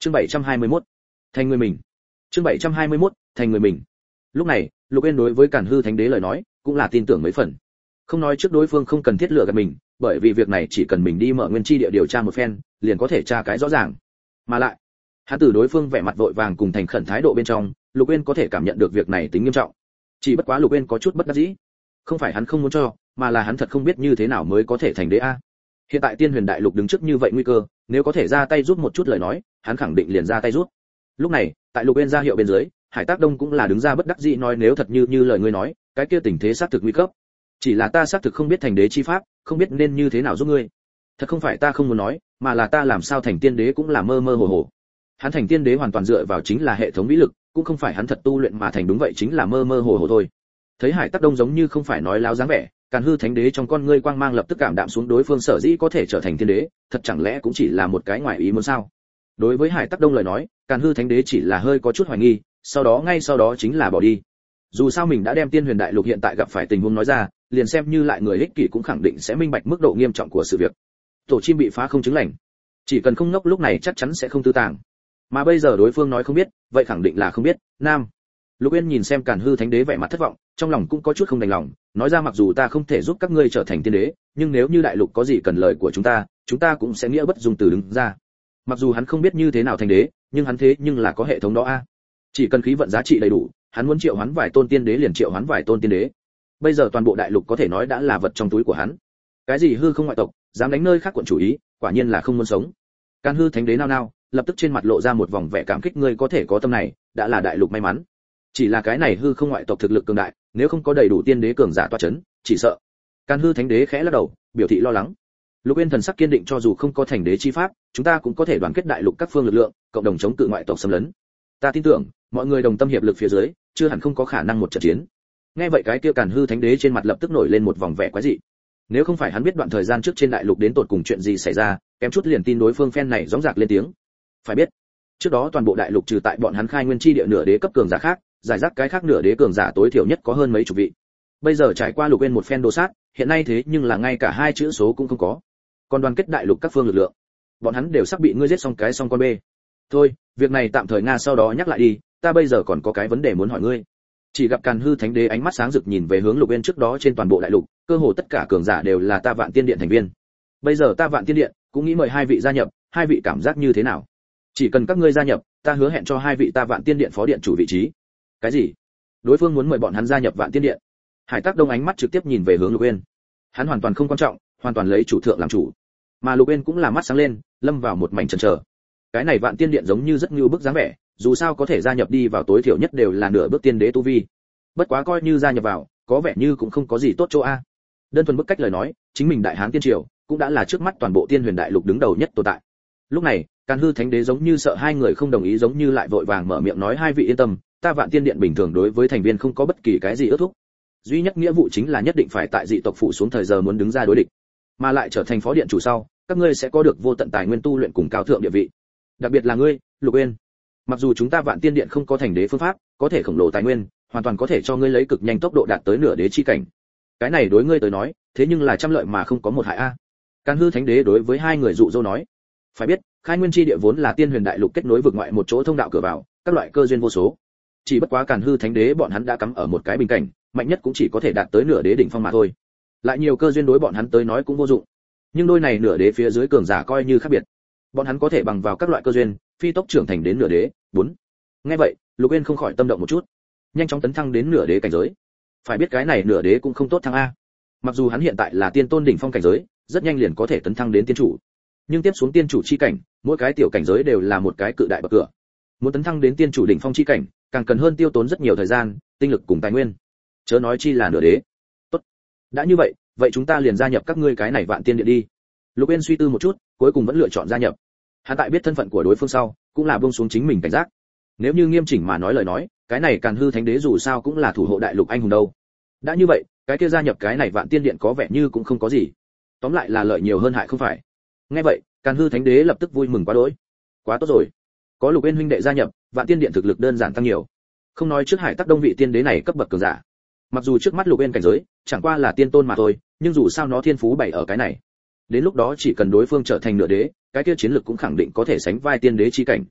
Chương 721. Thành người mình. Chương 721. Thành người mình. Lúc này, Lục Uyên đối với Càn Hư Thánh Đế lời nói, cũng là tin tưởng mấy phần. Không nói trước đối phương không cần thiết lựa gạt mình, bởi vì việc này chỉ cần mình đi mở nguyên chi địa điều tra một phen, liền có thể tra cái rõ ràng. Mà lại, hắn từ đối phương vẻ mặt vội vàng cùng thành khẩn thái độ bên trong, Lục Uyên có thể cảm nhận được việc này tính nghiêm trọng. Chỉ bất quá Lục Uyên có chút bất đắc dĩ. Không phải hắn không muốn cho, mà là hắn thật không biết như thế nào mới có thể thành đế a. Hiện tại Tiên Huyền Đại Lục đứng trước như vậy nguy cơ, nếu có thể ra tay giúp một chút lời nói, hắn khẳng định liền ra tay giúp. Lúc này, tại Lục Uyên ra hiệu bên dưới, Hải Tác Đông cũng là đứng ra bất đắc dĩ nói nếu thật như lời ngươi nói, cái kia tình thế xác thực nguy cấp. Chỉ là ta xác thực không biết thành đế chi pháp, không biết nên như thế nào giúp ngươi. Thật không phải ta không muốn nói, mà là ta làm sao thành tiên đế cũng là mơ mơ hồ hồ. Hắn thành tiên đế hoàn toàn dựa vào chính là hệ thống vĩ lực, cũng không phải hắn thật tu luyện mà thành, đúng vậy chính là mơ mơ hồ hồ thôi. Thấy Hải Tác Đông giống như không phải nói láo dáng vẻ, Càn Hư Thánh Đế trong con ngươi quang mang lập tức cảm đạm xuống, đối phương sở dĩ có thể trở thành tiên đế, thật chẳng lẽ cũng chỉ là một cái ngoài ý muốn sao? Đối với Hải Tác Đông lời nói, Càn Hư Thánh Đế chỉ là hơi có chút hoài nghi, ngay sau đó chính là bỏ đi. Dù sao mình đã đem Tiên Huyền Đại Lục hiện tại gặp phải tình huống nói ra, liền xem như lại người ích kỷ cũng khẳng định sẽ minh bạch mức độ nghiêm trọng của sự việc. Tổ chim bị phá không chứng lành, chỉ cần không ngốc lúc này chắc chắn sẽ không tư tàng. Mà bây giờ đối phương nói không biết, vậy khẳng định là không biết. Nam. Lục Uyên nhìn xem Càn Hư Thánh Đế vẻ mặt thất vọng, trong lòng cũng có chút không đành lòng, nói ra mặc dù ta không thể giúp các ngươi trở thành tiên đế, nhưng nếu như đại lục có gì cần lời của chúng ta cũng sẽ nghĩa bất dung từ đứng ra. Mặc dù hắn không biết như thế nào thành đế, nhưng hắn thế nhưng là có hệ thống đó a. Chỉ cần khí vận giá trị đầy đủ, hắn muốn triệu hoán vài tôn tiên đế liền triệu hoán vài tôn tiên đế. Bây giờ toàn bộ đại lục có thể nói đã là vật trong túi của hắn. Cái gì hư không ngoại tộc, dám đánh nơi khác quận chủ ý, quả nhiên là không muốn sống. Càn Hư Thánh Đế nao, lập tức trên mặt lộ ra một vòng vẻ cảm kích, ngươi có thể có tâm này, đã là đại lục may mắn. Chỉ là cái này hư không ngoại tộc thực lực cường đại, nếu không có đầy đủ tiên đế cường giả tọa chấn, chỉ sợ. Càn Hư Thánh Đế khẽ lắc đầu, biểu thị lo lắng. Lục Uyên thần sắc kiên định, cho dù không có thành đế chi pháp, chúng ta cũng có thể đoàn kết đại lục các phương lực lượng, cộng đồng chống cự ngoại tộc xâm lấn. Ta tin tưởng, mọi người đồng tâm hiệp lực phía dưới, chưa hẳn không có khả năng một trận chiến. Nghe vậy cái kia Càn Hư Thánh Đế trên mặt lập tức nổi lên một vòng vẻ quái dị. Nếu không phải hắn biết đoạn thời gian trước trên đại lục đến tột cùng chuyện gì xảy ra, kém chút liền tin đối phương phen này gióng giạc lên tiếng. Phải biết, trước đó toàn bộ đại lục trừ tại bọn hắn khai nguyên chi địa nửa đế cấp cường giả khác, giải rác cái khác nửa đế cường giả tối thiểu nhất có hơn mấy chục vị. Bây giờ trải qua Lục Uyên một phen đồ sát, hiện nay thế nhưng là ngay cả hai chữ số cũng không có. Còn đoàn kết đại lục các phương lực lượng, bọn hắn đều sắp bị ngươi giết xong cái xong con bê. Thôi, việc này tạm thời nga sau đó nhắc lại đi, ta bây giờ còn có cái vấn đề muốn hỏi ngươi. Chỉ gặp Càn Hư Thánh Đế ánh mắt sáng rực nhìn về hướng Lục Uyên, trước đó trên toàn bộ đại lục, cơ hồ tất cả cường giả đều là ta Vạn Tiên Điện thành viên. Bây giờ ta Vạn Tiên Điện cũng nghĩ mời hai vị gia nhập, hai vị cảm giác như thế nào? Chỉ cần các ngươi gia nhập, ta hứa hẹn cho hai vị ta Vạn Tiên Điện phó điện chủ vị trí. Cái gì? Đối phương muốn mời bọn hắn gia nhập Vạn Tiên Điện? Hải Tác Đông ánh mắt trực tiếp nhìn về hướng Lục Uyên. Hắn hoàn toàn không quan trọng, hoàn toàn lấy chủ thượng làm chủ. Mà Lục Uyên cũng là mắt sáng lên, lâm vào một mảnh chần chờ. Cái này Vạn Tiên Điện giống như rất như bức dáng vẻ, dù sao có thể gia nhập đi vào tối thiểu nhất đều là nửa bước tiên đế tu vi. Bất quá coi như gia nhập vào, có vẻ như cũng không có gì tốt chỗ a. Đơn thuần bức cách lời nói, chính mình Đại Hán tiên triều cũng đã là trước mắt toàn bộ Tiên Huyền Đại Lục đứng đầu nhất tồn tại. Lúc này, Càn Hư Thánh Đế giống như sợ hai người không đồng ý, giống như lại vội vàng mở miệng nói hai vị yên tâm, ta Vạn Tiên Điện bình thường đối với thành viên không có bất kỳ cái gì ước thúc. Duy nhất nghĩa vụ chính là nhất định phải tại dị tộc phụ xuống thời giờ muốn đứng ra đối địch, mà lại trở thành phó điện chủ sau, các ngươi sẽ có được vô tận tài nguyên tu luyện cùng cao thượng địa vị. Đặc biệt là ngươi, Lục Uyên. Mặc dù chúng ta Vạn Tiên Điện không có thành đế phương pháp, có thể khổng lồ tài nguyên, hoàn toàn có thể cho ngươi lấy cực nhanh tốc độ đạt tới nửa đế chi cảnh. Cái này đối ngươi tới nói, thế nhưng là trăm lợi mà không có một hại a. Càn Hư Thánh Đế đối với hai người dụ dỗ nói. Phải biết, khai nguyên chi địa vốn là Tiên Huyền Đại Lục kết nối vực ngoại một chỗ thông đạo cửa vào, các loại cơ duyên vô số. Chỉ bất quá Càn Hư Thánh Đế bọn hắn đã cắm ở một cái bình cảnh, mạnh nhất cũng chỉ có thể đạt tới nửa đế đỉnh phong mà thôi. Lại nhiều cơ duyên đối bọn hắn tới nói cũng vô dụng. Nhưng đôi này nửa đế phía dưới cường giả coi như khác biệt. Bọn hắn có thể bằng vào các loại cơ duyên, phi tốc trưởng thành đến nửa đế. 4. Nghe vậy, Lục Uyên không khỏi tâm động một chút, nhanh chóng tấn thăng đến nửa đế cảnh giới. Phải biết cái này nửa đế cũng không tốt thăng a. Mặc dù hắn hiện tại là tiên tôn đỉnh phong cảnh giới, rất nhanh liền có thể tấn thăng đến tiên chủ. Nhưng tiếp xuống tiên chủ chi cảnh, mỗi cái tiểu cảnh giới đều là một cái cự đại bậc cửa. Muốn tấn thăng đến tiên chủ đỉnh phong chi cảnh, càng cần hơn tiêu tốn rất nhiều thời gian, tinh lực cùng tài nguyên. Chớ nói chi là nửa đế. Tốt. Đã như vậy, vậy chúng ta liền gia nhập các ngươi cái này Vạn Tiên Điện đi. Lục Uyên suy tư một chút, cuối cùng vẫn lựa chọn gia nhập. Hắn tại biết thân phận của đối phương sau, cũng là buông xuống chính mình cảnh giác. Nếu như nghiêm chỉnh mà nói lời nói, cái này Càn Hư Thánh Đế dù sao cũng là thủ hộ đại lục anh hùng đâu. Đã như vậy, cái kia gia nhập cái này Vạn Tiên Điện có vẻ như cũng không có gì. Tóm lại là lợi nhiều hơn hại không phải. Nghe vậy, Càn Hư Thánh Đế lập tức vui mừng quá đỗi. Quá tốt rồi, có Lục Uyên huynh đệ gia nhập, Vạn Tiên Điện thực lực đơn giản tăng nhiều. Không nói trước Hải Tắc Đông vị tiên đế này cấp bậc cường giả. Mặc dù trước mắt Lục Uyên cảnh giới chẳng qua là tiên tôn mà thôi, nhưng dù sao nó thiên phú bày ở cái này. Đến lúc đó chỉ cần đối phương trở thành nửa đế, cái kia chiến lực cũng khẳng định có thể sánh vai tiên đế chi cảnh.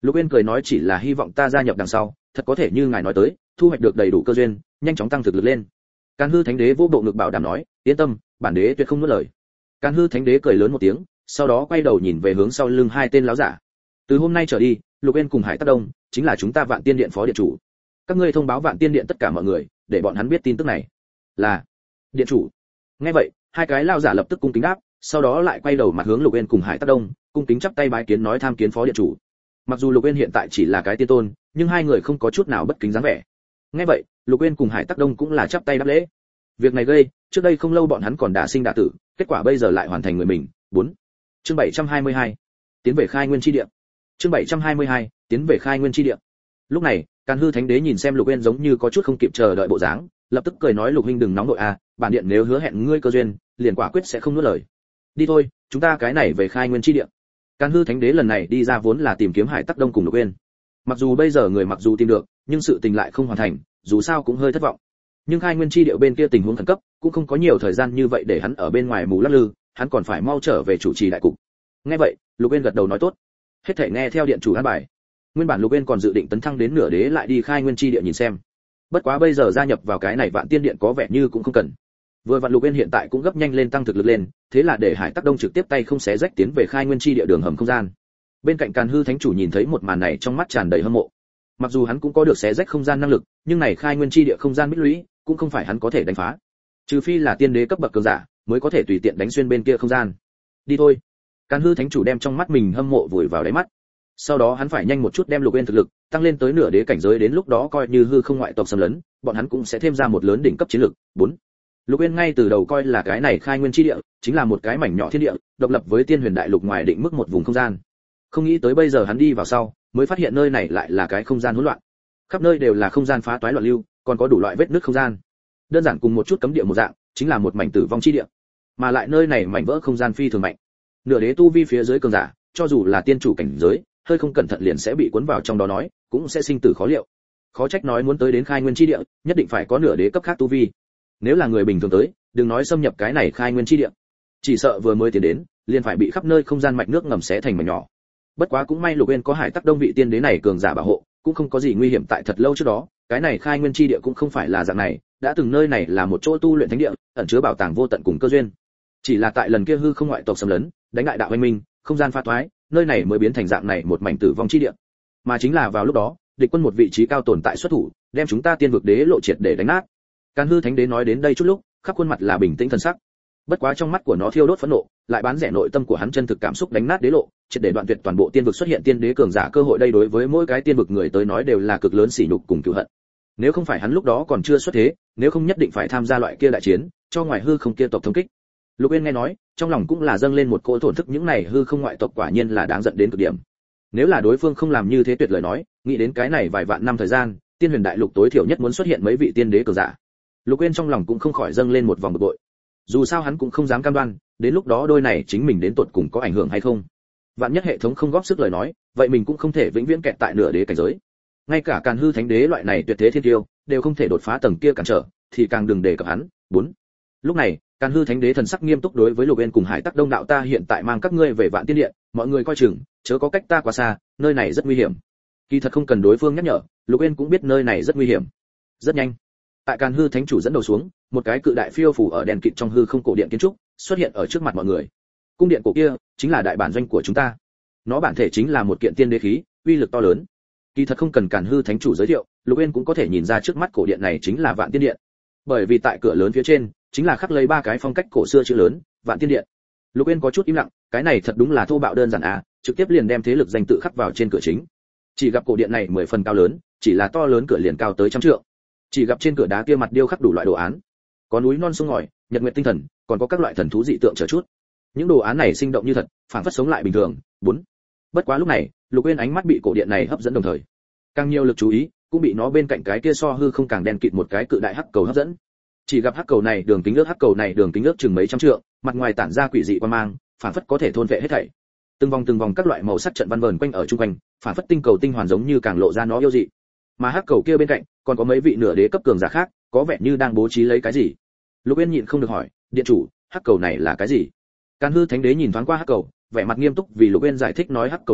Lục Uyên cười nói chỉ là hy vọng ta gia nhập đằng sau, thật có thể như ngài nói tới, thu hoạch được đầy đủ cơ duyên, nhanh chóng tăng thực lực lên. Càn Hư Thánh Đế vô bộ ngực bảo đảm nói, yên tâm, bản đế tuyệt không nuốt lời. Càn Hư Thánh Đế cười lớn một tiếng, sau đó quay đầu nhìn về hướng sau lưng hai tên lão giả. Từ hôm nay trở đi, Lục Uyên cùng Hải Tắc Đông chính là chúng ta Vạn Tiên Điện phó điện chủ. Các ngươi thông báo Vạn Tiên Điện tất cả mọi người, để bọn hắn biết tin tức này. Là điện chủ. Nghe vậy, hai cái lão giả lập tức cung kính đáp, sau đó lại quay đầu mặt hướng Lục Uyên cùng Hải Tắc Đông, cung kính chắp tay bái kiến nói tham kiến phó điện chủ. Mặc dù Lục Uyên hiện tại chỉ là cái tiên tôn, nhưng hai người không có chút nào bất kính dáng vẻ. Nghe vậy, Lục Uyên cùng Hải Tắc Đông cũng là chắp tay đáp lễ. Việc này gây, trước đây không lâu bọn hắn còn đã sinh đã tử, kết quả bây giờ lại hoàn thành người mình. 4. Chương 722. Tiến về Khai Nguyên chi địa. Chương 722. Tiến về Khai Nguyên chi địa. Lúc này, Càn Hư Thánh Đế nhìn xem Lục Uyên giống như có chút không kịp chờ đợi bộ dáng, lập tức cười nói Lục huynh đừng nóng nội a, bản điện nếu hứa hẹn ngươi cơ duyên, liền quả quyết sẽ không nuốt lời. Đi thôi, chúng ta cái này về Khai Nguyên chi địa. Càn Hư Thánh Đế lần này đi ra vốn là tìm kiếm Hải Tắc Đông cùng Lục Uyên. Mặc dù bây giờ người mặc dù tìm được, nhưng sự tình lại không hoàn thành, dù sao cũng hơi thất vọng. Nhưng Khai Nguyên chi địa bên kia tình huống khẩn cấp, cũng không có nhiều thời gian như vậy để hắn ở bên ngoài mù lắc lư, hắn còn phải mau trở về chủ trì đại cục. Nghe vậy, Lục Uyên gật đầu nói tốt. Hết thảy nghe theo điện chủ an bài. Nguyên bản Lục Uyên còn dự định tấn thăng đến nửa đế lại đi Khai Nguyên chi địa nhìn xem. Bất quá bây giờ gia nhập vào cái này Vạn Tiên Điện có vẻ như cũng không cần. Vừa vặn Lục Uyên hiện tại cũng gấp nhanh lên tăng thực lực lên, thế là để Hải Tắc Đông trực tiếp tay không xé rách tiến về Khai Nguyên chi địa đường hầm không gian. Bên cạnh Càn Hư Thánh chủ nhìn thấy một màn này trong mắt tràn đầy hâm mộ. Mặc dù hắn cũng có được xé rách không gian năng lực, nhưng này Khai Nguyên chi địa không gian bích lũy, cũng không phải hắn có thể đánh phá. Trừ phi là tiên đế cấp bậc cường giả, mới có thể tùy tiện đánh xuyên bên kia không gian. Đi thôi. Càn Hư Thánh chủ đem trong mắt mình hâm mộ vùi vào đáy mắt. Sau đó hắn phải nhanh một chút đem Lục Uyên thực lực tăng lên tới nửa đế cảnh giới, đến lúc đó coi như hư không ngoại tộc xâm lấn, bọn hắn cũng sẽ thêm ra một lớn đỉnh cấp chiến lực. 4. Lục Uyên ngay từ đầu coi là cái này Khai Nguyên chi địa chính là một cái mảnh nhỏ thiên địa, độc lập với Tiên Huyền Đại Lục ngoài định mức một vùng không gian. Không nghĩ tới bây giờ hắn đi vào sau, mới phát hiện nơi này lại là cái không gian hỗn loạn. Khắp nơi đều là không gian phá toái loạn lưu, còn có đủ loại vết nứt không gian. Đơn giản cùng một chút cấm địa một dạng, chính là một mảnh tử vong chi địa. Mà lại nơi này mảnh vỡ không gian phi thường mạnh. Nửa đế tu vi phía dưới cường giả, cho dù là tiên chủ cảnh giới, hơi không cẩn thận liền sẽ bị cuốn vào trong đó nói, cũng sẽ sinh tử khó liệu. Khó trách nói muốn tới đến Khai Nguyên chi địa, nhất định phải có nửa đế cấp khác tu vi. Nếu là người bình thường tới, đừng nói xâm nhập cái này Khai Nguyên chi địa, chỉ sợ vừa mới tiến đến, liền phải bị khắp nơi không gian mạch nước ngầm xé thành mảnh nhỏ. Bất quá cũng may Lục Uyên có Hải Tắc Đông vị tiên đế này cường giả bảo hộ, cũng không có gì nguy hiểm tại thật lâu trước đó, cái này Khai Nguyên chi địa cũng không phải là dạng này, đã từng nơi này là một chỗ tu luyện thánh địa, ẩn chứa bảo tàng vô tận cùng cơ duyên. Chỉ là tại lần kia hư không ngoại tộc xâm lấn, đánh đại đạo anh minh, không gian pha toái, nơi này mới biến thành dạng này một mảnh tử vong chi địa. Mà chính là vào lúc đó, địch quân một vị trí cao tồn tại xuất thủ, đem chúng ta tiên vực đế lộ triệt để đánh nát. Càn Hư Thánh Đế nói đến đây chút lúc, khắp khuôn mặt là bình tĩnh thần sắc. Bất quá trong mắt của nó thiêu đốt phẫn nộ, lại bán rẻ nội tâm của hắn chân thực cảm xúc đánh nát đế lộ, triệt để đoạn tuyệt toàn bộ tiên vực xuất hiện tiên đế cường giả cơ hội, đây đối với mỗi cái tiên vực người tới nói đều là cực lớn sỉ nhục cùng cừu hận. Nếu không phải hắn lúc đó còn chưa xuất thế, nếu không nhất định phải tham gia loại kia đại chiến, cho ngoài hư không kia tộc thống kích. Lục Uyên nghe nói, trong lòng cũng là dâng lên một cỗ thổn thức, những này hư không ngoại tộc quả nhiên là đáng giận đến cực điểm. Nếu là đối phương không làm như thế tuyệt lời nói, nghĩ đến cái này vài vạn năm thời gian, Tiên Huyền Đại Lục tối thiểu nhất muốn xuất hiện mấy vị tiên đế cường giả. Lục Uyên trong lòng cũng không khỏi dâng lên một vòng bực bội. Dù sao hắn cũng không dám cam đoan, đến lúc đó đôi này chính mình đến tột cùng có ảnh hưởng hay không. Vạn nhất hệ thống không góp sức lời nói, vậy mình cũng không thể vĩnh viễn kẹt tại nửa đế cảnh giới. Ngay cả Càn Hư Thánh Đế loại này tuyệt thế thiên kiêu đều không thể đột phá tầng kia cản trở, thì càng đừng đề cập hắn. 4. Lúc này, Càn Hư Thánh Đế thần sắc nghiêm túc đối với Lục Uyên cùng Hải Tắc Đông đạo, ta hiện tại mang các ngươi về Vạn Tiên Điện, mọi người coi chừng, chớ có cách ta quá xa, nơi này rất nguy hiểm. Kỳ thật không cần đối phương nhắc nhở, Lục Uyên cũng biết nơi này rất nguy hiểm. Rất nhanh, tại Càn Hư Thánh chủ dẫn đầu xuống, một cái cự đại phiêu phù ở đèn kịt trong hư không cổ điện kiến trúc xuất hiện ở trước mặt mọi người. Cung điện cổ kia chính là đại bản doanh của chúng ta. Nó bản thể chính là một kiện tiên đế khí, uy lực to lớn. Kỳ thật không cần Càn Hư Thánh chủ giới thiệu, Lục Uyên cũng có thể nhìn ra trước mắt cổ điện này chính là Vạn Tiên Điện. Bởi vì tại cửa lớn phía trên chính là khắc lấy ba cái phong cách cổ xưa chữ lớn, Vạn Tiên Điện. Lục Uyên có chút im lặng, cái này thật đúng là thô bạo đơn giản à, trực tiếp liền đem thế lực danh tự khắc vào trên cửa chính. Chỉ gặp cổ điện này 10 phần cao lớn, chỉ là to lớn cửa liền cao tới trăm trượng. Chỉ gặp trên cửa đá kia mặt điêu khắc đủ loại đồ án, có núi non sông ngòi, nhật nguyệt tinh thần, còn có các loại thần thú dị tượng chờ chút. Những đồ án này sinh động như thật, phản phất sống lại bình thường. 4. Bất quá lúc này, Lục Uyên ánh mắt bị cổ điện này hấp dẫn, đồng thời càng nhiều lực chú ý cũng bị nó bên cạnh cái kia so hư không càng đen kịt một cái cự đại hắc cầu hấp dẫn. Chỉ gặp hắc cầu này đường kính ước chừng mấy trăm trượng, mặt ngoài tản ra quỷ dị quang mang, phản phất có thể thôn vệ hết thảy. Từng vòng các loại màu sắc trận văn vờn quanh ở trung quanh, phản phất tinh cầu tinh hoàn giống như càng lộ ra nó yêu dị. Mà hắc cầu kia bên cạnh còn có mấy vị nửa đế cấp cường giả khác, có vẻ như đang bố trí lấy cái gì. Lục Uyên nhịn không được hỏi, điện chủ, hắc cầu này là cái gì? Càn Hư Thánh Đế nhìn thoáng qua hắc cầu, vẻ mặt nghiêm túc vì Lục Uyên giải thích nói, hắc cầu này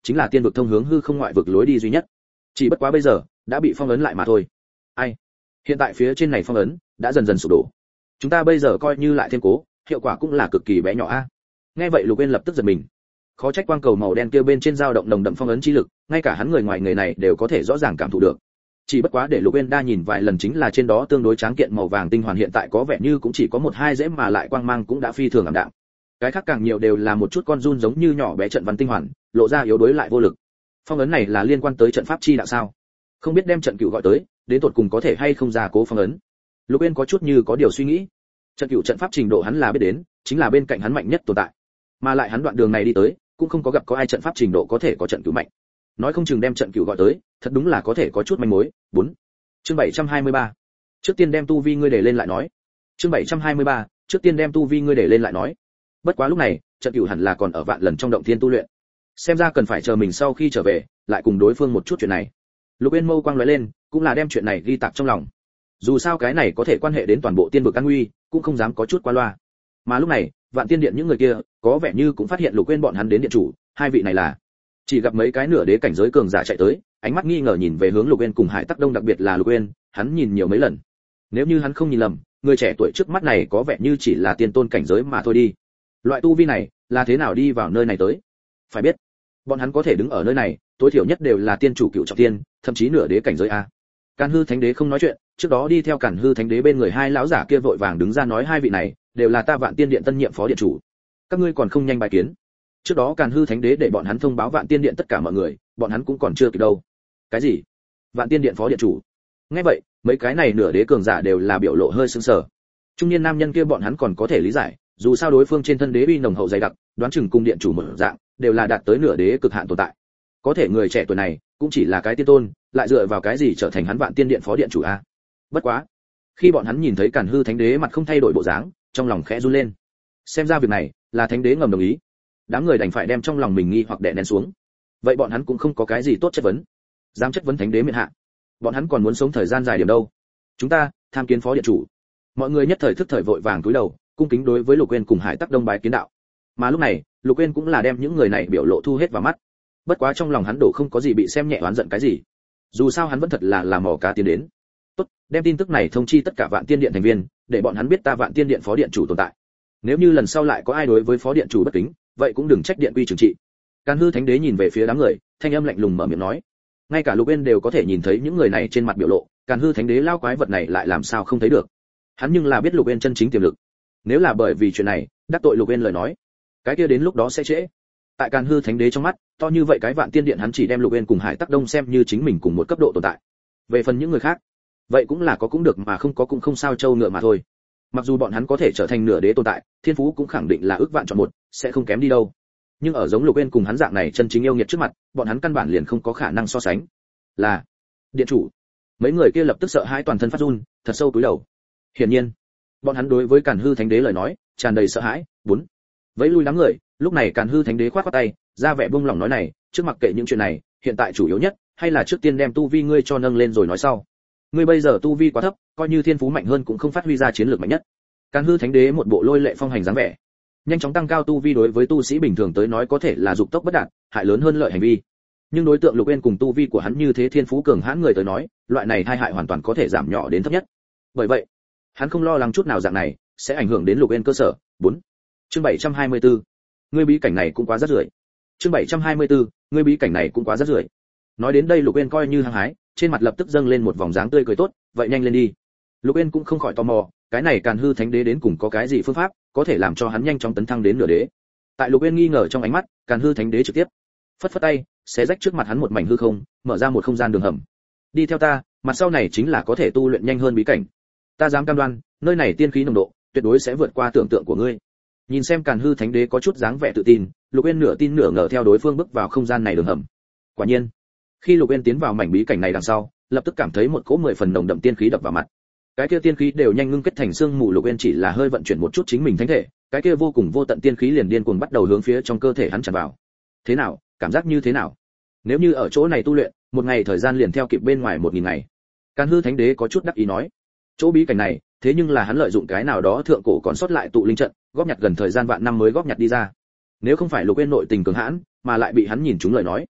chính là tiên vực thông hướng hư không ngoại vực lối đi duy nhất. Chỉ bất quá bây giờ đã bị phong ấn lại mà thôi. Ai? Hiện tại phía trên này phong ấn đã dần dần sụp đổ. Chúng ta bây giờ coi như lại thêm cố, hiệu quả cũng là cực kỳ bé nhỏ a. Nghe vậy Lục Uyên lập tức giật mình. Khó trách quang cầu màu đen kia bên trên dao động nồng đậm phong ấn chi lực, ngay cả hắn người ngoài người này đều có thể rõ ràng cảm thụ được. Chỉ bất quá để Lục Uyên đa nhìn vài lần chính là trên đó tương đối tráng kiện màu vàng tinh hoàn hiện tại có vẻ như cũng chỉ có một hai dễ mà lại quang mang cũng đã phi thường ảm đạm. Cái khác càng nhiều đều là một chút con run giống như nhỏ bé trận văn tinh hoàn, lộ ra yếu đuối lại vô lực. Phong ấn này là liên quan tới trận pháp chi đạo sao? Không biết đem trận cửu gọi tới, đến tột cùng có thể hay không ra cố phong ấn. Lục Uyên có chút như có điều suy nghĩ. Trận cửu trận pháp trình độ hắn là biết đến, chính là bên cạnh hắn mạnh nhất tồn tại. Mà lại hắn đoạn đường này đi tới, cũng không có gặp có ai trận pháp trình độ có thể có trận cửu mạnh. Nói không chừng đem trận cửu gọi tới, thật đúng là có thể có chút manh mối. 4. Chương 723. Trước tiên đem tu vi ngươi để lên lại nói. Chương 723. Trước tiên đem tu vi ngươi để lên lại nói. Bất quá lúc này, trận cửu hẳn là còn ở vạn lần trong động thiên tu luyện. Xem ra cần phải chờ mình sau khi trở về, lại cùng đối phương một chút chuyện này. Lục Uyên mâu quang lóe lên, cũng là đem chuyện này ghi tạc trong lòng. Dù sao cái này có thể quan hệ đến toàn bộ tiên vực an nguy, cũng không dám có chút qua loa. Mà lúc này, Vạn Tiên Điện những người kia, có vẻ như cũng phát hiện Lục Uyên bọn hắn đến điện chủ, hai vị này là. Chỉ gặp mấy cái nửa đế cảnh giới cường giả chạy tới, ánh mắt nghi ngờ nhìn về hướng Lục Uyên cùng Hải Tắc Đông, đặc biệt là Lục Uyên, hắn nhìn nhiều mấy lần. Nếu như hắn không nhìn lầm, người trẻ tuổi trước mắt này có vẻ như chỉ là tiên tôn cảnh giới mà thôi đi. Loại tu vi này, là thế nào đi vào nơi này tới? Phải biết, bọn hắn có thể đứng ở nơi này, tối thiểu nhất đều là tiên chủ cựu trọng tiên, thậm chí nửa đế cảnh giới a. Càn Hư Thánh Đế không nói chuyện, trước đó đi theo Càn Hư Thánh Đế bên người hai lão giả kia vội vàng đứng ra nói hai vị này đều là ta Vạn Tiên Điện tân nhiệm phó điện chủ. Các ngươi còn không nhanh bài kiến. Trước đó Càn Hư Thánh Đế để bọn hắn thông báo Vạn Tiên Điện tất cả mọi người, bọn hắn cũng còn chưa kịp đâu. Cái gì? Vạn Tiên Điện phó điện chủ? Nghe vậy, mấy cái này nửa đế cường giả đều là biểu lộ hơi sững sờ. Trung niên nam nhân kia bọn hắn còn có thể lý giải, dù sao đối phương trên thân đế uy nồng hậu dày đặc, đoán chừng cung điện chủ một dạng, đều là đạt tới nửa đế cực hạn tồn tại. Có thể người trẻ tuổi này cũng chỉ là cái tiên tôn, lại dựa vào cái gì trở thành hắn Vạn Tiên Điện phó điện chủ a? Bất quá, khi bọn hắn nhìn thấy Càn Hư Thánh Đế mặt không thay đổi bộ dáng, trong lòng khẽ run lên. Xem ra việc này là Thánh Đế ngầm đồng ý. Đám người đành phải đem trong lòng mình nghi hoặc đè nén xuống. Vậy bọn hắn cũng không có cái gì tốt chất vấn. Dám chất vấn Thánh Đế miện hạ, bọn hắn còn muốn sống thời gian dài điểm đâu. Chúng ta tham kiến phó điện chủ. Mọi người nhất thời thức thời vội vàng cúi đầu, cung kính đối với Lục Uyên cùng Hải Tắc Đông bái kiến đạo. Mà lúc này, Lục Uyên cũng là đem những người này biểu lộ thu hết vào mắt. Bất quá trong lòng hắn đổ không có gì bị xem nhẹ oán giận cái gì. Dù sao hắn vẫn thật là mò cá tiến đến. Tốt, đem tin tức này thông chi tất cả Vạn Tiên Điện thành viên, để bọn hắn biết ta Vạn Tiên Điện phó điện chủ tồn tại. Nếu như lần sau lại có ai đối với phó điện chủ bất kính, vậy cũng đừng trách điện quy trừng trị. Càn Hư Thánh Đế nhìn về phía đám người, thanh âm lạnh lùng mở miệng nói. Ngay cả Lục Uyên đều có thể nhìn thấy những người này trên mặt biểu lộ, Càn Hư Thánh Đế lao quái vật này lại làm sao không thấy được. Hắn nhưng là biết Lục Uyên chân chính tiềm lực. Nếu là bởi vì chuyện này, đắc tội Lục Uyên lời nói, cái kia đến lúc đó sẽ trễ. Tại Càn Hư Thánh Đế trong mắt, to như vậy cái Vạn Tiên Điện hắn chỉ đem Lục Uyên cùng Hải Tắc Đông xem như chính mình cùng một cấp độ tồn tại. Về phần những người khác, vậy cũng là có cũng được mà không có cũng không sao, trâu ngựa mà thôi. Mặc dù bọn hắn có thể trở thành nửa đế tồn tại, thiên phú cũng khẳng định là ước vạn chọn một, sẽ không kém đi đâu. Nhưng ở giống Lục Uyên cùng hắn dạng này chân chính yêu nghiệt trước mặt, bọn hắn căn bản liền không có khả năng so sánh. Là điện chủ. Mấy người kia lập tức sợ hãi toàn thân phát run, thật sâu cúi đầu. Hiển nhiên, bọn hắn đối với Càn Hư Thánh Đế lời nói tràn đầy sợ hãi. 4. Vẫy lui đám người, lúc này Càn Hư Thánh Đế khoát khoát tay, ra vẻ buông lòng nói này, trước mặc kệ những chuyện này, hiện tại chủ yếu nhất hay là trước tiên đem tu vi ngươi cho nâng lên rồi nói sau. Ngươi bây giờ tu vi quá thấp, coi như thiên phú mạnh hơn cũng không phát huy ra chiến lược mạnh nhất. Càn Hư Thánh Đế một bộ lôi lệ phong hành dáng vẻ, nhanh chóng tăng cao tu vi đối với tu sĩ bình thường tới nói có thể là dục tốc bất đạt, hại lớn hơn lợi hành vi. Nhưng đối tượng Lục Uyên cùng tu vi của hắn như thế thiên phú cường hãn người tới nói, loại này tai hại hoàn toàn có thể giảm nhỏ đến thấp nhất. Bởi vậy, hắn không lo lắng chút nào dạng này sẽ ảnh hưởng đến Lục Uyên cơ sở. 4. Chương 724. Ngươi bí cảnh này cũng quá rất rưởi. Chương 724. Ngươi bí cảnh này cũng quá rất rưởi. Nói đến đây Lục Uyên coi như hăng hái, trên mặt lập tức dâng lên một vòng dáng tươi cười tốt, vậy nhanh lên đi. Lục Uyên cũng không khỏi tò mò, cái này Càn Hư Thánh Đế đến cùng có cái gì phương pháp, có thể làm cho hắn nhanh chóng tấn thăng đến nửa đế. Tại Lục Uyên nghi ngờ trong ánh mắt, Càn Hư Thánh Đế trực tiếp phất phất tay, xé rách trước mặt hắn một mảnh hư không, mở ra một không gian đường hầm. Đi theo ta, mặt sau này chính là có thể tu luyện nhanh hơn bí cảnh. Ta dám cam đoan, nơi này tiên khí nồng độ tuyệt đối sẽ vượt qua tưởng tượng của ngươi. Nhìn xem Càn Hư Thánh Đế có chút dáng vẻ tự tin, Lục Uyên nửa tin nửa ngờ theo đối phương bước vào không gian này đường hầm. Quả nhiên, khi Lục Uyên tiến vào mảnh bí cảnh này đằng sau, lập tức cảm thấy một cỗ 10 phần nồng đậm tiên khí đập vào mặt. Cái kia tiên khí đều nhanh ngưng kết thành xương mù, Lục Uyên chỉ là hơi vận chuyển một chút chính mình thánh thể, cái kia vô cùng vô tận tiên khí liền điên cuồng bắt đầu hướng phía trong cơ thể hắn tràn vào. Thế nào, cảm giác như thế nào? Nếu như ở chỗ này tu luyện, một ngày thời gian liền theo kịp bên ngoài 1000 ngày. Càn Hư Thánh Đế có chút đắc ý nói. Chỗ bí cảnh này, thế nhưng là hắn lợi dụng cái nào đó thượng cổ còn sót lại tụ linh trận, góp nhặt gần thời gian vạn năm mới góp nhặt đi ra. Nếu không phải Lục Uyên nội tình cường hãn, mà lại bị hắn nhìn trúng lời nói,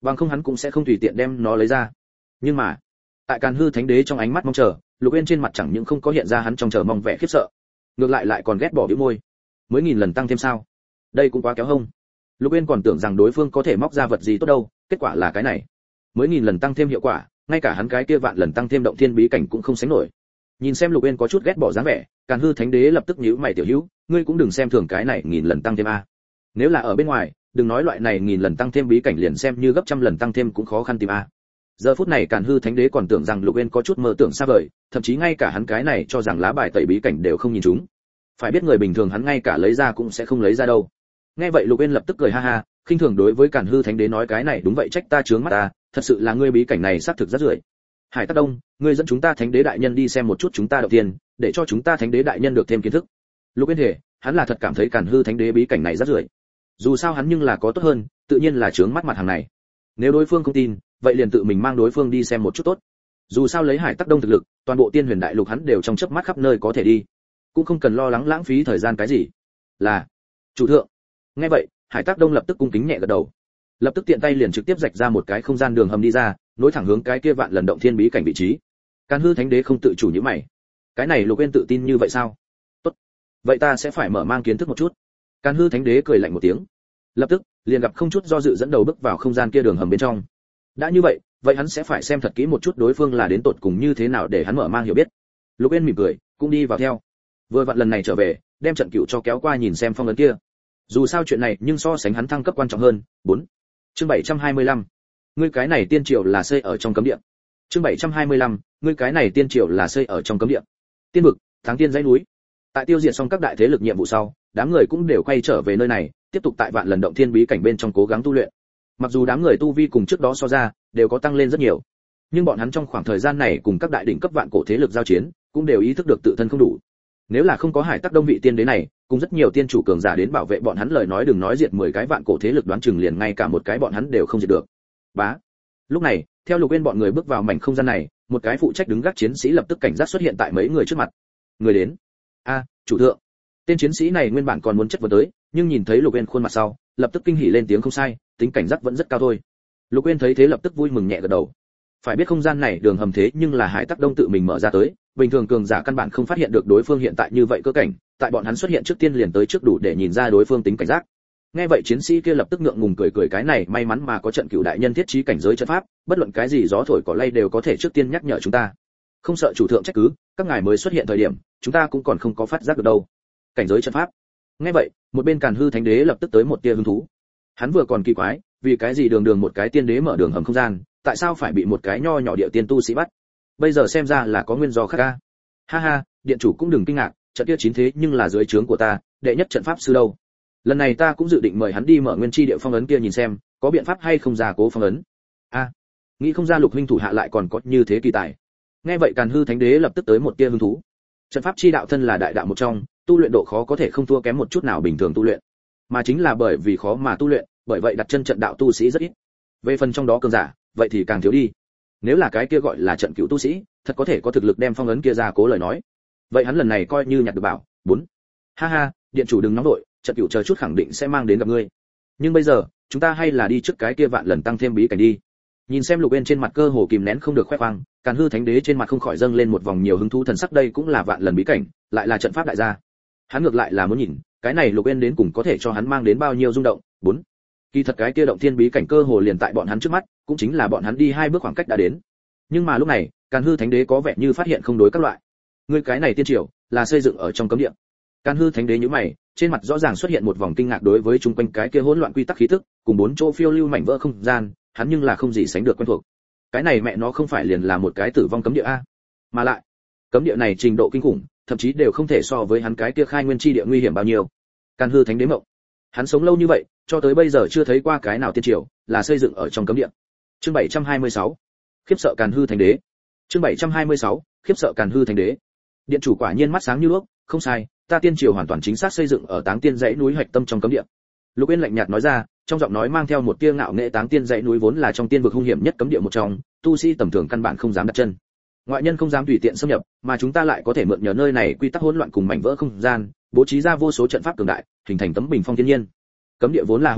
bằng không hắn cũng sẽ không tùy tiện đem nó lấy ra. Nhưng mà tại Càn Hư Thánh Đế trong ánh mắt mong chờ, Lục Uyên trên mặt chẳng những không có hiện ra hắn trong chờ mong vẻ khiếp sợ, ngược lại còn ghét bỏ bĩu môi. Mới 1000 lần tăng thêm sao? Đây cũng quá kéo hông. Lục Uyên còn tưởng rằng đối phương có thể móc ra vật gì tốt đâu, kết quả là cái này. Mới 1000 lần tăng thêm hiệu quả, ngay cả hắn cái kia vạn lần tăng thêm động thiên bí cảnh cũng không sánh nổi. Nhìn xem Lục Uyên có chút ghét bỏ dáng vẻ, Càn Hư Thánh Đế lập tức nhíu mày, tiểu hữu, ngươi cũng đừng xem thường cái này 1000 lần tăng thêm a. Nếu là ở bên ngoài, đừng nói loại này 1000 lần tăng thêm bí cảnh, liền xem như gấp trăm lần tăng thêm cũng khó khăn tìm a. Giờ phút này Càn Hư Thánh Đế còn tưởng rằng Lục Uyên có chút mơ tưởng xa vời, thậm chí ngay cả hắn cái này cho rằng lá bài tẩy bí cảnh đều không nhìn trúng. Phải biết người bình thường hắn ngay cả lấy ra cũng sẽ không lấy ra đâu. Nghe vậy Lục Uyên lập tức cười ha ha, khinh thường đối với Càn Hư Thánh Đế nói, cái này đúng vậy, trách ta chướng mắt ta, thật sự là ngươi bí cảnh này xác thực rất rưởi. Hải Tắc Đông, ngươi dẫn chúng ta Thánh Đế đại nhân đi xem một chút chúng ta đầu tiên, để cho chúng ta Thánh Đế đại nhân được thêm kiến thức. Lục Uyên thể, hắn là thật cảm thấy Càn Hư Thánh Đế bí cảnh này rất rưởi. Dù sao hắn nhưng là có tốt hơn, tự nhiên là chướng mắt mặt hàng này. Nếu đối phương không tin, vậy liền tự mình mang đối phương đi xem một chút tốt. Dù sao lấy Hải Tắc Đông thực lực, toàn bộ Tiên Huyền Đại Lục hắn đều trong chớp mắt khắp nơi có thể đi, cũng không cần lo lắng lãng phí thời gian cái gì. Là chủ thượng. Nghe vậy, Hải Tắc Đông lập tức cung kính nhẹ gật đầu, lập tức tiện tay liền trực tiếp rạch ra một cái không gian đường hầm đi ra, nối thẳng hướng cái kia vạn lần động thiên bí cảnh vị trí. Càn Hư Thánh Đế không tự chủ như mày, cái này Lục Uyên tự tin như vậy sao? Tốt, vậy ta sẽ phải mở mang kiến thức một chút. Càn Hư Thánh Đế cười lạnh một tiếng, lập tức liền gặp không chút do dự dẫn đầu bước vào không gian kia đường hầm bên trong. Đã như vậy, vậy hắn sẽ phải xem thật kỹ một chút đối phương là đến tột cùng như thế nào để hắn mở mang hiểu biết. Lục Uyên mỉm cười, cũng đi vào theo. Vừa vặn lần này trở về, đem trận cựu cho kéo qua nhìn xem phong ấn kia. Dù sao chuyện này nhưng so sánh hắn thăng cấp quan trọng hơn. 4. Chương 725. Ngươi cái này tiên triều là xây ở trong cấm địa. Chương 725. Ngươi cái này tiên triều là xây ở trong cấm địa. Tiên vực, Thắng Tiên dãy núi. Tại tiêu diệt xong các đại thế lực nhiệm vụ sau, đám người cũng đều quay trở về nơi này, tiếp tục tại vạn lần động thiên bí cảnh bên trong cố gắng tu luyện. Mặc dù đám người tu vi cùng trước đó so ra, đều có tăng lên rất nhiều, nhưng bọn hắn trong khoảng thời gian này cùng các đại đỉnh cấp vạn cổ thế lực giao chiến, cũng đều ý thức được tự thân không đủ. Nếu là không có Hải Tắc Đông vị tiên đế này, cùng rất nhiều tiên chủ cường giả đến bảo vệ bọn hắn, lời nói đừng nói diệt 10 cái vạn cổ thế lực, đoán chừng liền ngay cả một cái bọn hắn đều không diệt được. Bá. Lúc này, theo Lục Uyên bọn người bước vào mảnh không gian này, một cái phụ trách đứng gác chiến sĩ lập tức cảnh giác xuất hiện tại mấy người trước mặt. Người đến. A, chủ thượng. Tên chiến sĩ này nguyên bản còn muốn chất vấn tới, nhưng nhìn thấy Lục Uyên khuôn mặt sau, lập tức kinh hỉ lên tiếng, không sai, tính cảnh giác vẫn rất cao thôi. Lục Uyên thấy thế lập tức vui mừng nhẹ gật đầu. Phải biết không gian này đường hầm thế nhưng là Hải Tắc Đông tự mình mở ra tới, bình thường cường giả căn bản không phát hiện được đối phương hiện tại như vậy cơ cảnh, tại bọn hắn xuất hiện trước tiên liền tới trước đủ để nhìn ra đối phương tính cảnh giác. Nghe vậy chiến sĩ kia lập tức ngượng ngùng cười cười, cái này may mắn mà có trận cựu đại nhân thiết trí cảnh giới trận pháp, bất luận cái gì gió thổi cỏ lay đều có thể trước tiên nhắc nhở chúng ta. Không sợ chủ thượng trách cứ, các ngài mới xuất hiện thời điểm, chúng ta cũng còn không có phát giác được đâu. Cảnh giới trận pháp. Nghe vậy, một bên Càn Hư Thánh Đế lập tức tới một tia hứng thú. Hắn vừa còn kỳ quái, vì cái gì đường một cái tiên đế mở đường hầm không gian, tại sao phải bị một cái nho nhỏ địa tiên tu sĩ bắt? Bây giờ xem ra là có nguyên do khác a. Ha ha, điện chủ cũng đừng kinh ngạc, trận kia chín thế nhưng là dưới trướng của ta, đệ nhất trận pháp sư đâu. Lần này ta cũng dự định mời hắn đi mở nguyên chi địa phong ấn kia nhìn xem, có biện pháp hay không ra cố phong ấn. A, nghĩ không ra Lục huynh thủ hạ lại còn có như thế kỳ tài. Nghe vậy Càn Hư Thánh Đế lập tức tới một tia hứng thú. Trận pháp chi đạo thân là đại đạo một trong, tu luyện độ khó có thể không thua kém một chút nào bình thường tu luyện, mà chính là bởi vì khó mà tu luyện, bởi vậy đặt chân trận đạo tu sĩ rất ít. Về phần trong đó cường giả, vậy thì càng thiếu đi. Nếu là cái kia gọi là trận cựu tu sĩ, thật có thể có thực lực đem phong ấn kia ra cố lời nói, vậy hắn lần này coi như nhặt được bảo. 4. Ha ha, điện chủ đừng nóng đội, trận cựu chờ chút khẳng định sẽ mang đến gặp ngươi. Nhưng bây giờ, chúng ta hay là đi trước cái kia vạn lần tăng thêm bí cảnh đi. Nhìn xem Lục Uyên trên mặt cơ hồ kìm nén không được khoe khoang, Càn Hư Thánh Đế trên mặt không khỏi dâng lên một vòng nhiều hứng thú thần sắc, đây cũng là vạn lần bí cảnh, lại là trận pháp đại gia. Hắn ngược lại là muốn nhìn, cái này Lục Uyên đến cùng có thể cho hắn mang đến bao nhiêu rung động. 4. Kỳ thật cái kia động thiên bí cảnh cơ hồ liền tại bọn hắn trước mắt, cũng chính là bọn hắn đi 2 bước khoảng cách đã đến. Nhưng mà lúc này, Càn Hư Thánh Đế có vẻ như phát hiện không đối các loại. Ngươi cái này tiên triều là xây dựng ở trong cấm địa. Càn Hư Thánh Đế nhíu mày, trên mặt rõ ràng xuất hiện một vòng kinh ngạc đối với chung quanh cái kia hỗn loạn quy tắc khí tức, cùng 4 chỗ phiêu lưu mảnh vỡ không gian, hắn nhưng là không gì sánh được quen thuộc. Cái này mẹ nó không phải liền là một cái tử vong cấm địa a? Mà lại, cấm địa này trình độ kinh khủng, thậm chí đều không thể so với hắn cái kia khai nguyên chi địa nguy hiểm bao nhiêu. Càn Hư Thánh Đế mộng. Hắn sống lâu như vậy, cho tới bây giờ chưa thấy qua cái nào tiên triều là xây dựng ở trong cấm địa. Chương 726. Khiếp sợ Càn Hư Thánh Đế. Chương 726. Khiếp sợ Càn Hư Thánh Đế. Điện chủ quả nhiên mắt sáng như đuốc, không sai, ta tiên triều hoàn toàn chính xác xây dựng ở Táng Tiên dãy núi hạch tâm trong cấm địa. Lục Uyên lạnh nhạt nói ra, trong giọng nói mang theo một tia ngạo nghễ. Táng Tiên dãy núi vốn là trong tiên vực hung hiểm nhất cấm địa một trong, tu sĩ tầm thường căn bản không dám đặt chân. Ngoại nhân không dám tùy tiện xâm nhập, mà chúng ta lại có thể mượn nhờ nơi này quy tắc hỗn loạn cùng mảnh vỡ không gian, bố trí ra vô số trận pháp cường đại, hình thành tấm bình phong thiên nhiên. Cấm địa vốn là hung hiểm,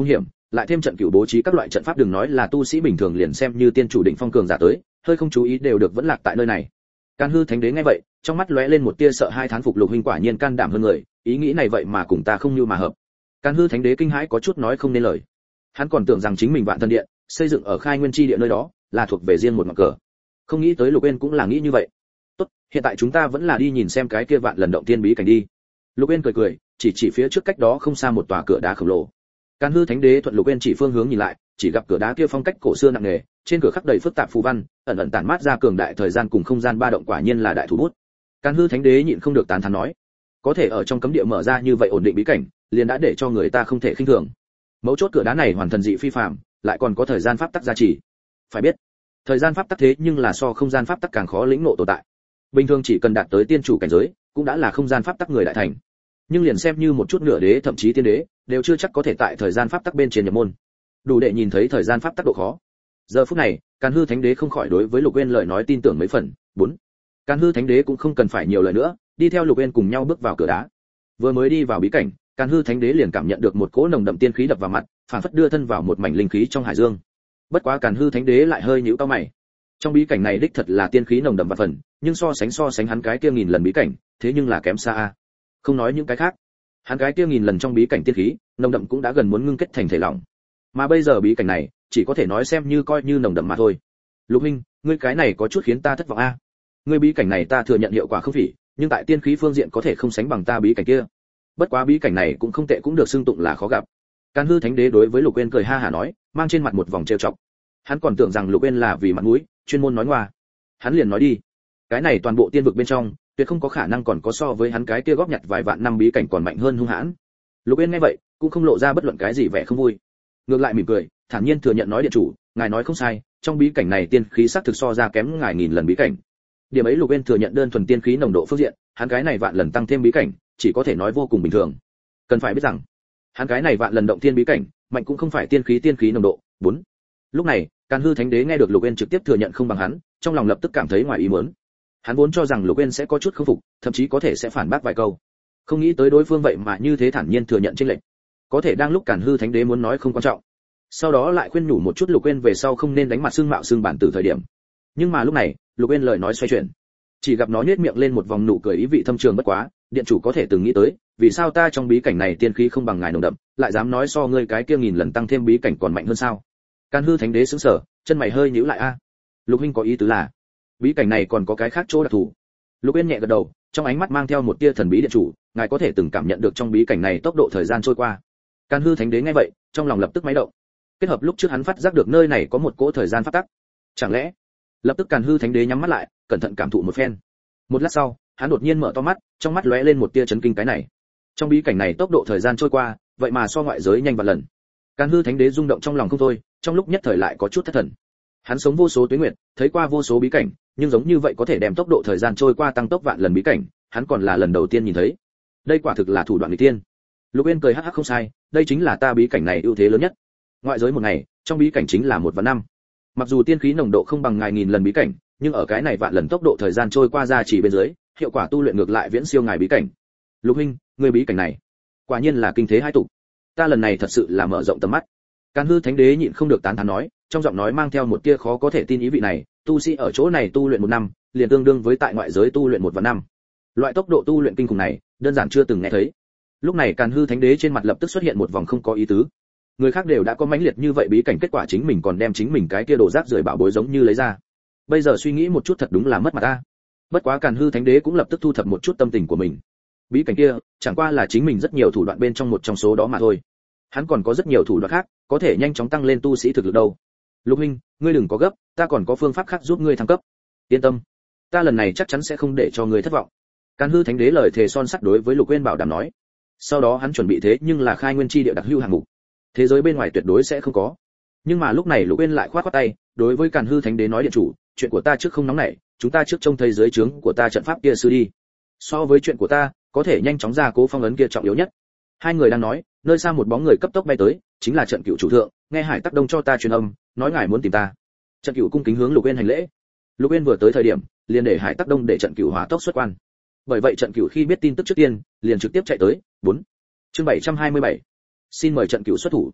lại thêm trận cửu bố trí các loại trận pháp, đừng nói là tu sĩ bình thường, liền xem như tiên chủ đỉnh phong cường giả tới, hơi không chú ý đều được vẫn lạc tại nơi này. Can Hư Thánh Đế nghe vậy, trong mắt lóe lên một tia sợ hai, thán phục Lục huynh quả nhiên can đảm hơn người, ý nghĩ này vậy mà cùng ta không như mà hợp. Can Hư Thánh Đế kinh hãi có chút nói không nên lời. Hắn còn tưởng rằng chính mình Vạn Thần Điện xây dựng ở Khai Nguyên chi địa nơi đó là thuộc về riêng một ngọn cờ, không nghĩ tới Lục Uyên cũng là nghĩ như vậy. Tốt, hiện tại chúng ta vẫn là đi nhìn xem cái kia Vạn Lần Động Tiên bí cảnh đi. Lục Uyên cười cười, chỉ phía trước cách đó không xa một tòa cửa đá khổng lồ. Can Hư Thánh Đế thuận Lục Uyên chỉ phương hướng nhìn lại, chỉ gặp cửa đá kia phong cách cổ xưa nặng nề, trên cửa khắc đầy phức tạp phù văn, ẩn ẩn tản mát ra cường đại thời gian cùng không gian ba động, quả nhiên là đại thủ bút. Can Hư Thánh Đế nhịn không được tán thán nói, có thể ở trong cấm địa mở ra như vậy ổn định bí cảnh, liền đã để cho người ta không thể khinh thường. Mấu chốt cửa đá này hoàn thần dị phi phàm, lại còn có thời gian pháp tắc gia trì. Phải biết, thời gian pháp tắc thế nhưng là so không gian pháp tắc càng khó lĩnh ngộ tồn tại. Bình thường chỉ cần đạt tới tiên chủ cảnh giới, cũng đã là không gian pháp tắc người đại thành. Nhưng liền xem như một chút nửa đế thậm chí tiên đế, đều chưa chắc có thể tại thời gian pháp tắc bên trên nhập môn. Đủ để nhìn thấy thời gian pháp tắc độ khó. Giờ phút này, Can Hư Thánh Đế không khỏi đối với Lục Uyên lời nói tin tưởng mấy phần. 4. Can Hư Thánh Đế cũng không cần phải nhiều lời nữa, đi theo Lục Uyên cùng nhau bước vào cửa đá. Vừa mới đi vào bí cảnh, Can Hư Thánh Đế liền cảm nhận được một cỗ nồng đậm tiên khí đập vào mặt, phảng phất đưa thân vào một mảnh linh khí trong hải dương. Bất quá Can Hư Thánh Đế lại hơi nhíu cau mày. Trong bí cảnh này đích thật là tiên khí nồng đậm vạn phần, nhưng so sánh hắn cái kia nghìn lần bí cảnh, thế nhưng là kém xa a. Không nói những cái khác, hắn cái kia nghìn lần trong bí cảnh tiên khí nồng đậm cũng đã gần muốn ngưng kết thành thể lỏng, mà bây giờ bí cảnh này chỉ có thể nói xem như coi như nồng đậm mà thôi. Lục huynh, ngươi cái này có chút khiến ta thất vọng a. Ngươi bí cảnh này ta thừa nhận hiệu quả không phỉ, nhưng tại tiên khí phương diện có thể không sánh bằng ta bí cảnh kia. Bất quá bí cảnh này cũng không tệ, cũng được xưng tụng là khó gặp. Can Hư Thánh Đế đối với Lục Uyên cười ha hả nói, mang trên mặt một vòng trêu chọc. Hắn còn tưởng rằng Lục Uyên là vì mặt mũi, chuyên môn nói ngoa. Hắn liền nói đi, cái này toàn bộ tiên vực bên trong, tuyệt không có khả năng còn có so với hắn cái kia góp nhặt vài vạn năm bí cảnh còn mạnh hơn hung hãn. Lục Uyên nghe vậy, cũng không lộ ra bất luận cái gì vẻ không vui, ngược lại mỉm cười, thản nhiên thừa nhận nói, điện chủ, ngài nói không sai, trong bí cảnh này tiên khí sắc thực so ra kém ngài nghìn lần bí cảnh. Điểm ấy Lục Uyên thừa nhận, đơn thuần tiên khí nồng độ phương diện, hắn cái này vạn lần tăng thêm bí cảnh, chỉ có thể nói vô cùng bình thường. Cần phải biết rằng, hắn cái này vạn lần động tiên bí cảnh, mạnh cũng không phải tiên khí nồng độ. 4. Lúc này, Can Hư Thánh Đế nghe được Lục Uyên trực tiếp thừa nhận không bằng hắn, trong lòng lập tức cảm thấy ngoài ý muốn. Hắn vốn cho rằng Lục Uyên sẽ có chút không phục, thậm chí có thể sẽ phản bác vài câu. Không nghĩ tới đối phương vậy mà như thế thản nhiên thừa nhận chênh lệch. Có thể đang lúc Can Hư Thánh Đế muốn nói không quan trọng, sau đó lại khuyên nhủ một chút Lục Uyên về sau không nên đánh mặt xương mạo xương bản tử thời điểm. Nhưng mà lúc này, Lục Uyên lời nói xoay chuyển, chỉ gặp nó nhếch miệng lên một vòng nụ cười ý vị thâm trường, bất quá, điện chủ có thể từng nghĩ tới, vì sao ta trong bí cảnh này tiên khí không bằng ngài nồng đậm, lại dám nói so ngươi cái kia nghìn lần tăng thêm bí cảnh còn mạnh hơn sao? Can Hư Thánh Đế sững sờ, chân mày hơi nhíu lại a. Lục huynh có ý tứ là, bí cảnh này còn có cái khác chỗ đặc thù? Lục Uyên nhẹ gật đầu, trong ánh mắt mang theo một tia thần bí, điện chủ, ngài có thể từng cảm nhận được trong bí cảnh này tốc độ thời gian trôi qua. Can Hư Thánh Đế nghe vậy, trong lòng lập tức máy động. Kết hợp lúc trước hắn phát giác được nơi này có một cỗ thời gian pháp tắc. Chẳng lẽ? Lập tức Can Hư Thánh Đế nhắm mắt lại, cẩn thận cảm thụ một phen. Một lát sau, hắn đột nhiên mở to mắt, trong mắt lóe lên một tia chấn kinh, cái này, trong bí cảnh này tốc độ thời gian trôi qua, vậy mà so ngoại giới nhanh vạn lần. Can Hư Thánh Đế rung động trong lòng không thôi, trong lúc nhất thời lại có chút thất thần. Hắn sống vô số tuế nguyệt, thấy qua vô số bí cảnh, nhưng giống như vậy có thể đem tốc độ thời gian trôi qua tăng tốc vạn lần bí cảnh, hắn còn là lần đầu tiên nhìn thấy. Đây quả thực là thủ đoạn nghịch tiên. Lục Uyên cười hắc hắc, không sai, đây chính là ta bí cảnh này ưu thế lớn nhất. Ngoại giới một ngày, trong bí cảnh chính là một vạn năm. Mặc dù tiên khí nồng độ không bằng ngài nghìn lần bí cảnh, nhưng ở cái này vạn lần tốc độ thời gian trôi qua ra chỉ bên dưới, hiệu quả tu luyện ngược lại viễn siêu ngài bí cảnh. Lục huynh, người bí cảnh này, quả nhiên là kinh thế hai tục. Ta lần này thật sự là mở rộng tầm mắt. Can Hư Thánh Đế nhịn không được tán thán nói, trong giọng nói mang theo một tia khó có thể tin ý vị này, tu sĩ ở chỗ này tu luyện một năm, liền tương đương với tại ngoại giới tu luyện một vạn năm. Loại tốc độ tu luyện kinh khủng này, đơn giản chưa từng nghe thấy. Lúc này Can Hư Thánh Đế trên mặt lập tức xuất hiện một vòng không có ý tứ. Người khác đều đã có mãnh liệt như vậy bí cảnh, kết quả chính mình còn đem chính mình cái kia đồ rác rưởi bảo bối giống như lấy ra. Bây giờ suy nghĩ một chút thật đúng là mất mặt ta. Bất quá Can Hư Thánh Đế cũng lập tức thu thập một chút tâm tình của mình. Bí cảnh kia, chẳng qua là chính mình rất nhiều thủ đoạn bên trong một trong số đó mà thôi. Hắn còn có rất nhiều thủ đoạn khác, có thể nhanh chóng tăng lên tu sĩ thực lực đâu. Lục huynh, ngươi đừng có gấp, ta còn có phương pháp khác giúp ngươi thăng cấp. Yên tâm, ta lần này chắc chắn sẽ không để cho ngươi thất vọng. Can Hư Thánh Đế lời thề son sắt đối với Lục Uyên bảo đảm nói. Sau đó hắn chuẩn bị thế nhưng là khai nguyên chi địa đặc hữu hạng mục, thế giới bên ngoài tuyệt đối sẽ không có. Nhưng mà lúc này Lục Uyên lại khoát khoát tay, đối với Can Hư Thánh Đế nói, điện chủ, chuyện của ta trước không nóng nảy, chúng ta trước trông thấy dưới trướng của ta trận pháp kia sư đi. So với chuyện của ta, có thể nhanh chóng ra cố phong ấn kia trọng yếu nhất. Hai người đang nói, nơi xa một bóng người cấp tốc bay tới, chính là Trận Cửu chủ thượng, nghe Hải Tắc Đông cho ta truyền âm, nói ngài muốn tìm ta. Trận Cửu cung kính hướng Lục Uyên hành lễ. Lục Uyên vừa tới thời điểm, liền để Hải Tắc Đông để Trận Cửu hỏa tốc xuất quan. Bởi vậy Trận Cửu khi biết tin tức trước tiên, liền trực tiếp chạy tới. 4. Chương 727. Xin mời Trận Cửu xuất thủ.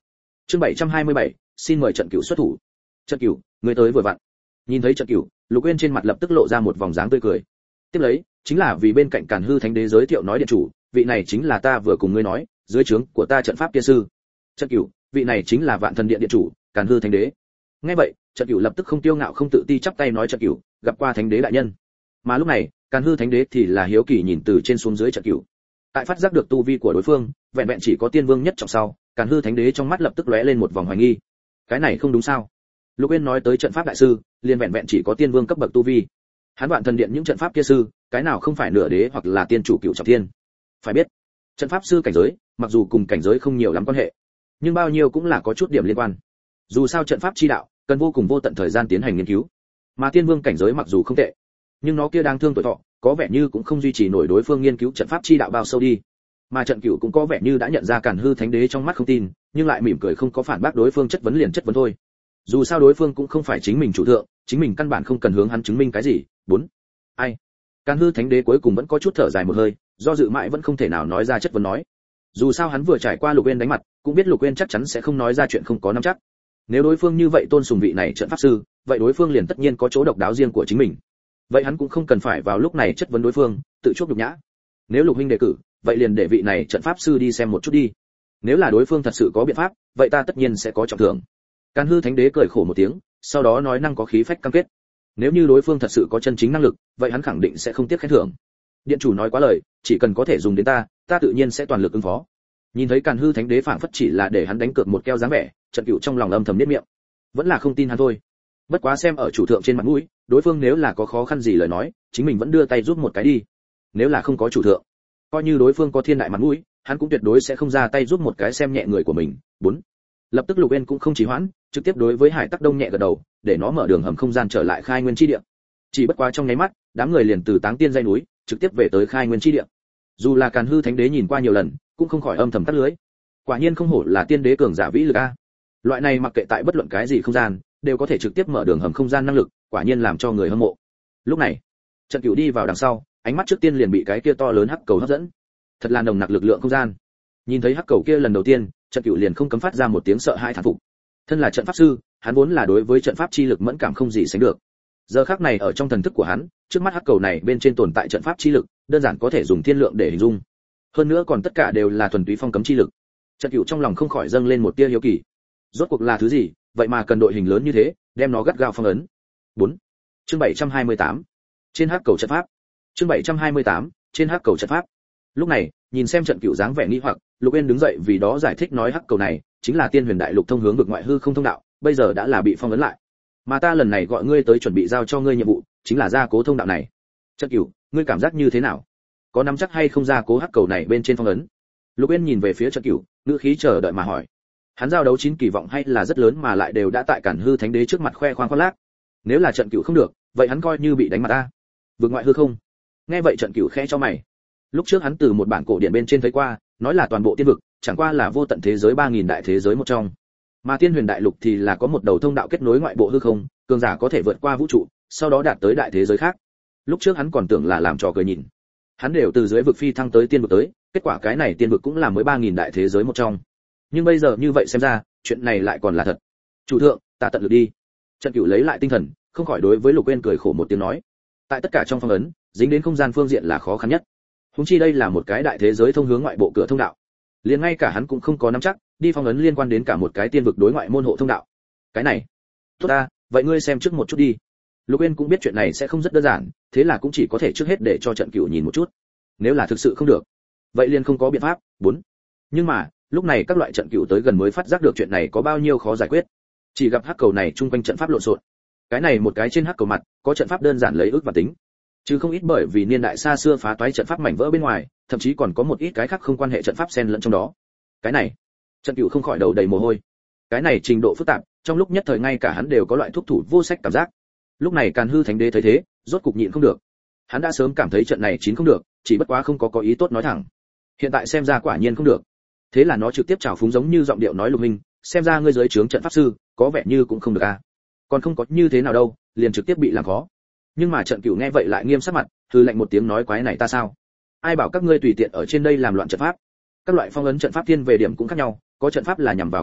Chương 727, xin mời Trận Cửu xuất thủ. Trận Cửu, người tới vừa vặn. Nhìn thấy Trận Cửu, Lục Uyên trên mặt lập tức lộ ra một vòng dáng tươi cười. Tiếp lấy, chính là vì bên cạnh Càn Hư Thánh Đế giới thiệu nói điện chủ, vị này chính là ta vừa cùng ngươi nói, dưới trướng của ta trận pháp tiên sư. Trận Cửu, vị này chính là Vạn Thần Điện điện chủ, Càn Hư Thánh Đế. Nghe vậy, Trận Cửu lập tức không tiêu ngạo không tự ti chắp tay nói Trận Cửu, gặp qua Thánh Đế đại nhân. Mà lúc này, Càn Hư Thánh Đế thì là hiếu kỳ nhìn từ trên xuống dưới Trận Cửu. Tại phát giác được tu vi của đối phương, vẹn vẹn chỉ có tiên vương nhất trọng sau, Càn Hư Thánh Đế trong mắt lập tức lóe lên một vòng hoài nghi. Cái này không đúng sao? Lục Uyên nói tới trận pháp đại sư, liền vẹn vẹn chỉ có tiên vương cấp bậc tu vi. Hắn Vạn Thần Điện những trận pháp kia sư, cái nào không phải nửa đế hoặc là tiên chủ cửu trọng thiên. Phải biết, trận pháp sư cảnh giới, mặc dù cùng cảnh giới không nhiều lắm quan hệ, nhưng bao nhiêu cũng là có chút điểm liên quan. Dù sao trận pháp chi đạo, cần vô cùng vô tận thời gian tiến hành nghiên cứu. Mà tiên vương cảnh giới mặc dù không tệ, nhưng nó kia đang thương tuổi thọ, có vẻ như cũng không duy trì nổi đối phương nghiên cứu trận pháp chi đạo bao sâu đi. Mà Trận Cửu cũng có vẻ như đã nhận ra Càn Hư Thánh Đế trong mắt không tin, nhưng lại mỉm cười không có phản bác đối phương chất vấn liền chất vấn thôi. Dù sao đối phương cũng không phải chính mình chủ thượng, chính mình căn bản không cần hướng hắn chứng minh cái gì. 4. Ai? Càn Hư Thánh Đế cuối cùng vẫn có chút thở dài một hơi, do dự mãi vẫn không thể nào nói ra chất vấn nói. Dù sao hắn vừa trải qua Lục Uyên đánh mặt, cũng biết Lục Uyên chắc chắn sẽ không nói ra chuyện không có nắm chắc. Nếu đối phương như vậy tôn sùng vị này trận pháp sư, vậy đối phương liền tất nhiên có chỗ độc đáo riêng của chính mình. Vậy hắn cũng không cần phải vào lúc này chất vấn đối phương, tự chuốc nhục nhã. Nếu Lục huynh đề cử, vậy liền để vị này trận pháp sư đi xem một chút đi. Nếu là đối phương thật sự có biện pháp, vậy ta tất nhiên sẽ có trọng thưởng. Càn Hư Thánh Đế cười khổ một tiếng, sau đó nói năng có khí phách cam kết. Nếu như đối phương thật sự có chân chính năng lực, vậy hắn khẳng định sẽ không tiếc khen thưởng. Điện chủ nói quá lời, chỉ cần có thể dùng đến ta tự nhiên sẽ toàn lực ứng phó. Nhìn thấy Càn Hư Thánh Đế phảng phất chỉ là để hắn đánh cược một keo dáng vẻ, Trận Cửu trong lòng âm thầm niết miệng. Vẫn là không tin hắn thôi. Bất quá xem ở chủ thượng trên mặt mũi, đối phương nếu là có khó khăn gì lời nói, chính mình vẫn đưa tay giúp một cái đi. Nếu là không có chủ thượng, coi như đối phương có thiên đại mặt mũi, hắn cũng tuyệt đối sẽ không ra tay giúp một cái xem nhẹ người của mình. 4. Lập tức Lục Uyên cũng không trì hoãn, trực tiếp đối với Hải Tắc Đông nhẹ gật đầu, để nó mở đường hầm không gian trở lại Khai Nguyên chi địa. Chỉ bất quá trong nháy mắt, đám người liền từ Táng Tiên dãy núi, trực tiếp về tới Khai Nguyên chi địa. Dù là Càn Hư Thánh Đế nhìn qua nhiều lần, cũng không khỏi âm thầm tắt lưới. Quả nhiên không hổ là tiên đế cường giả vĩ lực a. Loại này mặc kệ tại bất luận cái gì không gian, đều có thể trực tiếp mở đường hầm không gian năng lực, quả nhiên làm cho người hâm mộ. Lúc này, Trận Cửu đi vào đằng sau, ánh mắt trước tiên liền bị cái kia to lớn hắc cầu hấp dẫn. Thật là nồng nặc lực lượng không gian. Nhìn thấy hắc cầu kia lần đầu tiên, Trận Cửu liền không cấm phát ra một tiếng sợ hãi thán phục. Thân là trận pháp sư, hắn vốn là đối với trận pháp chi lực mẫn cảm không gì sánh được. Giờ khắc này ở trong thần thức của hắn, trước mắt hắc cầu này bên trên tồn tại trận pháp chi lực, đơn giản có thể dùng thiên lượng để hình dung. Hơn nữa còn tất cả đều là thuần túy phong cấm chi lực. Trận Cửu trong lòng không khỏi dâng lên một tia hiếu kỳ. Rốt cuộc là thứ gì, vậy mà cần đội hình lớn như thế, đem nó gắt gao phong ấn. 4. Chương 728. Trên hắc cầu trận pháp. Chương 728. Trên hắc cầu trận pháp. Lúc này, nhìn xem Trận Cửu dáng vẻ nghi hoặc, Lục Uyên đứng dậy vì đó giải thích nói hắc cầu này chính là Tiên Huyền Đại Lục thông hướng vực ngoại hư không thông đạo, bây giờ đã là bị phong ấn lại. Mà ta lần này gọi ngươi tới chuẩn bị giao cho ngươi nhiệm vụ, chính là gia cố thông đạo này. Trận Cửu, ngươi cảm giác như thế nào? Có nắm chắc hay không gia cố hắc cầu này bên trên phong ấn? Lục Uyên nhìn về phía Trận Cửu, ngữ khí chờ đợi mà hỏi. Hắn giao đấu 9 kỳ vọng hay là rất lớn mà lại đều đã tại Càn Hư Thánh Đế trước mặt khoe khoang khoác lác. Nếu là Trận Cửu không được, vậy hắn coi như bị đánh mặt ta. Vực ngoại hư không? Nghe vậy Trận Cửu khẽ cho mày. Lúc trước hắn từ một bản cổ điển bên trên thấy qua, nói là toàn bộ tiên vực, chẳng qua là vô tận thế giới 3000 đại thế giới một trong. Mà Tiên Huyền Đại Lục thì là có một đầu thông đạo kết nối ngoại bộ hư không, cường giả có thể vượt qua vũ trụ, sau đó đạt tới đại thế giới khác. Lúc trước hắn còn tưởng là làm trò cười nhìn. Hắn đều từ dưới vực phi thăng tới tiên vực tới, kết quả cái này tiên vực cũng là mới 3000 đại thế giới một trong. Nhưng bây giờ như vậy xem ra, chuyện này lại còn là thật. Chủ thượng, ta tận lực đi. Trận Cửu lấy lại tinh thần, không khỏi đối với Lục Uyên cười khổ một tiếng nói. Tại tất cả trong phong ấn, dính đến không gian phương diện là khó khăn nhất. Huống chi đây là một cái đại thế giới thông hướng ngoại bộ cửa thông đạo. Liền ngay cả hắn cũng không có nắm chắc, đi phong ấn liên quan đến cả một cái tiên vực đối ngoại môn hộ thông đạo. Cái này, tốt ta, vậy ngươi xem trước một chút đi. Lục Uyên cũng biết chuyện này sẽ không rất đơn giản, thế là cũng chỉ có thể trước hết để cho Trận Cửu nhìn một chút. Nếu là thực sự không được, vậy liền không có biện pháp. 4. Nhưng mà, lúc này các loại Trận Cửu tới gần mới phát giác được chuyện này có bao nhiêu khó giải quyết. Chỉ gặp hắc cầu này trung quanh trận pháp lộn xộn. Cái này một cái trên hắc cầu mặt, có trận pháp đơn giản lấy ước và tính, chứ không ít bởi vì niên đại xa xưa phá toái trận pháp mảnh vỡ bên ngoài, thậm chí còn có một ít cái khác không quan hệ trận pháp xen lẫn trong đó. Cái này, Trận Cửu không khỏi đầu đầy mồ hôi. Cái này trình độ phức tạp, trong lúc nhất thời ngay cả hắn đều có loại thúc thủ vô sách cảm giác. Lúc này Càn Hư Thánh Đế thấy thế, rốt cục nhịn không được. Hắn đã sớm cảm thấy trận này chín không được, chỉ bất quá không có ý tốt nói thẳng. Hiện tại xem ra quả nhiên không được. Thế là nó trực tiếp trào phúng giống như giọng điệu nói Lục huynh, xem ra ngươi dưới trướng trận pháp sư, có vẻ như cũng không được a. Còn không có như thế nào đâu, liền trực tiếp bị làm khó. Nhưng mà Trận Cửu nghe vậy lại nghiêm sắc mặt, hừ lạnh một tiếng nói quái này ta sao? Ai bảo các ngươi tùy tiện ở trên đây làm loạn trận pháp? Các loại phong ấn trận pháp thiên về điểm cũng khác nhau, có trận pháp là nhằm vào cường giả,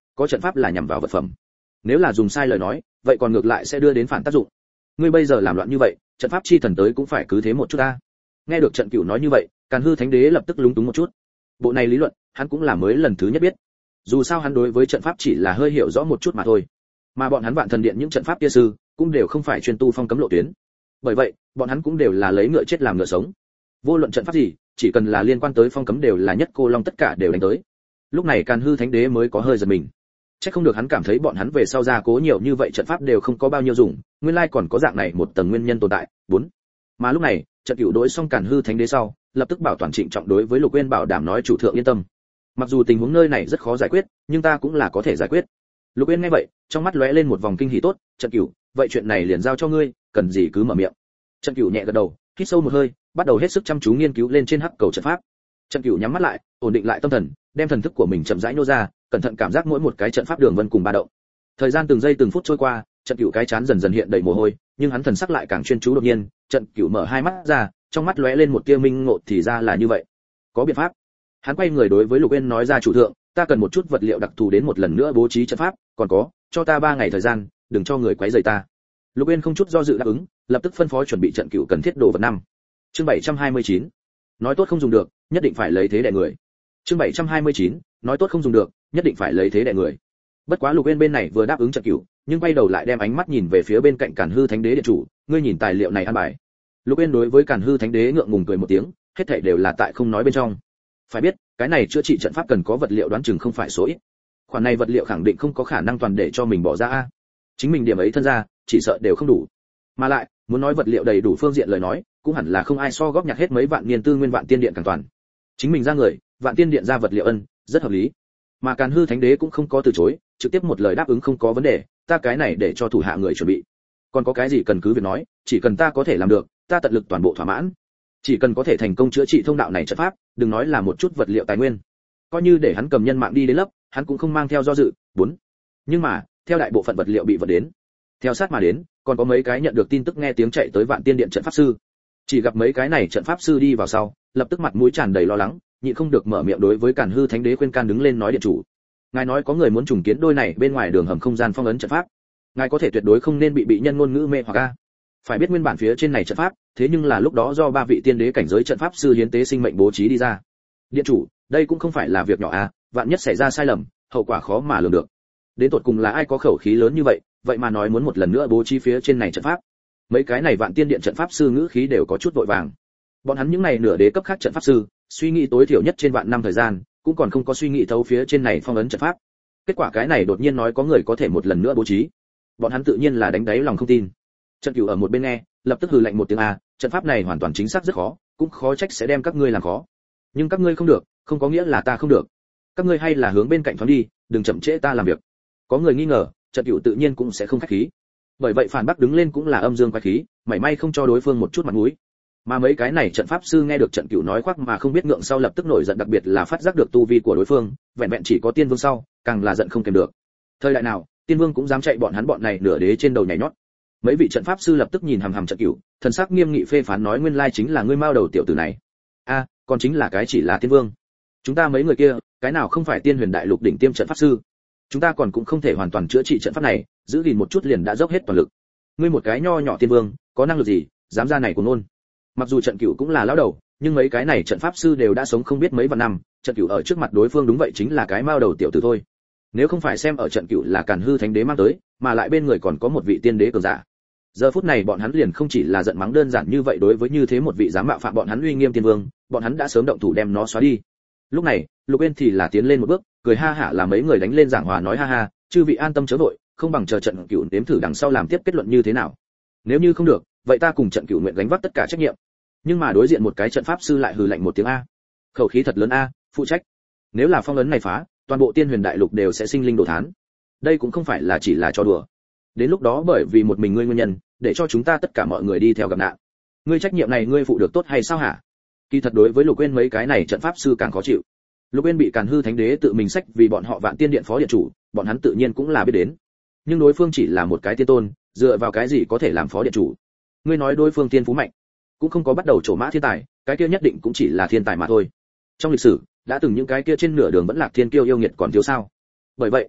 có trận pháp là nhằm vào vật phẩm. Nếu là dùng sai lời nói, vậy còn ngược lại sẽ đưa đến phản tác dụng. Ngươi bây giờ làm loạn như vậy, trận pháp chi thần tới cũng phải cứ thế một chút ta. Nghe được Trận Cửu nói như vậy, Càn Hư Thánh Đế lập tức lúng túng một chút. Bộ này lý luận, hắn cũng là mới lần thứ nhất biết. Dù sao hắn đối với trận pháp chỉ là hơi hiểu rõ một chút mà thôi. Mà bọn hắn Vạn Thần Điện những trận pháp kia sư, cũng đều không phải chuyên tu phong cấm lộ tuyến. Bởi vậy, bọn hắn cũng đều là lấy ngựa chết làm ngựa sống. Vô luận trận pháp gì, chỉ cần là liên quan tới phong cấm đều là nhất cô long tất cả đều đánh tới. Lúc này Càn Hư Thánh Đế mới có hơi giật mình. Chắc không được hắn cảm thấy bọn hắn về sau ra cố nhiều như vậy trận pháp đều không có bao nhiêu dùng, nguyên lai còn có dạng này một tầng nguyên nhân tồn tại. 4. Mà lúc này, Trận Cửu đối xong Càn Hư Thánh Đế sau, lập tức bảo toàn trịnh trọng đối với Lục Uyên bảo đảm nói chủ thượng yên tâm. Mặc dù tình huống nơi này rất khó giải quyết, nhưng ta cũng là có thể giải quyết. Lục Uyên nghe vậy, trong mắt lóe lên một vòng kinh hỉ tốt, Trận Cửu, vậy chuyện này liền giao cho ngươi, cần gì cứ mở miệng. Trận Cửu nhẹ gật đầu, hít sâu một hơi, bắt đầu hết sức chăm chú nghiên cứu lên trên hắc cầu trận pháp. Trận Cửu nhắm mắt lại, ổn định lại tâm thần, đem thần thức của mình chậm rãi nô ra, cẩn thận cảm giác mỗi một cái trận pháp đường vân cùng ba động. Thời gian từng giây từng phút trôi qua, Trận Cửu cái chán dần dần hiện đầy mồ hôi, nhưng hắn thần sắc lại càng chuyên chú. Đột nhiên, Trận Cửu mở hai mắt ra, trong mắt lóe lên một tia minh ngộ, thì ra là như vậy. Có biện pháp. Hắn quay người đối với Lục Uyên nói ra chủ thượng, ta cần một chút vật liệu đặc thù đến một lần nữa bố trí trận pháp, còn có, cho ta 3 ngày thời gian, đừng cho người quấy rầy ta. Lục Uyên không chút do dự đáp ứng, lập tức phân phó chuẩn bị Trận Cửu cần thiết đồ vật năm. Chương 729. Nói tốt không dùng được, nhất định phải lấy thế đè người. Chương 729. Nói tốt không dùng được, nhất định phải lấy thế đè người. Bất quá Lục Uyên bên này vừa đáp ứng Trận Cửu, nhưng quay đầu lại đem ánh mắt nhìn về phía bên cạnh Càn Hư Thánh Đế điện chủ, ngươi nhìn tài liệu này an bài. Lục Uyên đối với Càn Hư Thánh Đế ngượng ngùng cười một tiếng, hết thảy đều là tại không nói bên trong. Phải biết, cái này chữa trị trận pháp cần có vật liệu đoán chừng không phải số ít. Khoản này vật liệu khẳng định không có khả năng toàn để cho mình bỏ ra a. Chính mình điểm ấy thân ra, chỉ sợ đều không đủ. Mà lại, muốn nói vật liệu đầy đủ phương diện lời nói, cũng hẳn là không ai so góp nhặt hết mấy vạn niên tư nguyên Vạn Tiên Điện càng toàn. Chính mình ra người, Vạn Tiên Điện ra vật liệu ân, rất hợp lý. Mà Càn Hư Thánh Đế cũng không có từ chối, trực tiếp một lời đáp ứng không có vấn đề, ta cái này để cho thủ hạ người chuẩn bị. Còn có cái gì cần cứ việc nói, chỉ cần ta có thể làm được, ta tận lực toàn bộ thỏa mãn. Chỉ cần có thể thành công chữa trị thông đạo này trận pháp, đừng nói là một chút vật liệu tài nguyên, coi như để hắn cầm nhân mạng đi đến lấp, hắn cũng không mang theo do dự. 4. Nhưng mà, theo đại bộ phận vật liệu bị vận đến, theo sát mà đến, còn có mấy cái nhận được tin tức nghe tiếng chạy tới Vạn Tiên Điện trận pháp sư. Chỉ gặp mấy cái này trận pháp sư đi vào sau, lập tức mặt mũi tràn đầy lo lắng, nhịn không được mở miệng đối với Càn Hư Thánh Đế khuyên can đứng lên nói điện chủ. Ngài nói có người muốn trùng kiến đôi này bên ngoài đường hầm không gian phong ấn trận pháp, ngài có thể tuyệt đối không nên bị nhân ngôn ngữ mê hoặc a. Phải biết nguyên bản phía trên này trận pháp, thế nhưng là lúc đó do 3 vị tiên đế cảnh giới trận pháp sư hiến tế sinh mệnh bố trí đi ra. Điện chủ, đây cũng không phải là việc nhỏ a, vạn nhất xảy ra sai lầm, hậu quả khó mà lường được. Đến tột cùng là ai có khẩu khí lớn như vậy, vậy mà nói muốn một lần nữa bố trí phía trên này trận pháp. Mấy cái này Vạn Tiên Điện trận pháp sư ngữ khí đều có chút vội vàng. Bọn hắn những này nửa đế cấp khác trận pháp sư, suy nghĩ tối thiểu nhất trên vạn năm thời gian, cũng còn không có suy nghĩ thấu phía trên này phong ấn trận pháp. Kết quả cái này đột nhiên nói có người có thể một lần nữa bố trí. Bọn hắn tự nhiên là đánh đáy lòng không tin. Trận Cửu ở một bên nghe, lập tức hừ lạnh một tiếng a, trận pháp này hoàn toàn chính xác rất khó, cũng khó trách sẽ đem các ngươi làm khó. Nhưng các ngươi không được, không có nghĩa là ta không được. Các ngươi hay là hướng bên cạnh thoáng đi, đừng chậm trễ ta làm việc. Có người nghi ngờ, Trận Cửu tự nhiên cũng sẽ không khách khí. Bởi vậy phản bác đứng lên cũng là âm dương quái khí, mảy may không cho đối phương một chút mặt mũi. Mà mấy cái này trận pháp sư nghe được Trận Cửu nói khoác mà không biết ngượng sau lập tức nổi giận, đặc biệt là phát giác được tu vi của đối phương, vẹn vẹn chỉ có tiên vương sau, càng là giận không kềm được. Thời đại nào, tiên vương cũng dám chạy bọn hắn bọn này nửa đế trên đầu nhảy nhót. Mấy vị trận pháp sư lập tức nhìn hằm hằm Trận Cửu, thần sắc nghiêm nghị phê phán nói nguyên lai chính là ngươi mao đầu tiểu tử này. A, còn chính là cái chỉ là tiên vương. Chúng ta mấy người kia, cái nào không phải Tiên Huyền Đại Lục đỉnh tiêm trận pháp sư. Chúng ta còn cũng không thể hoàn toàn chữa trị trận pháp này, giữ gìn một chút liền đã dốc hết toàn lực. Ngươi một cái nho nhỏ tiên vương, có năng lực gì, dám ra này của nôn. Mặc dù Trận Cửu cũng là lão đầu, nhưng mấy cái này trận pháp sư đều đã sống không biết mấy vạn năm, Trận Cửu ở trước mặt đối phương đúng vậy chính là cái mao đầu tiểu tử thôi. Nếu không phải xem ở Trận Cửu là Càn Hư Thánh Đế mang tới, mà lại bên người còn có một vị tiên đế cường giả. Giờ phút này bọn hắn liền không chỉ là giận mắng đơn giản như vậy, đối với như thế một vị dám mạo phạm bọn hắn uy nghiêm tiên vương, bọn hắn đã sớm động thủ đem nó xóa đi. Lúc này, Lục Uyên thì là tiến lên một bước, cười ha hả là mấy người đánh lên giảng hòa nói ha ha, chư vị an tâm chớ vội, không bằng chờ Trận Cửu nếm thử đằng sau làm tiếp kết luận như thế nào. Nếu như không được, vậy ta cùng Trận Cửu nguyện gánh vác tất cả trách nhiệm. Nhưng mà đối diện một cái trận pháp sư lại hừ lạnh một tiếng a, khẩu khí thật lớn a, phụ trách. Nếu là phong ấn này phá, toàn bộ Tiên Huyền Đại Lục đều sẽ sinh linh đồ thán. Đây cũng không phải là chỉ là trò đùa. Đến lúc đó bởi vì một mình ngươi nguyên nhân, để cho chúng ta tất cả mọi người đi theo gặp nạn. Ngươi trách nhiệm này ngươi phụ được tốt hay sao hả? Kỳ thật đối với Lục Uyên mấy cái này trận pháp sư càng khó chịu. Lục Uyên bị Càn Hư Thánh Đế tự mình sách vì bọn họ Vạn Tiên Điện phó điện chủ, bọn hắn tự nhiên cũng là biết đến. Nhưng đối phương chỉ là một cái tiên tôn, dựa vào cái gì có thể làm phó điện chủ? Ngươi nói đối phương tiên phú mạnh, cũng không có bắt đầu trổ mã thiên tài, cái kia nhất định cũng chỉ là thiên tài mà thôi. Trong lịch sử, đã từng những cái kia trên nửa đường vẫn lạc thiên kiêu yêu nghiệt còn thiếu sao? Bởi vậy,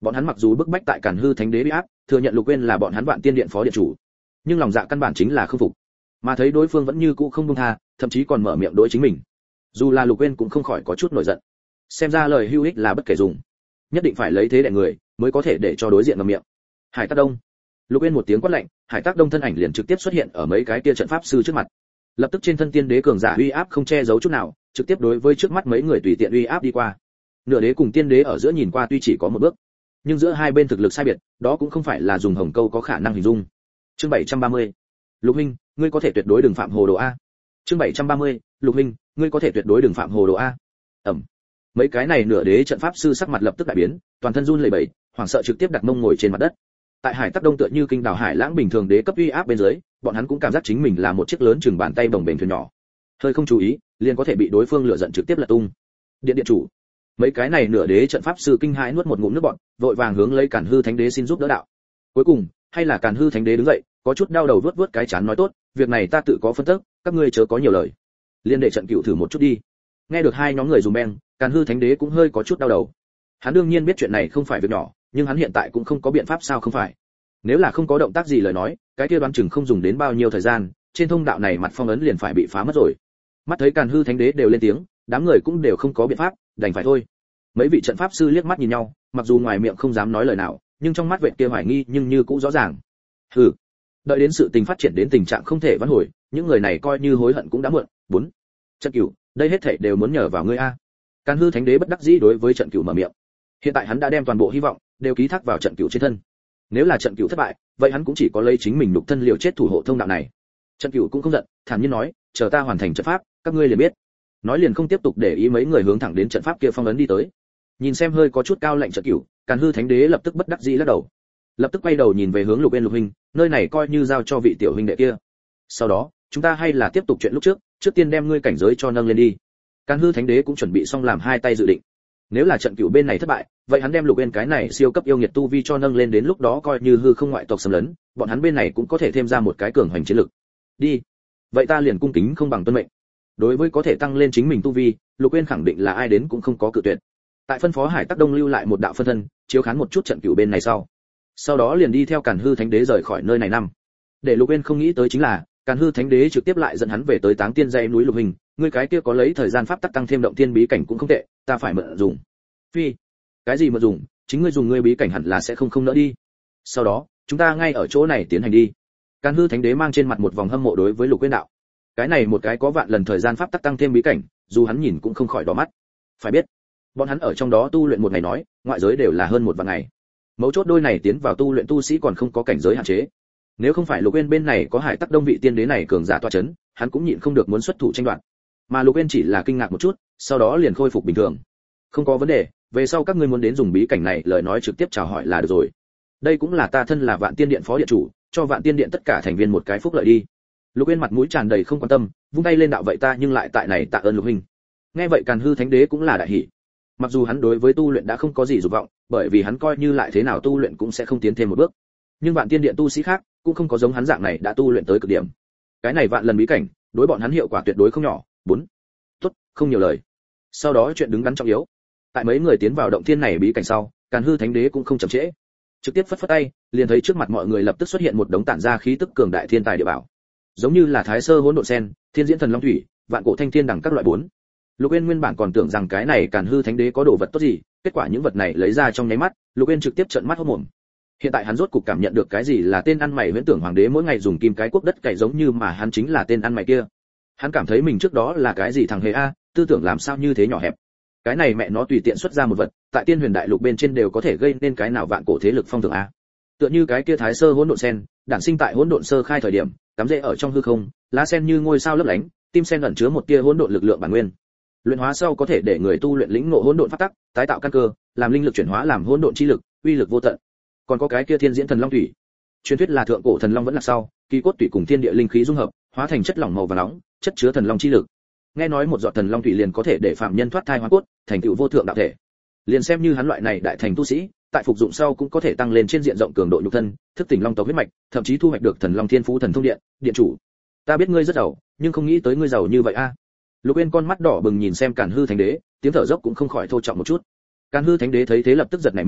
Bọn hắn mặc dù bức bách tại Càn Hư Thánh Đế bị áp, thừa nhận Lục Uyên là bọn hắn Vạn Tiên Điện phó điện chủ, nhưng lòng dạ căn bản chính là không phục. Mà thấy đối phương vẫn như cũ không buông tha, thậm chí còn mở miệng đối chính mình. Dù là Lục Uyên cũng không khỏi có chút nổi giận. Xem ra lời hữu ích là bất kể dùng, nhất định phải lấy thế đè người, mới có thể để cho đối diện ngậm miệng. Hải Tác Đông. Lục Uyên một tiếng quát lạnh, Hải Tác Đông thân ảnh liền trực tiếp xuất hiện ở mấy cái kia trận pháp sư trước mặt. Lập tức trên thân tiên đế cường giả uy áp không che giấu chút nào, trực tiếp đối với trước mắt mấy người tùy tiện uy áp đi qua. Nửa đế cùng tiên đế ở giữa nhìn qua tuy chỉ có một bước, nhưng giữa hai bên thực lực sai biệt, đó cũng không phải là dùng hồng câu có khả năng hình dung. Chương 730. Lục huynh, ngươi có thể tuyệt đối đừng phạm hồ đồ a. Chương 730. Lục huynh, ngươi có thể tuyệt đối đừng phạm hồ đồ a. Mấy cái này nửa đế trận pháp sư sắc mặt lập tức đại biến, toàn thân run lẩy bẩy, hoảng sợ trực tiếp đặt mông ngồi trên mặt đất. Tại Hải Tắc Đông tựa như kinh đảo hải lãng bình thường đế cấp uy áp bên dưới, bọn hắn cũng cảm giác chính mình là một chiếc lớn chừng bàn tay bồng bềnh thuyền nhỏ, hơi không chú ý, liền có thể bị đối phương lửa giận trực tiếp lật tung. Điện chủ, mấy cái này nửa đế trận pháp sư kinh hãi nuốt một ngụm nước bọt, vội vàng hướng lấy Càn Hư Thánh Đế xin giúp đỡ đạo. Cuối cùng, hay là Càn Hư Thánh Đế đứng dậy, có chút đau đầu vuốt cái trán nói tốt, việc này ta tự có phân tích, các ngươi chớ có nhiều lời. Liên đệ trận cựu thử một chút đi. Nghe được hai nhóm người dùng beng, Càn Hư Thánh Đế cũng hơi có chút đau đầu. Hắn đương nhiên biết chuyện này không phải việc nhỏ, nhưng hắn hiện tại cũng không có biện pháp sao không phải. Nếu là không có động tác gì lời nói, cái kia đoán chừng không dùng đến bao nhiêu thời gian, trên thông đạo này mặt phong ấn liền phải bị phá mất rồi. Mắt thấy Càn Hư Thánh Đế đều lên tiếng, đám người cũng đều không có biện pháp, đành phải thôi. Mấy vị trận pháp sư liếc mắt nhìn nhau, mặc dù ngoài miệng không dám nói lời nào, nhưng trong mắt vệt kia hoài nghi nhưng như cũng rõ ràng. Hừ, đợi đến sự tình phát triển đến tình trạng không thể vãn hồi, những người này coi như hối hận cũng đã muộn. 4. Trận Cửu, đây hết thảy đều muốn nhờ vào ngươi a. Càn Hư Thánh Đế bất đắc dĩ đối với Trận Cửu mở miệng. Hiện tại hắn đã đem toàn bộ hy vọng đều ký thác vào Trận Cửu trên thân. Nếu là Trận Cửu thất bại, vậy hắn cũng chỉ có lấy chính mình nhục thân liều chết thủ hộ thông đạo này. Trận Cửu cũng không giận, thản nhiên nói, chờ ta hoàn thành trận pháp, các ngươi liền biết. Nói liền không tiếp tục để ý mấy người hướng thẳng đến trận pháp kia phong ấn đi tới. Nhìn xem hơi có chút cao lạnh Trận Cửu, Càn Hư Thánh Đế lập tức bất đắc dĩ lắc đầu. Lập tức quay đầu nhìn về hướng Lục huynh, nơi này coi như giao cho vị tiểu huynh đệ kia. Sau đó, chúng ta hay là tiếp tục chuyện lúc trước tiên đem ngươi cảnh giới cho nâng lên đi. Càn Hư Thánh Đế cũng chuẩn bị xong làm hai tay dự định. Nếu là Trận Cửu bên này thất bại, vậy hắn đem Lục Uyên cái này siêu cấp yêu nghiệt tu vi cho nâng lên, đến lúc đó coi như hư không ngoại tộc xâm lấn, bọn hắn bên này cũng có thể thêm ra một cái cường hoành chiến lực. Đi. Vậy ta liền cung kính không bằng tuân mệnh. Đối với có thể tăng lên chính mình tu vi, Lục Uyên khẳng định là ai đến cũng không có cự tuyệt. Tại phân phó Hải Tắc Đông lưu lại một đạo phân thân, chiếu khán một chút Trận Cửu bên này sau đó liền đi theo Càn Hư Thánh Đế rời khỏi nơi này năm. Để Lục Uyên không nghĩ tới chính là, Càn Hư Thánh Đế trực tiếp lại dẫn hắn về tới Táng Tiên dãy núi Lục Hình, ngươi cái kia có lấy thời gian pháp tắc tăng thêm động tiên bí cảnh cũng không tệ, ta phải mượn dùng. Phi, cái gì mượn dùng, chính ngươi dùng ngươi bí cảnh hẳn là sẽ không nỡ đi. Sau đó, chúng ta ngay ở chỗ này tiến hành đi. Càn Hư Thánh Đế mang trên mặt một vòng hâm mộ đối với Lục Uyên đạo. Cái này một cái có vạn lần thời gian pháp tắc tăng thêm bí cảnh, dù hắn nhìn cũng không khỏi đỏ mắt. Phải biết, bọn hắn ở trong đó tu luyện một ngày nói, ngoại giới đều là hơn một vạn ngày. Mấu chốt đôi này tiến vào tu luyện tu sĩ còn không có cảnh giới hạn chế. Nếu không phải Lục Uyên bên này có Hải Tắc Đông vị tiên đế này cường giả tọa chấn, hắn cũng nhịn không được muốn xuất thủ tranh đoạt. Mà Lục Uyên chỉ là kinh ngạc một chút, sau đó liền khôi phục bình thường. Không có vấn đề, về sau các ngươi muốn đến dùng bí cảnh này, lời nói trực tiếp chào hỏi là được rồi. Đây cũng là ta thân là Vạn Tiên Điện phó điện chủ, cho Vạn Tiên Điện tất cả thành viên một cái phúc lợi đi. Lục Uyên mặt mũi tràn đầy không quan tâm, vung tay lên đạo vậy ta nhưng lại tại này tạ ơn Lục huynh. Nghe vậy Càn Hư Thánh Đế cũng là đại hỉ. Mặc dù hắn đối với tu luyện đã không có gì dục vọng, bởi vì hắn coi như lại thế nào tu luyện cũng sẽ không tiến thêm một bước. Nhưng Vạn Tiên Điện tu sĩ khác cũng không có giống hắn dạng này đã tu luyện tới cực điểm. Cái này vạn lần bí cảnh, đối bọn hắn hiệu quả tuyệt đối không nhỏ. 4. Tốt, không nhiều lời. Sau đó chuyện đứng đắn trọng yếu. Tại mấy người tiến vào động thiên này bí cảnh sau, Càn Hư Thánh Đế cũng không chậm trễ, trực tiếp phất phất tay, liền thấy trước mặt mọi người lập tức xuất hiện một đống tản ra khí tức cường đại thiên tài địa bảo, giống như là Thái Sơ Hỗn Độn Sen, Thiên Diễn Thần Long Thủy, Vạn Cổ Thanh Thiên đẳng các loại 4. Lục Uyên nguyên bản còn tưởng rằng cái này Càn Hư Thánh Đế có đồ vật tốt gì, kết quả những vật này lấy ra trong nháy mắt, Lục Uyên trực tiếp trợn mắt hốt mồm. Hiện tại hắn rốt cục cảm nhận được cái gì là tên ăn mày huyễn tưởng hoàng đế mỗi ngày dùng kim cái cuốc đất cày, giống như mà hắn chính là tên ăn mày kia. Hắn cảm thấy mình trước đó là cái gì thằng hề a, tư tưởng làm sao như thế nhỏ hẹp. Cái này mẹ nó tùy tiện xuất ra một vật, tại Tiên Huyền Đại Lục bên trên đều có thể gây nên cái nào vạn cổ thế lực phong thưởng a. Tựa như cái kia Thái Sơ Hỗn Độn Sen, đản sinh tại hỗn độn sơ khai thời điểm, cắm rễ ở trong hư không, lá sen như ngôi sao lấp lánh, tim sen ẩn chứa một tia hỗn độn lực lượng bản nguyên. Luyện hóa sau có thể để người tu luyện lĩnh ngộ hỗn độn pháp tắc, tái tạo căn cơ, làm linh lực chuyển hóa làm hỗn độn chi lực, uy lực vô tận. Còn có cái kia Thiên Diễn Thần Long Thủy, truyền thuyết là thượng cổ thần long vẫn là sau, kỳ cốt tủy cùng thiên địa linh khí dung hợp, hóa thành chất lỏng màu vàng nóng, chất chứa thần long chi lực. Nghe nói một giọt thần long thủy liền có thể để phạm nhân thoát thai hóa cốt, thành tựu vô thượng đạo thể. Liền xem như hắn loại này đại thành tu sĩ, tại phục dụng sau cũng có thể tăng lên trên diện rộng cường độ nhục thân, thức tỉnh long tộc huyết mạch, thậm chí thu hoạch được thần long thiên phú thần thông điện. Điện chủ, ta biết ngươi rất giàu, nhưng không nghĩ tới ngươi giàu như vậy a. Lục Uyên con mắt đỏ bừng nhìn xem Càn Hư Thánh Đế, tiếng thở dốc cũng không khỏi thô trọng một chút. Càn Hư Thánh Đế thấy thế lập tức giật nảy mình,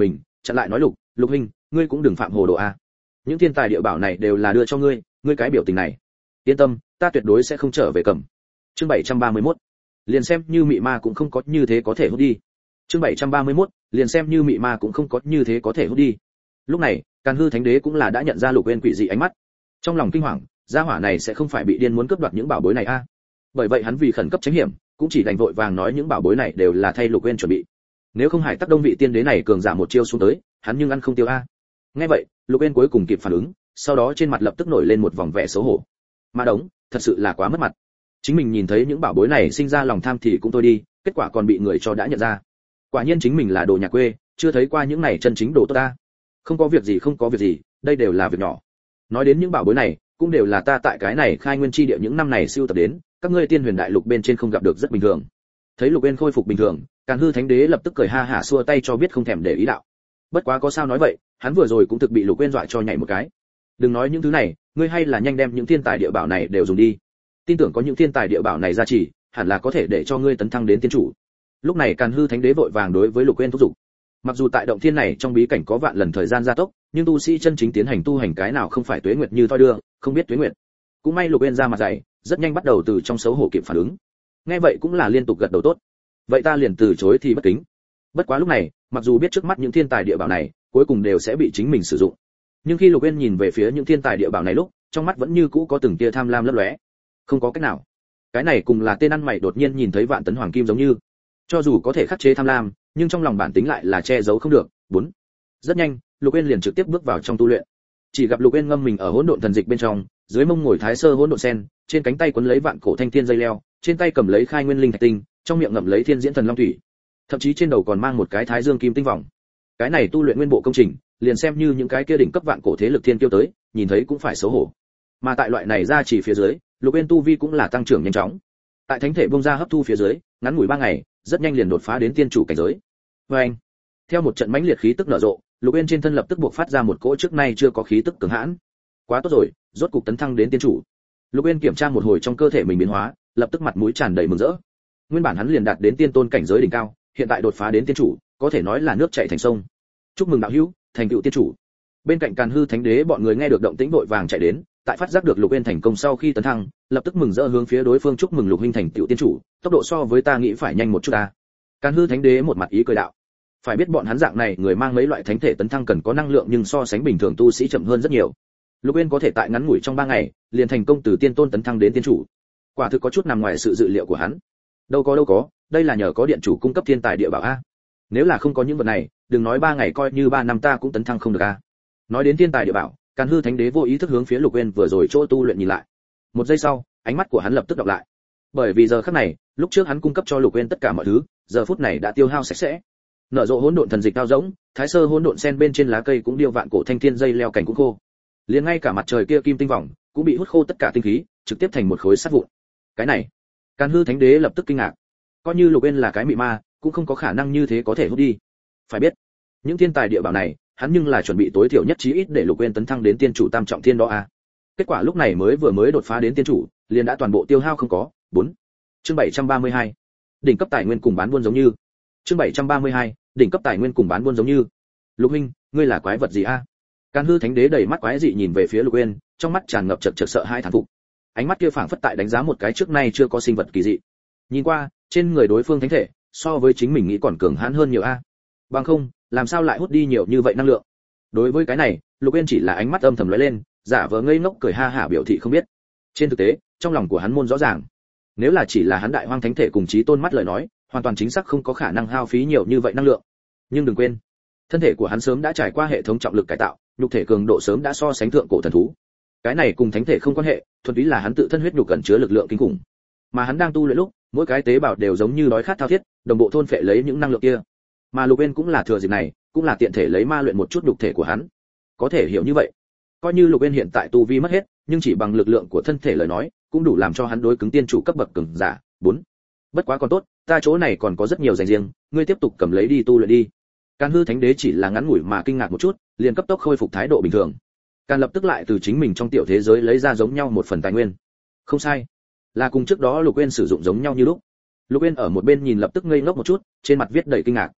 chặn lại nói Lục huynh, ngươi cũng đừng phạm hồ đồ a. Những thiên tài địa bảo này đều là đưa cho ngươi, ngươi cái biểu tình này. Yên tâm, ta tuyệt đối sẽ không trở về cầm. Chương 731. Liền xem như mị ma cũng không có như thế có thể hút đi. Chương 731. Liền xem như mị ma cũng không có như thế có thể hút đi. Lúc này, Càn Hư Thánh Đế cũng là đã nhận ra Lục Uyên quỷ dị ánh mắt. Trong lòng kinh hoàng, gia hỏa này sẽ không phải bị điên muốn cướp đoạt những bảo bối này a. Bởi vậy hắn vì khẩn cấp tránh hiểm, cũng chỉ đành vội vàng nói những bảo bối này đều là thay Lục Uyên chuẩn bị. Nếu không Hải Tắc Đông vị tiên đế này cường giả một chiêu xuống tới, hắn nhưng ăn không tiêu a. Nghe vậy, Lục Uyên cuối cùng kịp phản ứng, sau đó trên mặt lập tức nổi lên một vòng vẻ xấu hổ. Ma đống, thật sự là quá mất mặt. Chính mình nhìn thấy những bảo bối này sinh ra lòng tham thì cũng thôi đi, kết quả còn bị người cho đã nhận ra. Quả nhiên chính mình là đồ nhà quê, chưa thấy qua những này chân chính đồ tốt ta. Không có việc gì, đây đều là việc nhỏ. Nói đến những bảo bối này, cũng đều là ta tại cái này khai nguyên chi địa những năm này siêu tập đến, các ngươi tiên huyền đại lục bên trên không gặp được rất bình thường. Thấy Lục Uyên khôi phục bình thường, Càn Hư Thánh Đế lập tức cười ha hả xua tay cho biết không thèm để ý đạo. Bất quá có sao nói vậy, hắn vừa rồi cũng thực bị Lục Uyên dọa cho nhảy một cái. Đừng nói những thứ này, ngươi hay là nhanh đem những thiên tài địa bảo này đều dùng đi. Tin tưởng có những thiên tài địa bảo này ra chỉ, hẳn là có thể để cho ngươi tấn thăng đến tiên chủ. Lúc này Càn Hư Thánh Đế vội vàng đối với Lục Uyên thúc giục. Mặc dù tại động thiên này trong bí cảnh có vạn lần thời gian gia tốc, nhưng tu sĩ chân chính tiến hành tu hành cái nào không phải tuế nguyệt như thoi đưa, không biết tuế nguyệt. Cũng may Lục Uyên ra mặt dày, rất nhanh bắt đầu từ trong xấu hổ kịp phản ứng. Nghe vậy cũng là liên tục gật đầu tốt. Vậy ta liền từ chối thì bất kính. Bất quá lúc này, mặc dù biết trước mắt những thiên tài địa bảo này, cuối cùng đều sẽ bị chính mình sử dụng. Nhưng khi Lục Uyên nhìn về phía những thiên tài địa bảo này lúc, trong mắt vẫn như cũ có từng tia tham lam lấp lóe. Không có cách nào. Cái này cùng là tên ăn mày đột nhiên nhìn thấy vạn tấn hoàng kim giống như. Cho dù có thể khắc chế tham lam, nhưng trong lòng bản tính lại là che giấu không được. 4. Rất nhanh, Lục Uyên liền trực tiếp bước vào trong tu luyện. Chỉ gặp Lục Uyên ngâm mình ở hỗn độn thần dịch bên trong, dưới mông ngồi thái sơ hỗn độn sen, trên cánh tay quấn lấy vạn cổ thanh thiên dây leo, trên tay cầm lấy khai nguyên linh thạch tinh, trong miệng ngậm lấy thiên diễn thần long thủy, thậm chí trên đầu còn mang một cái thái dương kim tinh vòng. Cái này tu luyện nguyên bộ công trình, liền xem như những cái kia đỉnh cấp vạn cổ thế lực thiên kiêu tới, nhìn thấy cũng phải xấu hổ. Mà tại loại này ra chỉ phía dưới, Lục Uyên tu vi cũng là tăng trưởng nhanh chóng. Tại thánh thể bung ra hấp thu phía dưới, ngắn ngủi 3 ngày, rất nhanh liền đột phá đến tiên chủ cảnh giới. Và anh, theo một trận mãnh liệt khí tức nở rộ, Lục Uyên trên thân lập tức buộc phát ra một cỗ trước nay chưa có khí tức cường hãn. Quá tốt rồi, rốt cục tấn thăng đến tiên chủ. Lục Uyên kiểm tra một hồi trong cơ thể mình biến hóa, lập tức mặt mũi tràn đầy mừng rỡ. Nguyên bản hắn liền đạt đến tiên tôn cảnh giới đỉnh cao, hiện tại đột phá đến tiên chủ, có thể nói là nước chảy thành sông. Chúc mừng đạo hữu, thành tựu tiên chủ. Bên cạnh Càn Hư Thánh Đế bọn người nghe được động tĩnh vội vàng chạy đến, tại phát giác được Lục Uyên thành công sau khi tấn thăng, lập tức mừng rỡ hướng phía đối phương chúc mừng Lục huynh thành tựu tiên chủ, tốc độ so với ta nghĩ phải nhanh một chút ta. Càn Hư Thánh Đế một mặt ý cười đạo. Phải biết bọn hắn dạng này người mang mấy loại thánh thể tấn thăng cần có năng lượng nhưng so sánh bình thường tu sĩ chậm hơn rất nhiều. Lục Uyên có thể tại ngắn ngủi trong 3 ngày, liền thành công từ tiên tôn tấn thăng đến tiên chủ. Quả thực có chút nằm ngoài sự dự liệu của hắn. Đâu có, đây là nhờ có điện chủ cung cấp thiên tài địa bảo a. Nếu là không có những vật này, đừng nói 3 ngày coi như 3 năm ta cũng tấn thăng không được a. Nói đến thiên tài địa bảo, Càn Hư Thánh Đế vô ý thức hướng phía Lục Uyên vừa rồi chỗ tu luyện nhìn lại. Một giây sau, ánh mắt của hắn lập tức đọc lại. Bởi vì giờ khắc này, lúc trước hắn cung cấp cho Lục Uyên tất cả mọi thứ, giờ phút này đã tiêu hao sạch sẽ. Nở rộ hỗn độn thần dịch cao rỗng, thái sơ hỗn độn sen bên trên lá cây cũng điêu vạn cổ thanh thiên dây leo cảnh cũng khô. Liền ngay cả mặt trời kia kim tinh vòng cũng bị hút khô tất cả tinh khí, trực tiếp thành một khối sắt vụn. Cái này, Càn Hư Thánh Đế lập tức kinh ngạc. Coi như Lục Uyên là cái mị ma, cũng không có khả năng như thế có thể hút đi. Phải biết, những thiên tài địa bảo này, hắn nhưng là chuẩn bị tối thiểu nhất chí ít để Lục Uyên tấn thăng đến tiên chủ tam trọng thiên đó a. Kết quả lúc này vừa mới đột phá đến tiên chủ, liền đã toàn bộ tiêu hao không có. 4. Chương 732. Đỉnh cấp tài nguyên cùng bán buôn giống như. Chương 732. Đỉnh cấp tài nguyên cùng bán buôn giống như. Lục huynh, ngươi là quái vật gì a? Càn Hư Thánh Đế đầy mắt quái dị nhìn về phía Lục Uyên, trong mắt tràn ngập chật sợ hãi thán phục. Ánh mắt kia phảng phất tại đánh giá một cái trước nay chưa có sinh vật kỳ dị. Nhìn qua, trên người đối phương thánh thể, so với chính mình nghĩ còn cường hãn hơn nhiều a. Bằng không, làm sao lại hút đi nhiều như vậy năng lượng? Đối với cái này, Lục Uyên chỉ là ánh mắt âm thầm lóe lên, giả vờ ngây ngốc cười ha hả biểu thị không biết. Trên thực tế, trong lòng của hắn môn rõ ràng. Nếu là chỉ là hắn đại hoang thánh thể cùng chí tôn mắt lời nói, hoàn toàn chính xác không có khả năng hao phí nhiều như vậy năng lượng. Nhưng đừng quên, thân thể của hắn sớm đã trải qua hệ thống trọng lực cải tạo, nhục thể cường độ sớm đã so sánh thượng cổ thần thú. Cái này cùng thánh thể không quan hệ, thuần túy là hắn tự thân huyết nhục cẩn chứa lực lượng kinh khủng. Mà hắn đang tu luyện lúc, mỗi cái tế bào đều giống như đói khát thao thiết, đồng bộ thôn phệ lấy những năng lượng kia. Mà Lục Uyên cũng là thừa dịp này, cũng là tiện thể lấy ma luyện một chút nhục thể của hắn. Có thể hiểu như vậy. Coi như Lục Uyên hiện tại tu vi mất hết, nhưng chỉ bằng lực lượng của thân thể lời nói, cũng đủ làm cho hắn đối cứng tiên chủ cấp bậc cường giả. 4. Bất quá còn tốt, ta chỗ này còn có rất nhiều dành riêng, ngươi tiếp tục cầm lấy đi tu luyện đi. Càn Hư Thánh Đế chỉ là ngắn ngủi mà kinh ngạc một chút, liền cấp tốc khôi phục thái độ bình thường. Càn lập tức lại từ chính mình trong tiểu thế giới lấy ra giống nhau một phần tài nguyên. Không sai, là cùng trước đó Lục Uyên sử dụng giống nhau như lúc. Lục Uyên ở một bên nhìn lập tức ngây ngốc một chút, trên mặt viết đầy kinh ngạc.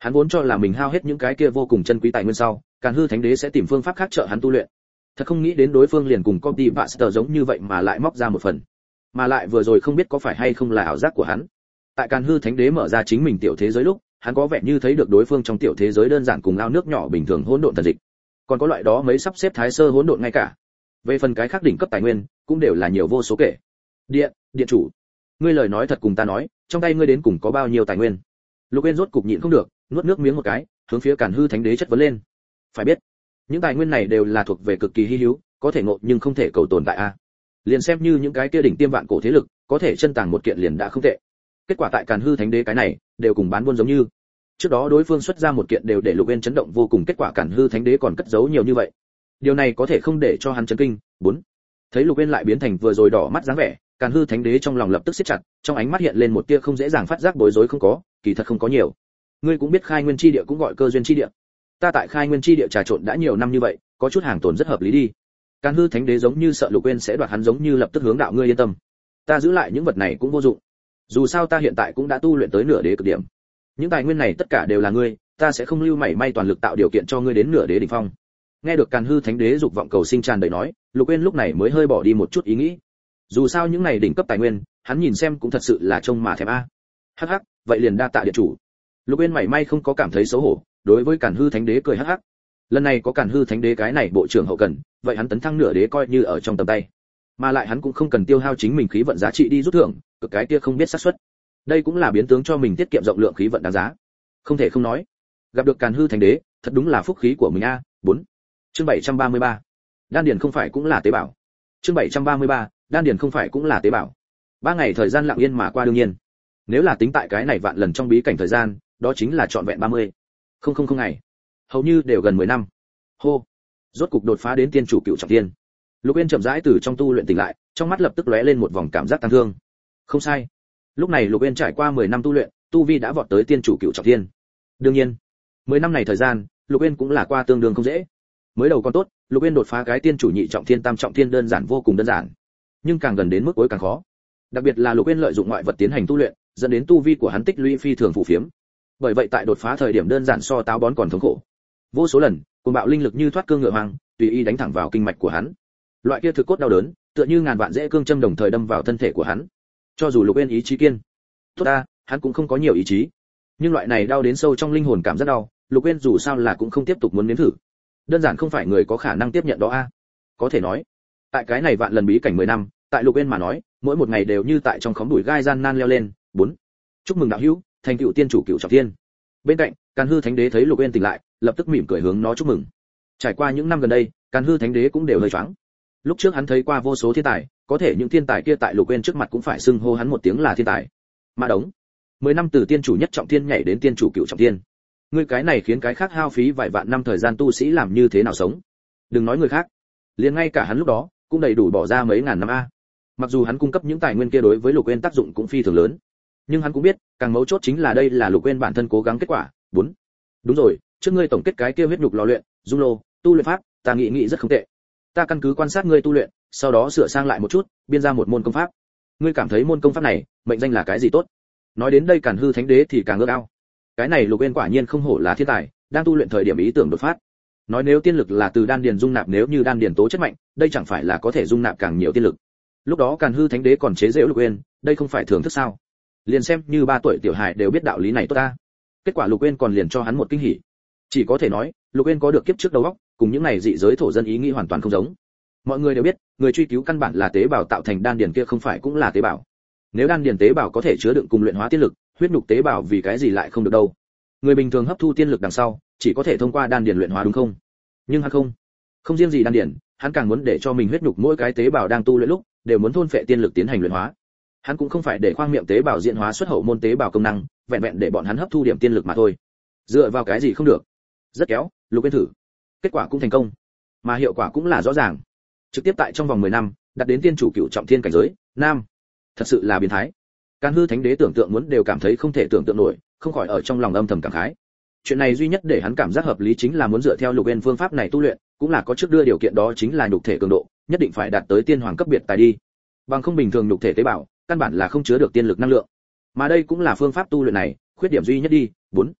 Hắn vốn cho là mình hao hết những cái kia vô cùng chân quý tài nguyên sau, Càn Hư Thánh Đế sẽ tìm phương pháp khác trợ hắn tu luyện. Thật không nghĩ đến đối phương liền cùng Copy Pastor giống như vậy mà lại móc ra một phần. Mà lại vừa rồi không biết có phải hay không là ảo giác của hắn. Tại Càn Hư Thánh Đế mở ra chính mình tiểu thế giới lúc, hắn có vẻ như thấy được đối phương trong tiểu thế giới đơn giản cùng ao nước nhỏ bình thường hỗn độn thần dịch. Còn có loại đó mấy sắp xếp thái sơ hỗn độn ngay cả. Về phần cái khác đỉnh cấp tài nguyên, cũng đều là nhiều vô số kể. Điện chủ, ngươi lời nói thật cùng ta nói, trong tay ngươi đến cùng có bao nhiêu tài nguyên? Lục Uyên rốt cục nhịn không được, nuốt nước miếng một cái, hướng phía Càn Hư Thánh Đế chất vấn lên. Phải biết, những tài nguyên này đều là thuộc về cực kỳ hi hữu, có thể ngộ nhưng không thể cầu tồn tại a. Liền xem như những cái kia đỉnh tiêm vạn cổ thế lực, có thể chân tàng một kiện liền đã không tệ. Kết quả tại Càn Hư Thánh Đế cái này, đều cùng bán buôn giống như. Trước đó đối phương xuất ra một kiện đều để Lục Uyên chấn động vô cùng, kết quả Càn Hư Thánh Đế còn cất giấu nhiều như vậy. Điều này có thể không để cho hắn chấn kinh. 4. Thấy Lục Uyên lại biến thành vừa rồi đỏ mắt dáng vẻ, Càn Hư Thánh Đế trong lòng lập tức siết chặt, trong ánh mắt hiện lên một tia không dễ dàng phát giác bối rối không có, kỳ thật không có nhiều. Ngươi cũng biết Khai Nguyên chi địa cũng gọi Cơ duyên chi địa. Ta tại Khai Nguyên chi địa trà trộn đã nhiều năm như vậy, có chút hàng tồn rất hợp lý đi. Càn Hư Thánh Đế giống như sợ Lục Uyên sẽ đoạt hắn giống như lập tức hướng đạo, ngươi yên tâm. Ta giữ lại những vật này cũng vô dụng. Dù sao ta hiện tại cũng đã tu luyện tới nửa đế cực điểm. Những tài nguyên này tất cả đều là ngươi, ta sẽ không lưu mảy may toàn lực tạo điều kiện cho ngươi đến nửa đế đỉnh phong. Nghe được Càn Hư Thánh Đế dục vọng cầu sinh tràn đầy nói, Lục Uyên lúc này mới hơi bỏ đi một chút ý nghĩ. Dù sao những này đỉnh cấp tài nguyên, hắn nhìn xem cũng thật sự là trông mà thèm a. Hắc hắc, vậy liền đa tạ điện chủ. Lục Uyên mảy may không có cảm thấy xấu hổ, đối với Càn Hư Thánh Đế cười hắc hắc. Lần này có Càn Hư Thánh Đế cái này bộ trưởng hậu cần, vậy hắn tấn thăng nửa đế coi như ở trong tầm tay. Mà lại hắn cũng không cần tiêu hao chính mình khí vận giá trị đi rút thưởng, cực cái kia không biết xác suất. Đây cũng là biến tướng cho mình tiết kiệm rộng lượng khí vận đáng giá. Không thể không nói, gặp được Càn Hư Thánh Đế, thật đúng là phúc khí của mình a. 4. Chương 733. Đan điền không phải cũng là tế bào. Chương 733. Đan điền không phải cũng là tế bào. 3 ngày thời gian lặng yên mà qua, đương nhiên. Nếu là tính tại cái này vạn lần trong bí cảnh thời gian, đó chính là trọn vẹn 30. Không ngày. Hầu như đều gần 10 năm. Hô. Rốt cục đột phá đến tiên chủ cựu trọng thiên. Lục Uyên chậm rãi từ trong tu luyện tỉnh lại, trong mắt lập tức lóe lên một vòng cảm giác tăng thương. Không sai. Lúc này Lục Uyên trải qua 10 năm tu luyện, tu vi đã vọt tới tiên chủ cựu trọng thiên. Đương nhiên, 10 năm này thời gian, Lục Uyên cũng là qua tương đương không dễ. Mới đầu còn tốt, Lục Uyên đột phá cái tiên chủ nhị trọng thiên tam trọng thiên đơn giản vô cùng đơn giản. Nhưng càng gần đến mức cuối càng khó. Đặc biệt là Lục Uyên lợi dụng ngoại vật tiến hành tu luyện, dẫn đến tu vi của hắn tích lũy phi thường phù phiếm. Bởi vậy tại đột phá thời điểm đơn giản so táo bón còn thống khổ. Vô số lần, cuồng bạo linh lực như thoát cương ngựa hoang, tùy ý đánh thẳng vào kinh mạch của hắn. Loại kia thực cốt đau đớn, tựa như ngàn vạn rễ cương châm đồng thời đâm vào thân thể của hắn. Cho dù Lục Uyên ý chí kiên, tốt ta, hắn cũng không có nhiều ý chí. Nhưng loại này đau đến sâu trong linh hồn cảm giác đau, Lục Uyên dù sao là cũng không tiếp tục muốn nếm thử. Đơn giản không phải người có khả năng tiếp nhận đó a. Có thể nói, tại cái này vạn lần bí cảnh 10 năm, tại Lục Uyên mà nói, mỗi một ngày đều như tại trong khóm đùi gai gian nan leo lên. 4. Chúc mừng đạo hữu, thành tựu tiên chủ cựu trọng thiên. Bên cạnh, Càn Hư Thánh Đế thấy Lục Uyên tỉnh lại, lập tức mỉm cười hướng nó chúc mừng. Trải qua những năm gần đây, Càn Hư Thánh Đế cũng đều hơi choáng. Lúc trước hắn thấy qua vô số thiên tài, có thể những thiên tài kia tại Lục Uyên trước mặt cũng phải xưng hô hắn một tiếng là thiên tài. Mà đống, 10 năm từ tiên chủ nhất trọng thiên nhảy đến tiên chủ cựu trọng thiên. Ngươi cái này khiến cái khác hao phí vài vạn năm thời gian tu sĩ làm như thế nào sống? Đừng nói người khác, liền ngay cả hắn lúc đó cũng đầy đủ bỏ ra mấy ngàn năm a. Mặc dù hắn cung cấp những tài nguyên kia đối với Lục Uyên tác dụng cũng phi thường lớn, nhưng hắn cũng biết, càng mấu chốt chính là đây là Lục Uyên bản thân cố gắng kết quả. 4. Đúng rồi, trước ngươi tổng kết cái kia huyết nhục lò luyện, dung lô, tu luyện pháp, ta nghĩ rất không tệ. Ta căn cứ quan sát ngươi tu luyện, sau đó sửa sang lại một chút, biên ra một môn công pháp. Ngươi cảm thấy môn công pháp này, mệnh danh là cái gì tốt? Nói đến đây Càn Hư Thánh Đế thì càng ước ao. Cái này Lục Uyên quả nhiên không hổ là thiên tài, đang tu luyện thời điểm ý tưởng đột phát. Nói nếu tiên lực là từ đan điền dung nạp, nếu như đan điền tố chất mạnh, đây chẳng phải là có thể dung nạp càng nhiều tiên lực. Lúc đó Càn Hư Thánh Đế còn chế giễu Lục Uyên, đây không phải thưởng thức sao? Liền xem như 3 tuổi tiểu hài đều biết đạo lý này tốt ta. Kết quả Lục Uyên còn liền cho hắn một kinh hỉ. Chỉ có thể nói, Lục Uyên có được kiếp trước đầu óc, cùng những này dị giới thổ dân ý nghĩ hoàn toàn không giống. Mọi người đều biết, người truy cứu căn bản là tế bào tạo thành đan điền kia không phải cũng là tế bào. Nếu đan điền tế bào có thể chứa đựng cùng luyện hóa tiên lực, huyết nhục tế bào vì cái gì lại không được đâu? Người bình thường hấp thu tiên lực đằng sau, chỉ có thể thông qua đan điền luyện hóa đúng không? Nhưng hắn không riêng gì đan điền, hắn càng muốn để cho mình huyết nhục mỗi cái tế bào đang tu luyện lúc, đều muốn thôn phệ tiên lực tiến hành luyện hóa. Hắn cũng không phải để khoang miệng tế bào diễn hóa xuất hậu môn tế bào công năng, vẹn vẹn để bọn hắn hấp thu điểm tiên lực mà thôi. Dựa vào cái gì không được? Rất kéo, Lục Uyên thử. Kết quả cũng thành công, mà hiệu quả cũng là rõ ràng. Trực tiếp tại trong vòng 10 năm, đạt đến tiên chủ cựu trọng thiên cảnh giới, nam. Thật sự là biến thái. Càn Hư Thánh Đế tưởng tượng muốn đều cảm thấy không thể tưởng tượng nổi, không khỏi ở trong lòng âm thầm cảm khái. Chuyện này duy nhất để hắn cảm giác hợp lý chính là muốn dựa theo Lục Uyên phương pháp này tu luyện, cũng là có trước đưa điều kiện đó chính là nhục thể cường độ, nhất định phải đạt tới tiên hoàng cấp biệt tài đi. Bằng không bình thường nhục thể tế bào, căn bản là không chứa được tiên lực năng lượng. Mà đây cũng là phương pháp tu luyện này, khuyết điểm duy nhất đi. 4.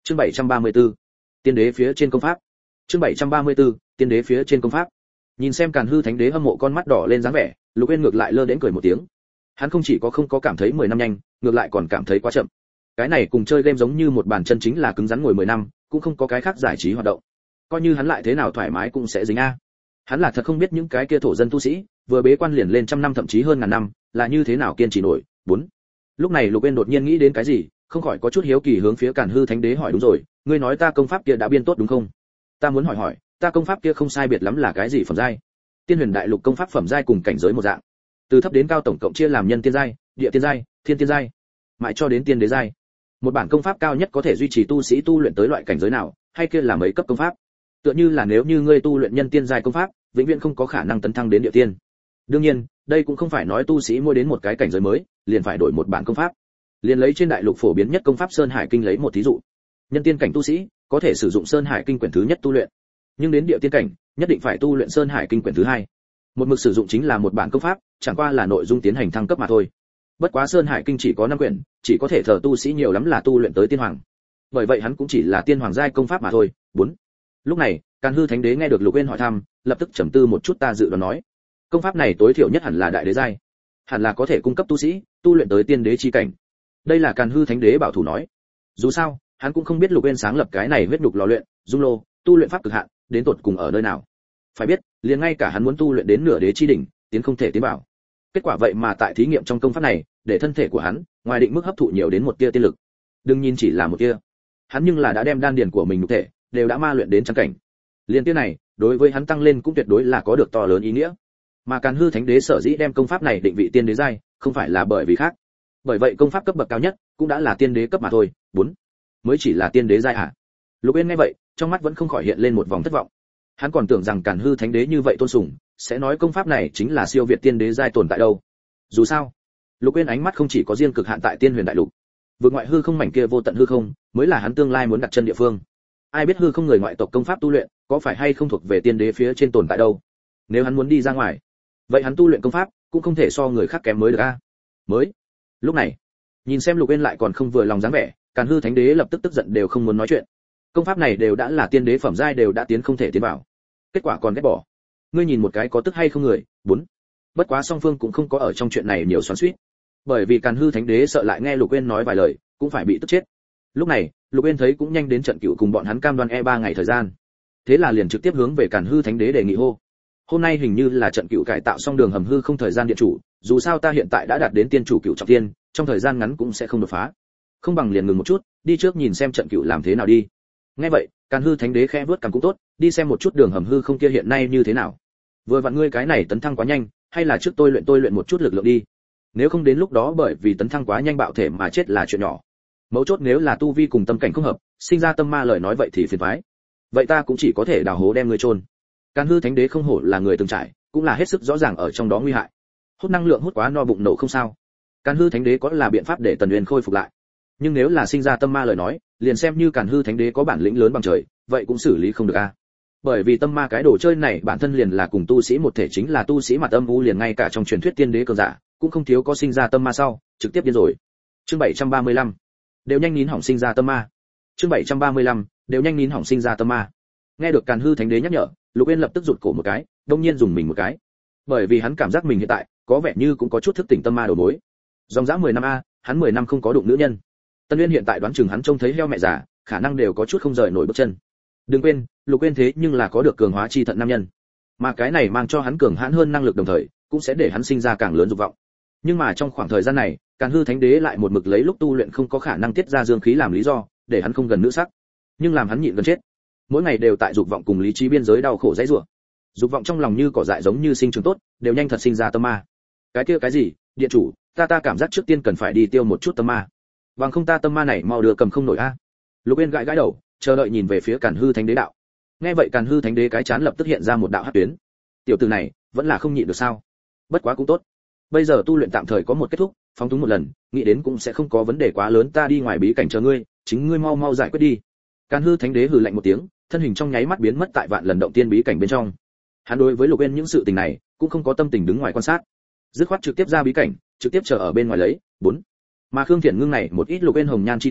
Chương 734. Tiên đế phía trên công pháp. Chương 734. Tiên đế phía trên công pháp. Nhìn xem Càn Hư Thánh Đế hâm mộ con mắt đỏ lên dáng vẻ, Lục Uyên ngược lại lơ đễnh cười một tiếng. Hắn không chỉ có không có cảm thấy 10 năm nhanh, ngược lại còn cảm thấy quá chậm. Cái này cùng chơi game giống như một bàn chân chính là cứng rắn ngồi 10 năm, cũng không có cái khác giải trí hoạt động. Coi như hắn lại thế nào thoải mái cũng sẽ dính a. Hắn là thật không biết những cái kia thổ dân tu sĩ, vừa bế quan liền lên trăm năm thậm chí hơn ngàn năm, là như thế nào kiên trì nổi. 4. Lúc này Lục Uyên đột nhiên nghĩ đến cái gì, không khỏi có chút hiếu kỳ hướng phía Càn Hư Thánh Đế hỏi, đúng rồi, ngươi nói ta công pháp kia đã biên tốt đúng không? Ta muốn hỏi, ta công pháp kia không sai biệt lắm là cái gì phẩm giai? Tiên Huyền Đại Lục công pháp phẩm giai cùng cảnh giới một dạng, từ thấp đến cao tổng cộng chia làm nhân tiên giai, địa tiên giai, thiên tiên giai, mãi cho đến tiên đế giai. Một bản công pháp cao nhất có thể duy trì tu sĩ tu luyện tới loại cảnh giới nào, hay kia là mấy cấp công pháp? Tựa như là nếu như ngươi tu luyện nhân tiên giai công pháp, vĩnh viễn không có khả năng tấn thăng đến địa tiên. Đương nhiên, đây cũng không phải nói tu sĩ mỗi đến một cái cảnh giới mới, liền phải đổi một bản công pháp. Liền lấy trên đại lục phổ biến nhất công pháp Sơn Hải Kinh lấy một thí dụ. Nhân tiên cảnh tu sĩ có thể sử dụng Sơn Hải Kinh quyển thứ nhất tu luyện, nhưng đến địa tiên cảnh, nhất định phải tu luyện Sơn Hải Kinh quyển thứ hai. Một mực sử dụng chính là một bản công pháp, chẳng qua là nội dung tiến hành thăng cấp mà thôi. Bất quá Sơn Hải Kinh chỉ có 5 quyển, chỉ có thể thờ tu sĩ nhiều lắm là tu luyện tới tiên hoàng. Bởi vậy hắn cũng chỉ là tiên hoàng giai công pháp mà thôi. 4. Lúc này, Càn Hư Thánh Đế nghe được Lục Uyên hỏi thăm, lập tức trầm tư một chút, ta dự đoán nói, công pháp này tối thiểu nhất hẳn là đại đế giai, hẳn là có thể cung cấp tu sĩ tu luyện tới tiên đế chi cảnh. Đây là Càn Hư Thánh Đế bảo thủ nói. Dù sao, hắn cũng không biết Lục Uyên sáng lập cái này huyết nhục lò luyện, dung lô, tu luyện pháp cực hạn, đến tột cùng ở nơi nào. Phải biết, liền ngay cả hắn muốn tu luyện đến nửa đế chi đỉnh, tiến không thể tiến vào. Kết quả vậy mà tại thí nghiệm trong công pháp này, để thân thể của hắn, ngoài định mức hấp thụ nhiều đến một tia tiên lực. Đừng nhìn chỉ là một tia, hắn nhưng là đã đem đan điền của mình nhục thể đều đã ma luyện đến trăm cảnh. Liên tia này, đối với hắn tăng lên cũng tuyệt đối là có được to lớn ý nghĩa. Mà Càn Hư Thánh Đế sở dĩ đem công pháp này định vị tiên đế giai, không phải là bởi vì khác. Bởi vậy công pháp cấp bậc cao nhất cũng đã là tiên đế cấp mà thôi. 4. Mới chỉ là tiên đế giai hả? Lục Uyên nghe vậy, trong mắt vẫn không khỏi hiện lên một vòng thất vọng. Hắn còn tưởng rằng Càn Hư Thánh Đế như vậy tôn sùng, sẽ nói công pháp này chính là siêu việt tiên đế giai tồn tại đâu. Dù sao, Lục Uyên ánh mắt không chỉ có riêng cực hạn tại Tiên Huyền Đại Lục, vượt ngoại hư không mảnh kia vô tận hư không, mới là hắn tương lai muốn đặt chân địa phương. Ai biết hư không người ngoại tộc công pháp tu luyện, có phải hay không thuộc về tiên đế phía trên tồn tại đâu. Nếu hắn muốn đi ra ngoài, vậy hắn tu luyện công pháp cũng không thể so người khác kém mới được a. Mới. Lúc này, nhìn xem Lục Uyên lại còn không vừa lòng dáng vẻ, Càn Hư Thánh Đế lập tức tức giận đều không muốn nói chuyện. Công pháp này đều đã là tiên đế phẩm giai, đều đã tiến không thể tiến vào, kết quả còn ghét bỏ. Ngươi nhìn một cái có tức hay không người? 4. Bất quá song phương cũng không có ở trong chuyện này nhiều xoắn xuýt, bởi vì Càn Hư Thánh Đế sợ lại nghe Lục Uyên nói vài lời, cũng phải bị tức chết. Lúc này, Lục Uyên thấy cũng nhanh đến trận cựu cùng bọn hắn cam đoan 3 ngày thời gian, thế là liền trực tiếp hướng về Càn Hư Thánh Đế đề nghị hô. Hôm nay hình như là trận cựu cải tạo xong đường hầm hư không thời gian điện chủ, dù sao ta hiện tại đã đạt đến tiên chủ cựu trọng thiên, trong thời gian ngắn cũng sẽ không đột phá. Không bằng liền ngừng một chút, đi trước nhìn xem trận cựu làm thế nào đi. Nghe vậy, Càn Hư Thánh Đế khẽ vuốt cằm, cũng tốt, đi xem một chút đường hầm hư không kia hiện nay như thế nào. Vừa vặn ngươi cái này tấn thăng quá nhanh, hay là trước tôi luyện một chút lực lượng đi. Nếu không đến lúc đó bởi vì tấn thăng quá nhanh bạo thể mà chết là chuyện nhỏ. Mấu chốt nếu là tu vi cùng tâm cảnh không hợp, sinh ra tâm ma lời nói vậy thì phiền toái. Vậy ta cũng chỉ có thể đào hố đem ngươi chôn. Càn Hư Thánh Đế không hổ là người từng trải, cũng là hết sức rõ ràng ở trong đó nguy hại. Hút năng lượng hút quá no bụng nổ không sao. Càn Hư Thánh Đế có là biện pháp để Tần Uyên khôi phục lại. Nhưng nếu là sinh ra tâm ma lời nói, liền xem như Càn Hư Thánh Đế có bản lĩnh lớn bằng trời, vậy cũng xử lý không được a. Bởi vì tâm ma cái đồ chơi này bản thân liền là cùng tu sĩ một thể, chính là tu sĩ mặt âm u, liền ngay cả trong truyền thuyết tiên đế cường giả cũng không thiếu có sinh ra tâm ma sau trực tiếp điên rồi. Chương 735. Đều nhanh nín hỏng sinh ra tâm ma. Chương 735. Đều nhanh nín hỏng sinh ra tâm ma. Nghe được Càn Hư Thánh Đế nhắc nhở, Lục Uyên lập tức rụt cổ một cái, đông nhiên dùng mình một cái. Bởi vì hắn cảm giác mình hiện tại có vẻ như cũng có chút thức tỉnh tâm ma đầu mối. Dòng dã 10 năm a, hắn 10 năm không có đụng nữ nhân. Tân Uyên hiện tại đoán chừng hắn trông thấy heo mẹ già, khả năng đều có chút không rời nổi bước chân. Đừng quên, Lục Uyên thế nhưng là có được cường hóa chi thận nam nhân, mà cái này mang cho hắn cường hãn hơn năng lực, đồng thời cũng sẽ để hắn sinh ra càng lớn dục vọng. Nhưng mà trong khoảng thời gian này, Càn Hư Thánh Đế lại một mực lấy lúc tu luyện không có khả năng tiết ra dương khí làm lý do, để hắn không gần nữ sắc, nhưng làm hắn nhịn gần chết. Mỗi ngày đều tại dục vọng cùng lý trí biên giới đau khổ dãy rủa. Dục vọng trong lòng như cỏ dại giống như sinh trưởng tốt, đều nhanh thật sinh ra tâm ma. Cái kia cái gì, điện chủ, ta cảm giác trước tiên cần phải đi tiêu một chút tâm ma. Bằng không ta tâm ma này mau đưa cầm không nổi a. Lục Uyên gãi gãi đầu, chờ đợi nhìn về phía Càn Hư Thánh Đế đạo. Nghe vậy Càn Hư Thánh Đế cái chán lập tức hiện ra một đạo hắc tuyến. Tiểu tử này vẫn là không nhịn được sao? Bất quá cũng tốt, bây giờ tu luyện tạm thời có một kết thúc, phóng túng một lần, nghĩ đến cũng sẽ không có vấn đề quá lớn, ta đi ngoài bí cảnh chờ ngươi, chính ngươi mau giải quyết đi. Càn Hư Thánh Đế hừ lạnh một tiếng, thân hình trong nháy mắt biến mất tại Vạn Lần Động Tiên bí cảnh bên trong. Hắn đối với Lục Uyên những sự tình này cũng không có tâm tình đứng ngoài quan sát, dứt khoát trực tiếp ra bí cảnh, trực tiếp chờ ở bên ngoài lấy. 4. Mà Khương Thiện Ngưng này một ít Lục Uyên hồng nhan chi kỷ,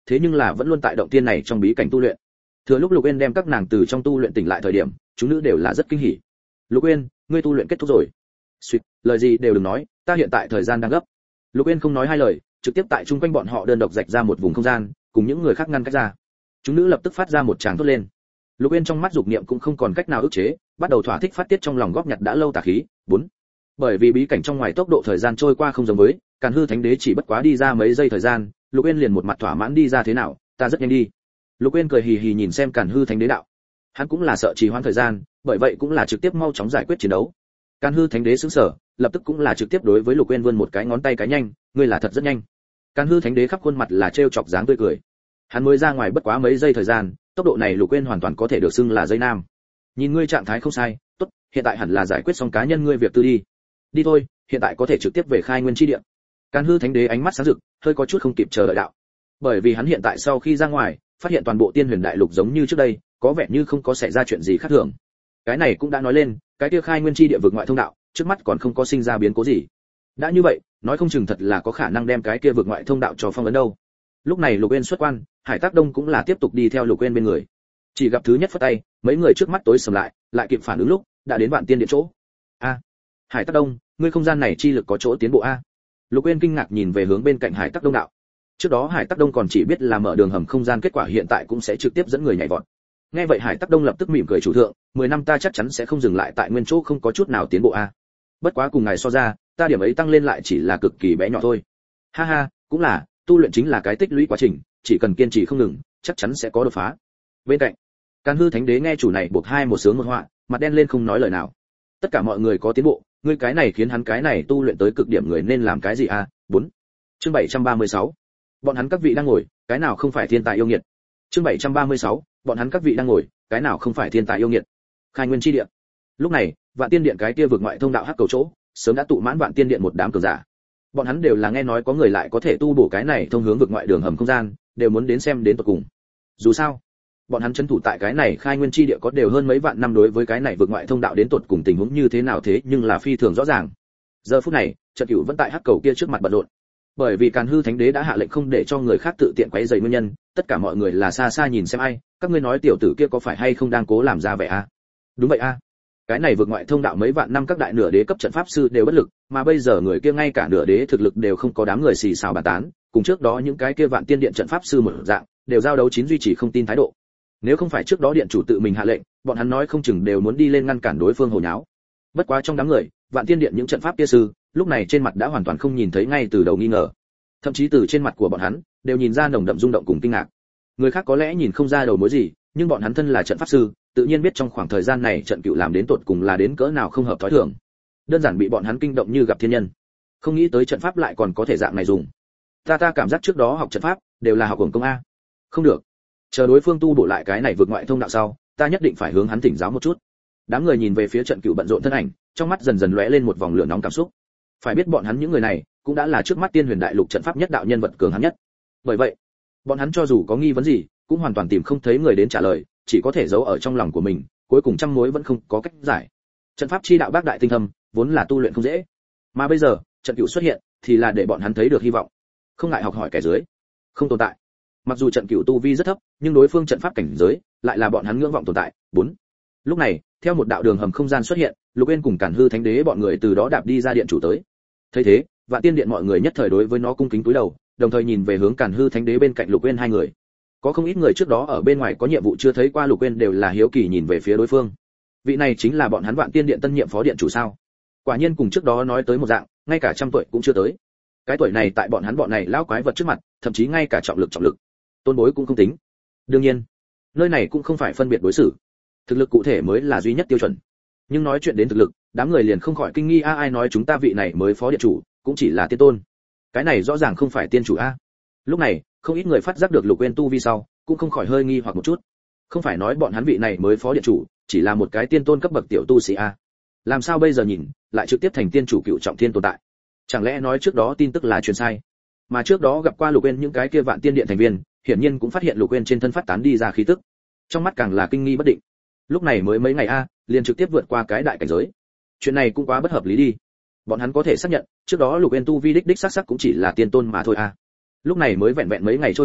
thế nhưng là vẫn luôn tại động tiên này trong bí cảnh tu luyện. Thừa lúc Lục Uyên đem các nàng từ trong tu luyện tỉnh lại thời điểm, chúng nữ đều là rất kinh hỉ. Lục Uyên, ngươi tu luyện kết thúc rồi. Xuyệt, lời gì đều đừng nói, ta hiện tại thời gian đang gấp. Lục Uyên không nói hai lời, trực tiếp tại chung quanh bọn họ đơn độc rạch ra một vùng không gian, cùng những người khác ngăn cách ra. Chúng nữ lập tức phát ra một tràng thốt lên. Lục Uyên trong mắt dục niệm cũng không còn cách nào ức chế, bắt đầu thỏa thích phát tiết trong lòng góp nhặt đã lâu tà khí. 4. Bởi vì bí cảnh trong ngoài tốc độ thời gian trôi qua không giống với, Càn Hư Thánh Đế chỉ bất quá đi ra mấy giây thời gian, Lục Uyên liền một mặt thỏa mãn đi ra thế nào, ta rất nhanh đi. Lục Uyên cười hì hì nhìn xem Càn Hư Thánh Đế đạo. Hắn cũng là sợ trì hoãn thời gian, bởi vậy cũng là trực tiếp mau chóng giải quyết chiến đấu. Càn Hư Thánh Đế sững sờ, lập tức cũng là trực tiếp đối với Lục Uyên vươn một cái ngón tay cái nhanh, ngươi là thật rất nhanh. Càn Hư Thánh Đế khắp khuôn mặt là trêu chọc dáng tươi cười. Hắn mới ra ngoài bất quá mấy giây thời gian, tốc độ này Lục Uyên hoàn toàn có thể được xưng là dây nam. Nhìn ngươi trạng thái không sai, tốt, hiện tại hẳn là giải quyết xong cá nhân ngươi việc tư đi. Đi thôi, hiện tại có thể trực tiếp về Khai Nguyên chi địa. Càn Hư Thánh Đế ánh mắt sáng rực, hơi có chút không kịp chờ đợi đạo. Bởi vì hắn hiện tại sau khi ra ngoài, phát hiện toàn bộ Tiên Huyền Đại Lục giống như trước đây, có vẻ như không có xảy ra chuyện gì khác thường. Cái này cũng đã nói lên, cái kia Khai Nguyên chi địa vực ngoại thông đạo, trước mắt còn không có sinh ra biến cố gì. Đã như vậy, nói không chừng thật là có khả năng đem cái kia vực ngoại thông đạo cho phong ấn đâu. Lúc này Lục Uyên xuất quan, Hải Tác Đông cũng là tiếp tục đi theo Lục Uyên bên người. Chỉ gặp thứ nhất phất tay, mấy người trước mắt tối sầm lại kịp phản ứng lúc, đã đến Vạn Tiên Điện chỗ. A, Hải Tác Đông, ngươi không gian này chi lực có chỗ tiến bộ a. Lục Uyên kinh ngạc nhìn về hướng bên cạnh Hải Tác Đông đạo. Trước đó Hải Tác Đông còn chỉ biết là mở đường hầm không gian, kết quả hiện tại cũng sẽ trực tiếp dẫn người nhảy vọt. Nghe vậy Hải Tác Đông lập tức mỉm cười, chủ thượng, 10 năm ta chắc chắn sẽ không dừng lại tại nguyên chỗ, không có chút nào tiến bộ a. Bất quá cùng ngài so ra, ta điểm ấy tăng lên lại chỉ là cực kỳ bé nhỏ thôi. Ha ha, cũng là, tu luyện chính là cái tích lũy quá trình, chỉ cần kiên trì không ngừng, chắc chắn sẽ có đột phá. Bên cạnh, Càn Hư Thánh Đế nghe chủ này buộc hai một sướng một họa, mặt đen lên không nói lời nào. Tất cả mọi người có tiến bộ, ngươi cái này khiến hắn cái này tu luyện tới cực điểm người nên làm cái gì a? 4. Chương 736. Bọn hắn các vị đang ngồi, cái nào không phải thiên tài yêu nghiệt. Chương 736. Bọn hắn các vị đang ngồi, cái nào không phải thiên tài yêu nghiệt. Khai Nguyên chi địa. Lúc này, Vạn Tiên Điện cái kia vực ngoại thông đạo hắc cầu chỗ, sớm đã tụ mãn Vạn Tiên Điện một đám cường giả. Bọn hắn đều là nghe nói có người lại có thể tu bổ cái này thông hướng vực ngoại đường hầm không gian, đều muốn đến xem đến tận cùng. Dù sao, bọn hắn trấn thủ tại cái này Khai Nguyên chi địa có đều hơn mấy vạn năm, đối với cái này vực ngoại thông đạo đến tận cùng tình huống như thế nào thế nhưng là phi thường rõ ràng. Giờ phút này, Trận Cửu vẫn tại hắc cầu kia trước mặt bận rộn. Bởi vì Càn Hư Thánh Đế đã hạ lệnh không để cho người khác tự tiện quấy rầy nguyên nhân, tất cả mọi người là xa xa nhìn xem ai, các ngươi nói tiểu tử kia có phải hay không đang cố làm ra vẻ a? Đúng vậy a. Cái này vượt ngoại thông đạo mấy vạn năm các đại nửa đế cấp trận pháp sư đều bất lực, mà bây giờ người kia ngay cả nửa đế thực lực đều không có, đám người xì xào bàn tán, cùng trước đó những cái kia Vạn Tiên Điện trận pháp sư một dạng, đều giao đấu chín duy trì không tin thái độ. Nếu không phải trước đó điện chủ tự mình hạ lệnh, bọn hắn nói không chừng đều muốn đi lên ngăn cản đối phương hồ nháo. Bất quá trong đám người, Vạn Tiên Điện những trận pháp kia sư, lúc này trên mặt đã hoàn toàn không nhìn thấy ngay từ đầu nghi ngờ. Thậm chí từ trên mặt của bọn hắn, đều nhìn ra nồng đậm rung động cùng kinh ngạc. Người khác có lẽ nhìn không ra đầu mối gì, nhưng bọn hắn thân là trận pháp sư, tự nhiên biết trong khoảng thời gian này Trận Cửu làm đến tột cùng là đến cỡ nào không hợp thói thường. Đơn giản bị bọn hắn kinh động như gặp thiên nhân. Không nghĩ tới trận pháp lại còn có thể dạng này dùng. Ta cảm giác trước đó học trận pháp đều là học hưởng công a. Không được, chờ đối phương tu bổ lại cái này vượt ngoại thông đạo sau, ta nhất định phải hướng hắn thỉnh giáo một chút. Đám người nhìn về phía Trận Cửu bận rộn thân ảnh, trong mắt dần dần lóe lên một vòng lửa nóng cảm xúc. Phải biết bọn hắn những người này cũng đã là trước mắt Tiên Huyền Đại Lục trận pháp nhất đạo nhân vật cường hãn nhất. Bởi vậy, bọn hắn cho dù có nghi vấn gì, cũng hoàn toàn tìm không thấy người đến trả lời, chỉ có thể giấu ở trong lòng của mình, cuối cùng trăm mối vẫn không có cách giải. Trận pháp chi đạo bác đại tinh thâm, vốn là tu luyện không dễ, mà bây giờ Trận Cửu xuất hiện thì là để bọn hắn thấy được hy vọng. Không ngại học hỏi kẻ dưới, không tồn tại. Mặc dù Trận Cửu tu vi rất thấp, nhưng đối phương trận pháp cảnh giới lại là bọn hắn ngưỡng vọng tồn tại. 4. Lúc này, theo một đạo đường hầm không gian xuất hiện, Lục Uyên cùng Càn Hư Thánh Đế bọn người từ đó đạp đi ra điện chủ tới. Thấy thế, Vạn Tiên Điện mọi người nhất thời đối với nó cung kính cúi đầu, đồng thời nhìn về hướng Càn Hư Thánh Đế bên cạnh Lục Uyên hai người. Có không ít người trước đó ở bên ngoài có nhiệm vụ chưa thấy qua Lục Uyên đều là hiếu kỳ nhìn về phía đối phương. Vị này chính là bọn hắn Vạn Tiên Điện tân nhiệm phó điện chủ sao? Quả nhiên cùng trước đó nói tới một dạng, ngay cả trăm tuổi cũng chưa tới. Cái tuổi này tại bọn hắn bọn này lão quái vật trước mặt, thậm chí ngay cả trọng lực tôn bối cũng không tính. Đương nhiên, nơi này cũng không phải phân biệt đối xử, thực lực cụ thể mới là duy nhất tiêu chuẩn. Nhưng nói chuyện đến thực lực, đám người liền không khỏi kinh nghi, ai nói chúng ta vị này mới phó điện chủ cũng chỉ là tiên tôn, cái này rõ ràng không phải tiên chủ a. Lúc này, không ít người phát giác được Lục Uyên tu vi sau, cũng không khỏi hơi nghi hoặc một chút. Không phải nói bọn hắn vị này mới phó điện chủ chỉ là một cái tiên tôn cấp bậc tiểu tu sĩ a? Làm sao bây giờ nhìn lại trực tiếp thành tiên chủ cựu trọng thiên tồn tại? Chẳng lẽ nói trước đó tin tức là truyền sai? Mà trước đó gặp qua Lục Uyên những cái kia Vạn Tiên Điện thành viên, hiển nhiên cũng phát hiện Lục Uyên trên thân phát tán đi ra khí tức, trong mắt càng là kinh nghi bất định. Lúc này mới mấy ngày a, liền trực tiếp vượt qua cái đại cảnh giới. Chuyện này cũng quá bất hợp lý đi. Bọn hắn có thể xác nhận, trước đó Lục Uyên tu vi đích xác cũng chỉ là tiên tôn mà thôi a. Lúc này mới vẹn vẹn mấy ngày trôi qua,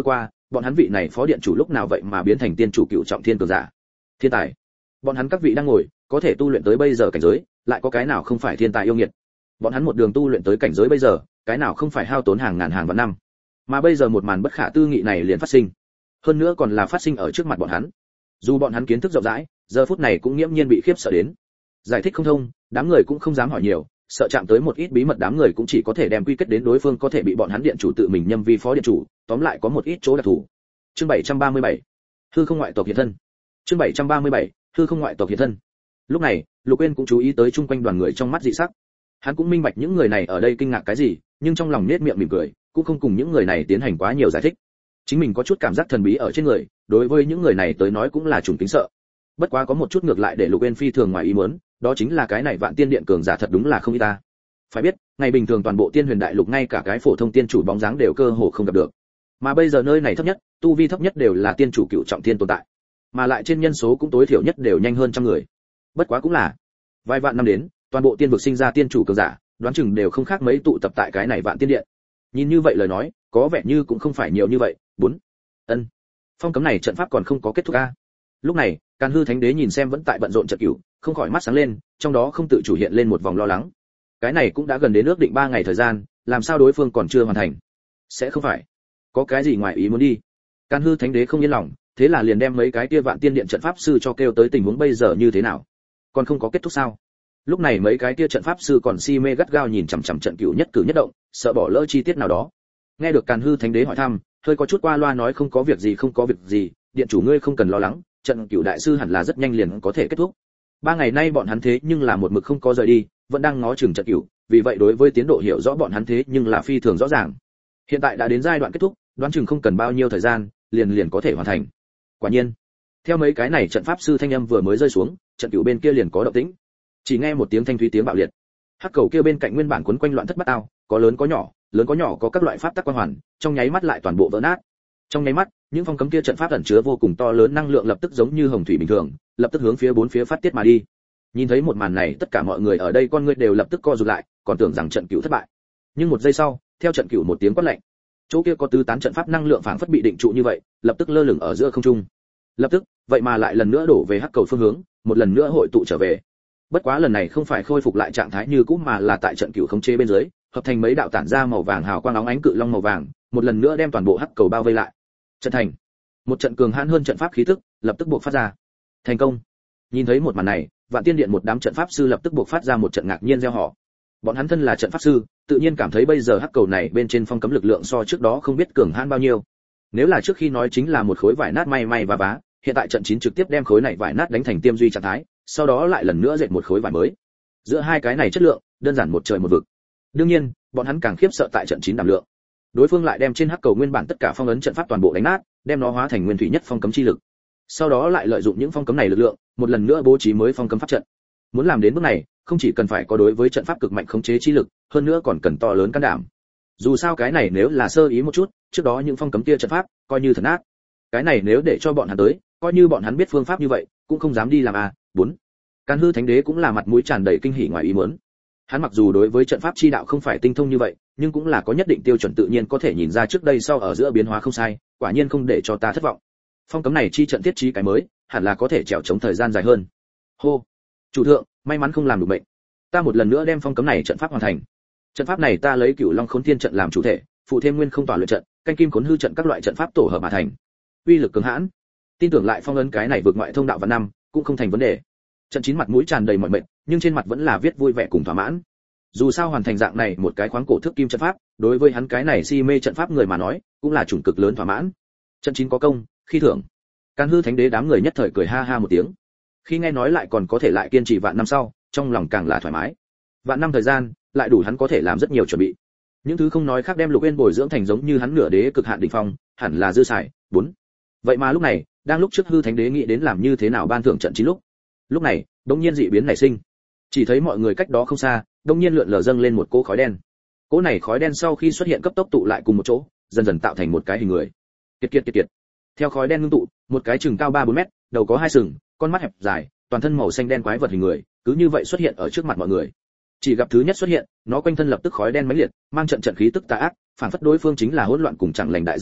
bọn hắn vị này phó điện chủ lúc nào vậy mà biến thành tiên chủ cựu trọng thiên cường giả. Thiên tài. Bọn hắn các vị đang ngồi, có thể tu luyện tới bây giờ cảnh giới, lại có cái nào không phải thiên tài yêu nghiệt. Bọn hắn một đường tu luyện tới cảnh giới bây giờ, cái nào không phải hao tốn hàng ngàn hàng vạn năm. Mà bây giờ một màn bất khả tư nghị này liền phát sinh. Hơn nữa còn là phát sinh ở trước mặt bọn hắn. Dù bọn hắn kiến thức rộng rãi, giờ phút này cũng nghiễm nhiên bị khiếp sợ đến. Giải thích không thông, đám người cũng không dám hỏi nhiều, sợ chạm tới một ít bí mật, đám người cũng chỉ có thể đem quy kết đến đối phương có thể bị bọn hắn điện chủ tự mình nhâm vi phó điện chủ, tóm lại có một ít chỗ đặc thù. Chương 737. Hư không ngoại tộc hiện thân. Chương 737. Hư không ngoại tộc hiện thân. Lúc này, Lục Uyên cũng chú ý tới chung quanh đoàn người trong mắt dị sắc. Hắn cũng minh bạch những người này ở đây kinh ngạc cái gì, nhưng trong lòng nhếch miệng mỉm cười, cũng không cùng những người này tiến hành quá nhiều giải thích. Chính mình có chút cảm giác thần bí ở trên người, đối với những người này tới nói cũng là trùng kính sợ. Bất quá có một chút ngược lại để Lục Uyên phi thường ngoài ý muốn, đó chính là cái này Vạn Tiên Điện cường giả thật đúng là không ít ta. Phải biết, ngày bình thường toàn bộ Tiên Huyền Đại Lục ngay cả cái phổ thông tiên chủ bóng dáng đều cơ hồ không gặp được. Mà bây giờ nơi này thấp nhất, tu vi thấp nhất đều là tiên chủ cựu trọng thiên tồn tại. Mà lại trên nhân số cũng tối thiểu nhất đều nhanh hơn trăm người. Bất quá cũng là, vài vạn năm đến, toàn bộ tiên vực sinh ra tiên chủ cường giả, đoán chừng đều không khác mấy tụ tập tại cái này Vạn Tiên Điện. Nhìn như vậy lời nói, có vẻ như cũng không phải nhiều như vậy. Ân. Phong cấm này trận pháp còn không có kết thúc a. Lúc này, Càn Hư Thánh Đế nhìn xem vẫn tại bận rộn trận cửu, không khỏi mắt sáng lên, trong đó không tự chủ hiện lên một vòng lo lắng. Cái này cũng đã gần đến ước định 3 ngày thời gian, làm sao đối phương còn chưa hoàn thành? Sẽ không phải có cái gì ngoài ý muốn đi? Càn Hư Thánh Đế không yên lòng, thế là liền đem mấy cái kia Vạn Tiên Điện trận pháp sư cho kêu tới, tình huống bây giờ như thế nào? Còn không có kết thúc sao? Lúc này mấy cái kia trận pháp sư còn si mê gắt gao nhìn chằm chằm trận cửu nhất cử nhất động, sợ bỏ lỡ chi tiết nào đó. Nghe được Càn Hư Thánh Đế hỏi thăm, hơi có chút qua loa nói không có việc gì, điện chủ ngươi không cần lo lắng, trận cửu đại sư hẳn là rất nhanh liền có thể kết thúc. 3 ngày nay bọn hắn thế nhưng là một mực không có rời đi, vẫn đang ngó chừng trận cửu, vì vậy đối với tiến độ hiểu rõ bọn hắn thế nhưng là phi thường rõ ràng. Hiện tại đã đến giai đoạn kết thúc, đoán chừng không cần bao nhiêu thời gian, liền có thể hoàn thành. Quả nhiên, theo mấy cái này trận pháp sư thanh âm vừa mới rơi xuống, trận cửu bên kia liền có động tĩnh. Chỉ nghe một tiếng thanh thúy tiếng bạo liệt. Hắc cầu kia bên cạnh nguyên bản quấn quanh loạn thất bát ao, có lớn có nhỏ có các loại pháp tắc quang hoàn, trong nháy mắt lại toàn bộ vỡ nát. Trong nháy mắt, những phong cấm kia trận pháp ẩn chứa vô cùng to lớn năng lượng lập tức giống như hồng thủy bình thường, lập tức hướng phía bốn phía phát tiết mà đi. Nhìn thấy một màn này, tất cả mọi người ở đây con ngươi đều lập tức co rụt lại, còn tưởng rằng trận cửu thất bại. Nhưng một giây sau, theo trận cửu một tiếng quát lạnh, chỗ kia có tứ tán trận pháp năng lượng phảng phất bị định trụ như vậy, lập tức lơ lửng ở giữa không trung. Lập tức, vậy mà lại lần nữa đổ về hắc cầu phương hướng, một lần nữa hội tụ trở về. Bất quá lần này không phải khôi phục lại trạng thái như cũ mà là tại trận cửu khống chế bên dưới, hợp thành mấy đạo tản ra màu vàng hào quang óng ánh cự long màu vàng, một lần nữa đem toàn bộ hắc cầu bao vây lại. Trận thành. Một trận cường hãn hơn trận pháp khí tức, lập tức buộc phát ra. Thành công. Nhìn thấy một màn này, Vạn Tiên Điện một đám trận pháp sư lập tức buộc phát ra một trận ngạc nhiên reo hò. Bọn hắn thân là trận pháp sư, tự nhiên cảm thấy bây giờ hắc cầu này bên trên phong cấm lực lượng so trước đó không biết cường hãn bao nhiêu. Nếu là trước khi nói chính là một khối vải nát may và vá, hiện tại trận 9 trực tiếp đem khối này vải nát đánh thành tiêm duy trạng thái, sau đó lại lần nữa dệt một khối vải mới. Giữa hai cái này chất lượng, đơn giản một trời một vực. Đương nhiên, bọn hắn càng khiếp sợ tại trận 9 đảm lượng. Đối phương lại đem trên hắc cầu nguyên bản tất cả phong ấn trận pháp toàn bộ đánh nát, đem nó hóa thành nguyên thủy nhất phong cấm chi lực. Sau đó lại lợi dụng những phong cấm này lực lượng, một lần nữa bố trí mới phong cấm pháp trận. Muốn làm đến bước này, không chỉ cần phải có đối với trận pháp cực mạnh khống chế chi lực, hơn nữa còn cần to lớn can đảm. Dù sao cái này nếu là sơ ý một chút, trước đó những phong cấm kia trận pháp, coi như thần nát. Cái này nếu để cho bọn hắn tới, coi như bọn hắn biết phương pháp như vậy, cũng không dám đi làm a. 4. Càn Hư Thánh Đế cũng là mặt mũi tràn đầy kinh hỉ ngoài ý muốn. Hắn mặc dù đối với trận pháp chi đạo không phải tinh thông như vậy, nhưng cũng là có nhất định tiêu chuẩn, tự nhiên có thể nhìn ra trước đây sau ở giữa biến hóa không sai, quả nhiên không để cho ta thất vọng. Phong cấm này chi trận thiết trí cái mới, hẳn là có thể trèo chống thời gian dài hơn. Hô, chủ thượng, may mắn không làm được bệnh. Ta một lần nữa đem phong cấm này trận pháp hoàn thành. Trận pháp này ta lấy Cửu Long Khốn Thiên trận làm chủ thể, phụ thêm Nguyên Không Tỏa luyện trận, canh kim khốn hư trận các loại trận pháp tổ hợp mà thành. Uy lực cường hãn. Tin tưởng lại phong ấn cái này vượt ngoại thông đạo vạn năm, cũng không thành vấn đề. Trận 9 mặt mũi tràn đầy mọi mệt, nhưng trên mặt vẫn là viết vui vẻ cùng thỏa mãn. Dù sao hoàn thành dạng này một cái khoáng cổ thước kim trận pháp, đối với hắn cái này si mê trận pháp người mà nói, cũng là chủng cực lớn thỏa mãn. Trận 9 có công, khi thưởng. Càn Hư Thánh Đế đám người nhất thời cười ha ha một tiếng. Khi nghe nói lại còn có thể lại kiên trì vạn năm sau, trong lòng càng là thoải mái. Vạn năm thời gian, lại đủ hắn có thể làm rất nhiều chuẩn bị. Những thứ không nói khác đem Lục Uyên bồi dưỡng thành giống như hắn nửa đế cực hạn đỉnh phong, hẳn là dư xài. 4. Vậy mà lúc này, đang lúc trước Hư Thánh Đế nghĩ đến làm như thế nào ban thưởng trận 9 lúc này, đột nhiên dị biến nảy sinh. Chỉ thấy mọi người cách đó không xa, đột nhiên lượn lờ dâng lên một cỗ khói đen. Cỗ này khói đen sau khi xuất hiện cấp tốc tụ lại cùng một chỗ, dần dần tạo thành một cái hình người. Kiệt. Theo khói đen ngưng tụ, một cái chừng cao 3-4 mét, đầu có 2 sừng, con mắt hẹp dài, toàn thân màu xanh đen quái vật hình người, cứ như vậy xuất hiện ở trước mặt mọi người. Chỉ gặp thứ nhất xuất hiện, nó quanh thân lập tức khói đen mãnh liệt, mang trận khí tức tà ác, phản phất đối phương chính là hỗn loạn cùng chẳng lành đại danh tử,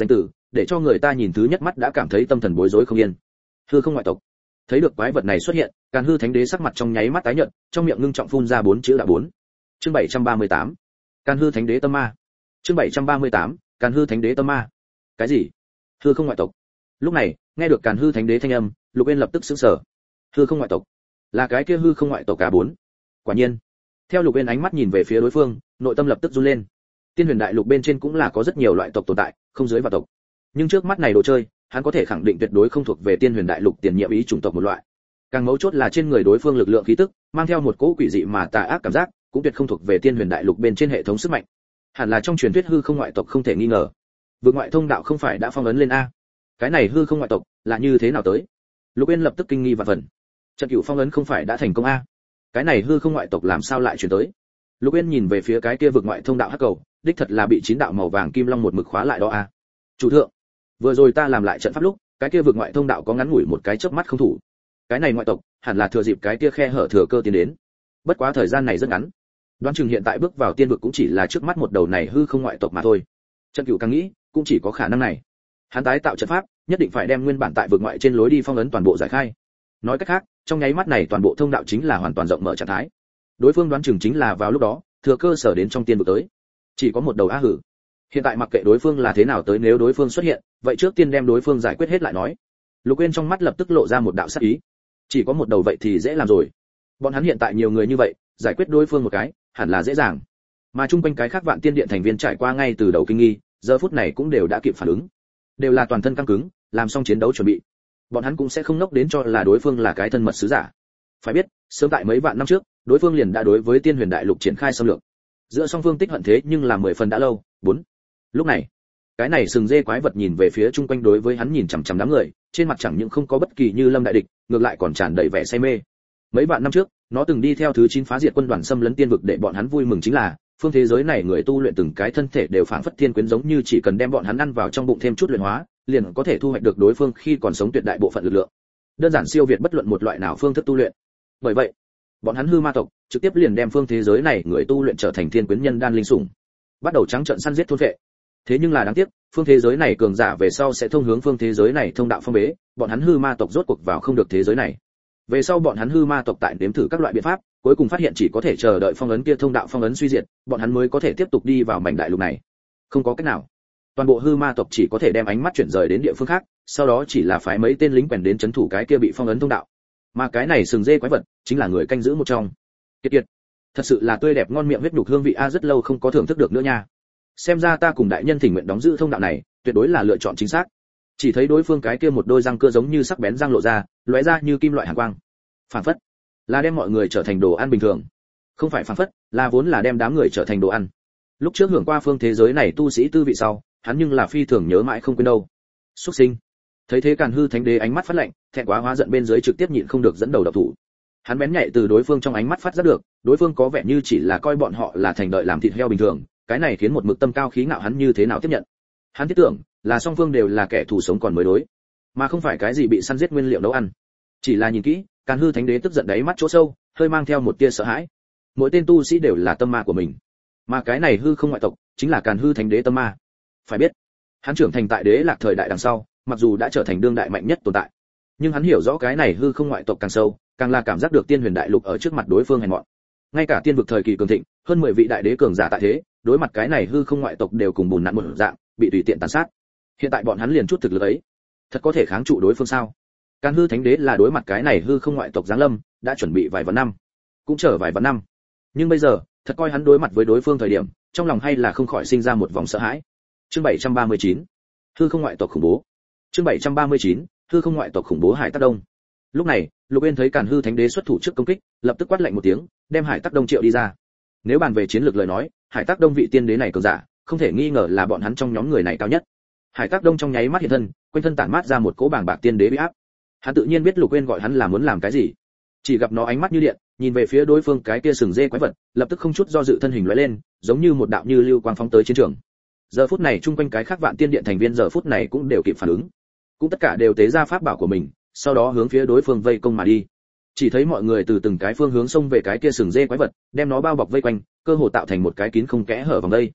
để cho người ta nhìn thứ nhất mắt đã cảm thấy tâm thần bối rối không yên. Hư không ngoại tộc. Thấy được quái vật này xuất hiện, Càn Hư Thánh Đế sắc mặt trong nháy mắt tái nhợt, trong miệng ngưng trọng phun ra 4 chữ đã 4. Chương 738. Càn Hư Thánh Đế tâm ma. Chương 738. Càn Hư Thánh Đế tâm ma. Cái gì? Hư không ngoại tộc? Lúc này, nghe được Càn Hư Thánh Đế thanh âm, Lục Uyên lập tức sửng sở. Hư không ngoại tộc? Là cái kia hư không ngoại tộc cả 4. Quả nhiên. Theo Lục Uyên ánh mắt nhìn về phía đối phương, nội tâm lập tức run lên. Tiên Huyền Đại Lục bên trên cũng là có rất nhiều loại tộc tồn tại, không dưới vạn tộc. Nhưng trước mắt này đồ chơi, hắn có thể khẳng định tuyệt đối không thuộc về Tiên Huyền Đại Lục tiền nhiệm ý chủng tộc một loại. Càng mấu chốt là trên người đối phương lực lượng khí tức, mang theo một cỗ quỷ dị mà tà ác cảm giác, cũng tuyệt không thuộc về Tiên Huyền Đại Lục bên trên hệ thống sức mạnh. Hẳn là trong truyền thuyết hư không ngoại tộc không thể nghi ngờ. Vực ngoại thông đạo không phải đã phong ấn lên a? Cái này hư không ngoại tộc là như thế nào tới? Lục Uyên lập tức kinh nghi vạn phần. Trận cửu phong ấn không phải đã thành công a? Cái này hư không ngoại tộc làm sao lại truyền tới? Lục Uyên nhìn về phía cái kia vực ngoại thông đạo hắc cầu, đích thật là bị 9 đạo màu vàng kim long một mực khóa lại đó a. Chủ thượng, vừa rồi ta làm lại trận pháp lúc, cái kia vực ngoại thông đạo có ngắn ngủi một cái chớp mắt không thủ. Cái này ngoại tộc, hẳn là thừa dịp cái kia khe hở thừa cơ tiến đến. Bất quá thời gian này rất ngắn. Đoán chừng hiện tại bước vào tiên vực cũng chỉ là trước mắt một đầu này hư không ngoại tộc mà thôi. Trận Cửu càng nghĩ, cũng chỉ có khả năng này. Hắn tái tạo trận pháp, nhất định phải đem nguyên bản tại vực ngoại trên lối đi phong ấn toàn bộ giải khai. Nói cách khác, trong nháy mắt này toàn bộ thông đạo chính là hoàn toàn rộng mở trạng thái. Đối phương đoán chừng chính là vào lúc đó, thừa cơ sở đến trong tiên vực tới. Chỉ có một đầu á hử. Hiện tại mặc kệ đối phương là thế nào tới, nếu đối phương xuất hiện, vậy trước tiên đem đối phương giải quyết hết lại nói. Lục Uyên trong mắt lập tức lộ ra một đạo sát ý. Chỉ có một đầu vậy thì dễ làm rồi. Bọn hắn hiện tại nhiều người như vậy, giải quyết đối phương một cái, hẳn là dễ dàng. Mà chung quanh cái khác Vạn Tiên Điện thành viên trải qua ngay từ đầu kinh nghi, giờ phút này cũng đều đã kịp phản ứng. Đều là toàn thân căng cứng, làm xong chiến đấu chuẩn bị. Bọn hắn cũng sẽ không ngốc đến cho là đối phương là cái thân mật sứ giả. Phải biết, sớm tại mấy vạn năm trước, đối phương liền đã đối với Tiên Huyền Đại Lục triển khai xâm lược. Giữa song phương tích hận thế nhưng là 10 phần đã lâu. 4. Lúc này, cái này sừng dê quái vật nhìn về phía chung quanh, đối với hắn nhìn chằm chằm đám người, trên mặt chẳng những không có bất kỳ như lâm đại địch, ngược lại còn tràn đầy vẻ say mê. Mấy vạn năm trước, nó từng đi theo thứ 9 phá diệt quân đoàn xâm lấn tiên vực, để bọn hắn vui mừng chính là phương thế giới này người tu luyện từng cái thân thể đều phảng phất thiên quyến, giống như chỉ cần đem bọn hắn ăn vào trong bụng thêm chút luyện hóa, liền có thể thu hoạch được đối phương khi còn sống tuyệt đại bộ phận lực lượng. Đơn giản siêu việt bất luận một loại nào phương thức tu luyện. Bởi vậy, bọn hắn hư ma tộc trực tiếp liền đem phương thế giới này người tu luyện trở thành thiên quyến nhân đan linh sủng, bắt đầu trắng trợn săn giết thôn vệ. Thế nhưng là đáng tiếc, phương thế giới này cường giả về sau sẽ thông hướng phương thế giới này thông đạo phong bế, bọn hắn hư ma tộc rốt cuộc vào không được thế giới này. Về sau bọn hắn hư ma tộc tại nếm thử các loại biện pháp, cuối cùng phát hiện chỉ có thể chờ đợi phong ấn kia thông đạo phong ấn suy diệt, bọn hắn mới có thể tiếp tục đi vào mảnh đại lục này. Không có cách nào, toàn bộ hư ma tộc chỉ có thể đem ánh mắt chuyển rời đến địa phương khác, sau đó chỉ là phái mấy tên lính quèn đến trấn thủ cái kia bị phong ấn thông đạo. Mà cái này sừng dê quái vật chính là người canh giữ một trong. Kiệt kiệt, thật sự là tươi đẹp ngon miệng huyết nhục hương vị a, rất lâu không có thưởng thức được nữa nha. Xem ra ta cùng đại nhân thỉnh nguyện đóng giữ thông đạo này, tuyệt đối là lựa chọn chính xác. Chỉ thấy đối phương cái kia một đôi răng cưa giống như sắc bén răng lộ ra, lóe ra như kim loại hàn quang. Phản phất là đem mọi người trở thành đồ ăn bình thường. Không phải phản phất, là vốn là đem đám người trở thành đồ ăn. Lúc trước hưởng qua phương thế giới này tu sĩ tư vị sau, hắn nhưng là phi thường nhớ mãi không quên đâu. Xuất sinh. Thấy thế Càn Hư Thánh Đế ánh mắt phát lạnh, thẹn quá hóa giận bên dưới trực tiếp nhịn không được dẫn đầu độc thủ. Hắn bén nhạy từ đối phương trong ánh mắt phát giác được, đối phương có vẻ như chỉ là coi bọn họ là thành đợi làm thịt heo bình thường, cái này khiến một mực tâm cao khí ngạo hắn như thế nào tiếp nhận. Hắn thiết tưởng là song phương đều là kẻ thù sống còn mới đối, mà không phải cái gì bị săn giết nguyên liệu nấu ăn. Chỉ là nhìn kỹ, Càn Hư Thánh Đế tức giận đáy mắt chỗ sâu, hơi mang theo một tia sợ hãi. Mỗi tên tu sĩ đều là tâm ma của mình, mà cái này hư không ngoại tộc chính là Càn Hư Thánh Đế tâm ma. Phải biết, hắn trưởng thành tại Đế Lạc thời đại đằng sau, mặc dù đã trở thành đương đại mạnh nhất tồn tại, nhưng hắn hiểu rõ cái này hư không ngoại tộc càng sâu, càng là cảm giác được Tiên Huyền Đại Lục ở trước mặt đối phương hèn mọn. Ngay cả tiên vực thời kỳ cường thịnh, hơn 10 vị đại đế cường giả tại thế, đối mặt cái này hư không ngoại tộc đều cùng bùn nặn một dạng, bị tùy tiện tàn sát. Hiện tại bọn hắn liền chút thực lực ấy, thật có thể kháng trụ đối phương sao? Càn Hư Thánh Đế là đối mặt cái này hư không ngoại tộc giáng lâm, đã chuẩn bị vài vạn năm, cũng chờ vài vạn năm. Nhưng bây giờ, thật coi hắn đối mặt với đối phương thời điểm, trong lòng hay là không khỏi sinh ra một vòng sợ hãi. Chương 739. Hư không ngoại tộc khủng bố. Chương 739. Hư không ngoại tộc khủng bố Hải Tắc Đông. Lúc này, Lục Uyên thấy Càn Hư Thánh Đế xuất thủ trước công kích, lập tức quát lạnh một tiếng, đem Hải Tắc Đông triệu đi ra. Nếu bàn về chiến lược lời nói, Hải Tắc Đông vị tiên đế này cường giả, không thể nghi ngờ là bọn hắn trong nhóm người này cao nhất. Hải Tắc Đông trong nháy mắt hiện thân, quanh thân tản mát ra một cỗ bàng bạc tiên đế uy áp. Hắn tự nhiên biết Lục Uyên gọi hắn là muốn làm cái gì. Chỉ gặp nó ánh mắt như điện, nhìn về phía đối phương cái kia sừng dê quái vật, lập tức không chút do dự thân hình lóe lên, giống như một đạo như lưu quang phóng tới chiến trường. Giờ phút này chung quanh cái khác Vạn Tiên Điện thành viên giờ phút này cũng đều kịp phản ứng, cũng tất cả đều tế ra pháp bảo của mình, sau đó hướng phía đối phương vây công mà đi. Chỉ thấy mọi người từ từng cái phương hướng xông về cái kia sừng dê quái vật, đem nó bao bọc vây quanh, cơ hồ tạo thành một cái kín không kẽ hở vòng đây.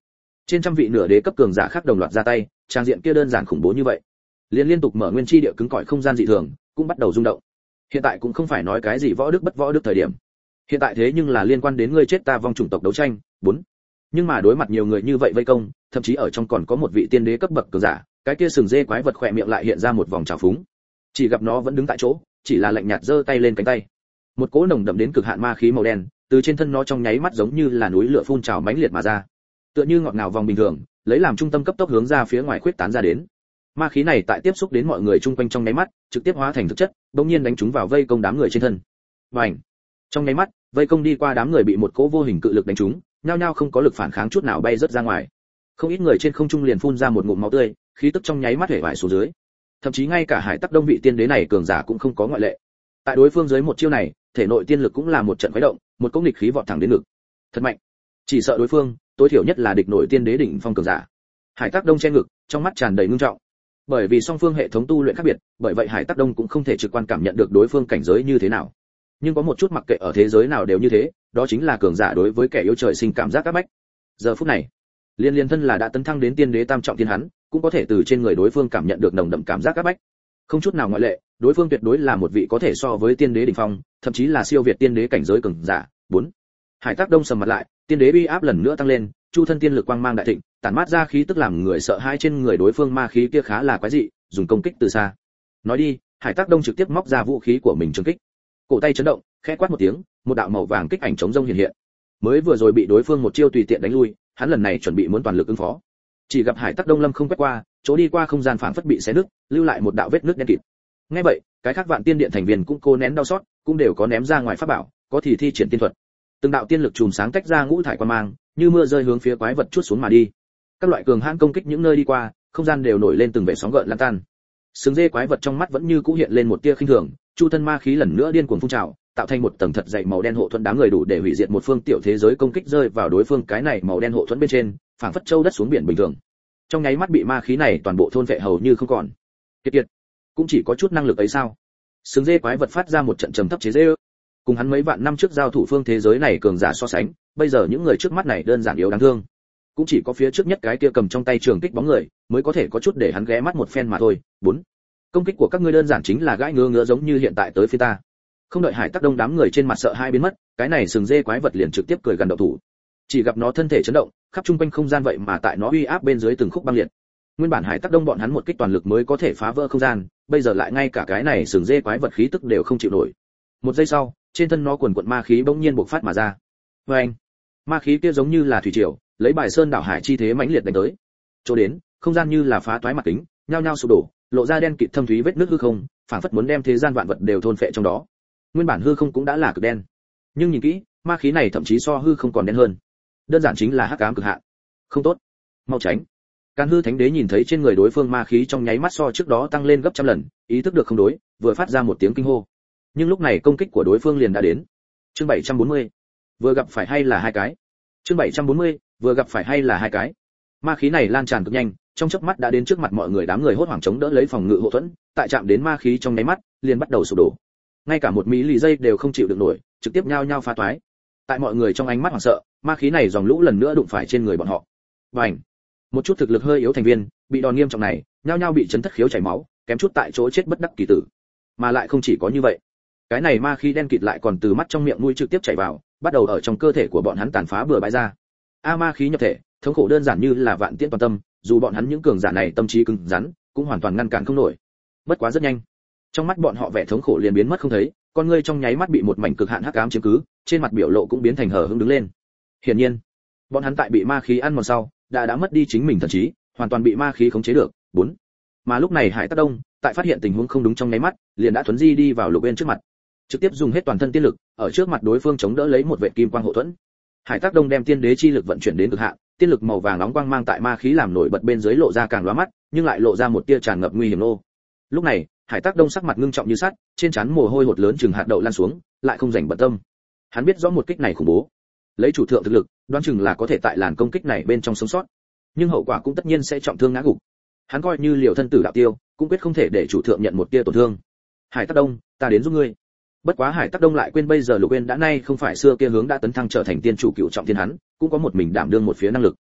trên trăm vị nửa đế cấp cường giả khác đồng loạt ra tay, trang diện kia đơn giản khủng bố như vậy. Liên tục mở nguyên chi địa cứng cỏi không gian dị thường, cũng bắt đầu rung động. Hiện tại cũng không phải nói cái gì võ đức bất võ đức thời điểm. Hiện tại thế nhưng là liên quan đến ngươi chết ta vong chủng tộc đấu tranh. 4. Nhưng mà đối mặt nhiều người như vậy vây công, thậm chí ở trong còn có một vị tiên đế cấp bậc cường giả, cái kia sừng dê quái vật khỏe miệng lại hiện ra một vòng trào phúng. Chỉ gặp nó vẫn đứng tại chỗ, chỉ là lạnh nhạt giơ tay lên cánh tay. Một cỗ nồng đậm đến cực hạn ma khí màu đen, từ trên thân nó trong nháy mắt giống như là núi lửa phun trào mãnh liệt mà ra. Tựa như ngọt ngào vòng bình thường, lấy làm trung tâm cấp tốc hướng ra phía ngoài khuyết tán ra đến. Ma khí này tại tiếp xúc đến mọi người chung quanh trong nháy mắt, trực tiếp hóa thành thực chất, bỗng nhiên đánh trúng vào vây công đám người trên thân. Bành! Trong nháy mắt, vây công đi qua đám người bị một cỗ vô hình cự lực đánh trúng, nhao nhao không có lực phản kháng chút nào bay rất ra ngoài. Không ít người trên không trung liền phun ra một ngụm máu tươi, khí tức trong nháy mắt hể vải xuống dưới. Thậm chí ngay cả Hải Tắc Đông vị tiên đế này cường giả cũng không có ngoại lệ. Tại đối phương dưới một chiêu này, thể nội tiên lực cũng là một trận khuấy động, một cỗ nghịch khí vọt thẳng đến ngực. Thật mạnh. Chỉ sợ đối phương, tối thiểu nhất là địch nội tiên đế đỉnh phong cường giả. Hải Tắc Đông che ngực, trong mắt tràn đầy ngưng trọng. Bởi vì song phương hệ thống tu luyện khác biệt, bởi vậy Hải Tắc Đông cũng không thể trực quan cảm nhận được đối phương cảnh giới như thế nào. Nhưng có một chút mặc kệ ở thế giới nào đều như thế, đó chính là cường giả đối với kẻ yếu trời sinh cảm giác áp bách. Giờ phút này, liên thân là đã tấn thăng đến tiên đế tam trọng tiên hắn, cũng có thể từ trên người đối phương cảm nhận được nồng đậm cảm giác áp bách. Không chút nào ngoại lệ, đối phương tuyệt đối là một vị có thể so với tiên đế đỉnh phong, thậm chí là siêu việt tiên đế cảnh giới cường giả. 4. Hải Tắc Đông sầm mặt lại, tiên đế uy áp lần nữa tăng lên, chu thân tiên lực quang mang đại thịnh, tản mát ra khí tức làm người sợ hãi, trên người đối phương ma khí kia khá là quái dị, dùng công kích từ xa. Nói đi, Hải Tắc Đông trực tiếp móc ra vũ khí của mình trường kích. Cổ tay chấn động, khẽ quát một tiếng, một đạo màu vàng kích ảnh chống rông hiện hiện. Mới vừa rồi bị đối phương một chiêu tùy tiện đánh lui, hắn lần này chuẩn bị muốn toàn lực ứng phó. Chỉ gặp Hải Tắc Đông lâm không quét qua, chỗ đi qua không gian phảng phất bị xé nứt, lưu lại một đạo vết nứt đen kịt. Nghe vậy, cái khác Vạn Tiên Điện thành viên cũng cố nén đau xót, cũng đều có ném ra ngoài pháp bảo, có thì thi triển tiên thuật. Từng đạo tiên lực chùm sáng tách ra ngũ thải quang mang, như mưa rơi hướng phía quái vật chuốt xuống mà đi. Các loại cường hãn công kích những nơi đi qua, không gian đều nổi lên từng vệt sóng gợn lan tan. Sừng dê quái vật trong mắt vẫn như cũ hiện lên một tia khinh thường, chu thân ma khí lần nữa điên cuồng phun trào, tạo thành một tầng thật dày màu đen hộ thuẫn, đám người đủ để hủy diệt một phương tiểu thế giới công kích rơi vào đối phương cái này màu đen hộ thuẫn bên trên, phảng phất châu đất xuống biển bình thường. Trong nháy mắt bị ma khí này toàn bộ thôn phệ hầu như không còn. Kiệt, cũng chỉ có chút năng lực ấy sao? Sừng dê quái vật phát ra một trận trầm thấp chế giễu. Cùng hắn mấy vạn năm trước giao thủ phương thế giới này cường giả so sánh, bây giờ những người trước mắt này đơn giản yếu đáng thương. Cũng chỉ có phía trước nhất cái kia cầm trong tay trường kích bóng người, mới có thể có chút để hắn ghé mắt một phen mà thôi. 4. Công kích của các ngươi đơn giản chính là gãi ngứa giống như hiện tại tới phía ta. Không đợi Hải Tắc Đông đám người trên mặt sợ hai biến mất, cái này sừng dê quái vật liền trực tiếp cười gần động thủ. Chỉ gặp nó thân thể chấn động, khắp trung quanh không gian vậy mà tại nó uy áp bên dưới từng khúc băng liệt. Nguyên bản Hải Tắc Đông bọn hắn một kích toàn lực mới có thể phá vỡ không gian, bây giờ lại ngay cả cái này sừng dê quái vật khí tức đều không chịu nổi. Một giây sau, trên thân nó quần quật ma khí bỗng nhiên bộc phát mà ra. Oeng! Ma khí kia giống như là thủy triều, lấy bài sơn đảo hải chi thế mãnh liệt đánh tới. Chỗ đến, không gian như là phá toái mặt kính, nhao nhao sụp đổ, lộ ra đen kịt thâm thúy vết nứt hư không, phảng phất muốn đem thế gian vạn vật đều thôn phệ trong đó. Nguyên bản hư không cũng đã là cực đen, nhưng nhìn kỹ, ma khí này thậm chí so hư không còn đen hơn. Đơn giản chính là hắc ám cực hạn. Không tốt, mau tránh. Càn Hư Thánh Đế nhìn thấy trên người đối phương ma khí trong nháy mắt so trước đó tăng lên gấp trăm lần, ý thức được không đối, vừa phát ra một tiếng kinh hô. Nhưng lúc này công kích của đối phương liền đã đến. Chương 740. Vừa gặp phải hay là hai cái? Chương 740. Vừa gặp phải hay là hai cái? Ma khí này lan tràn cực nhanh, trong chớp mắt đã đến trước mặt mọi người, đám người hốt hoảng chống đỡ lấy phòng ngự hộ thuẫn, tại chạm đến ma khí trong nháy mắt, liền bắt đầu sụp đổ. Ngay cả một mỹ lì giây đều không chịu được nổi, trực tiếp nhao nhao phá toái. Tại mọi người trong ánh mắt hoảng sợ, ma khí này dòng lũ lần nữa đụng phải trên người bọn họ. Bành! Một chút thực lực hơi yếu thành viên, bị đòn nghiêm trọng này, nhao nhao bị chấn thất khiếu chảy máu, kém chút tại chỗ chết bất đắc kỳ tử. Mà lại không chỉ có như vậy, cái này ma khí đen kịt lại còn từ mắt trong miệng mũi trực tiếp chảy vào, bắt đầu ở trong cơ thể của bọn hắn tàn phá bừa bãi ra. Ma khí nhập thể, thống khổ đơn giản như là vạn tiễn toàn tâm, dù bọn hắn những cường giả này tâm trí cứng rắn, cũng hoàn toàn ngăn cản không nổi. Bất quá rất nhanh, trong mắt bọn họ vẻ thống khổ liền biến mất không thấy, con ngươi trong nháy mắt bị một mảnh cực hạn hắc ám chiếm cứ, trên mặt biểu lộ cũng biến thành hờ hững đứng lên. Hiển nhiên, bọn hắn tại bị ma khí ăn mòn sau, đã mất đi chính mình thần trí, hoàn toàn bị ma khí khống chế được. 4. Mà lúc này Hải Tắc Đông, tại phát hiện tình huống không đúng trong nháy mắt, liền đã thuấn di đi vào Lục Uyên trước mặt, trực tiếp dùng hết toàn thân tiên lực, ở trước mặt đối phương chống đỡ lấy một vệt kim quang hộ thuẫn. Hải Tắc Đông đem tiên đế chi lực vận chuyển đến cực hạn, tiên lực màu vàng nóng quang mang tại ma khí làm nổi bật bên dưới lộ ra càng lóa mắt, nhưng lại lộ ra một tia tràn ngập nguy hiểm lô. Lúc này, Hải Tắc Đông sắc mặt ngưng trọng như sắt, trên trán mồ hôi hột lớn chừng hạt đậu lan xuống, lại không rảnh bận tâm. Hắn biết rõ một kích này khủng bố, lấy chủ thượng thực lực, đoán chừng là có thể tại làn công kích này bên trong sống sót, nhưng hậu quả cũng tất nhiên sẽ trọng thương ngã gục. Hắn coi như liều thân tử đạo tiêu, cũng quyết không thể để chủ thượng nhận một tia tổn thương. Hải Tắc Đông, ta đến giúp ngươi. Bất quá Hải Tắc Đông lại quên bây giờ Lục Uyên đã nay không phải xưa kia hướng đã tấn thăng trở thành tiên chủ cựu trọng thiên, hắn cũng có một mình đảm đương một phía năng lực.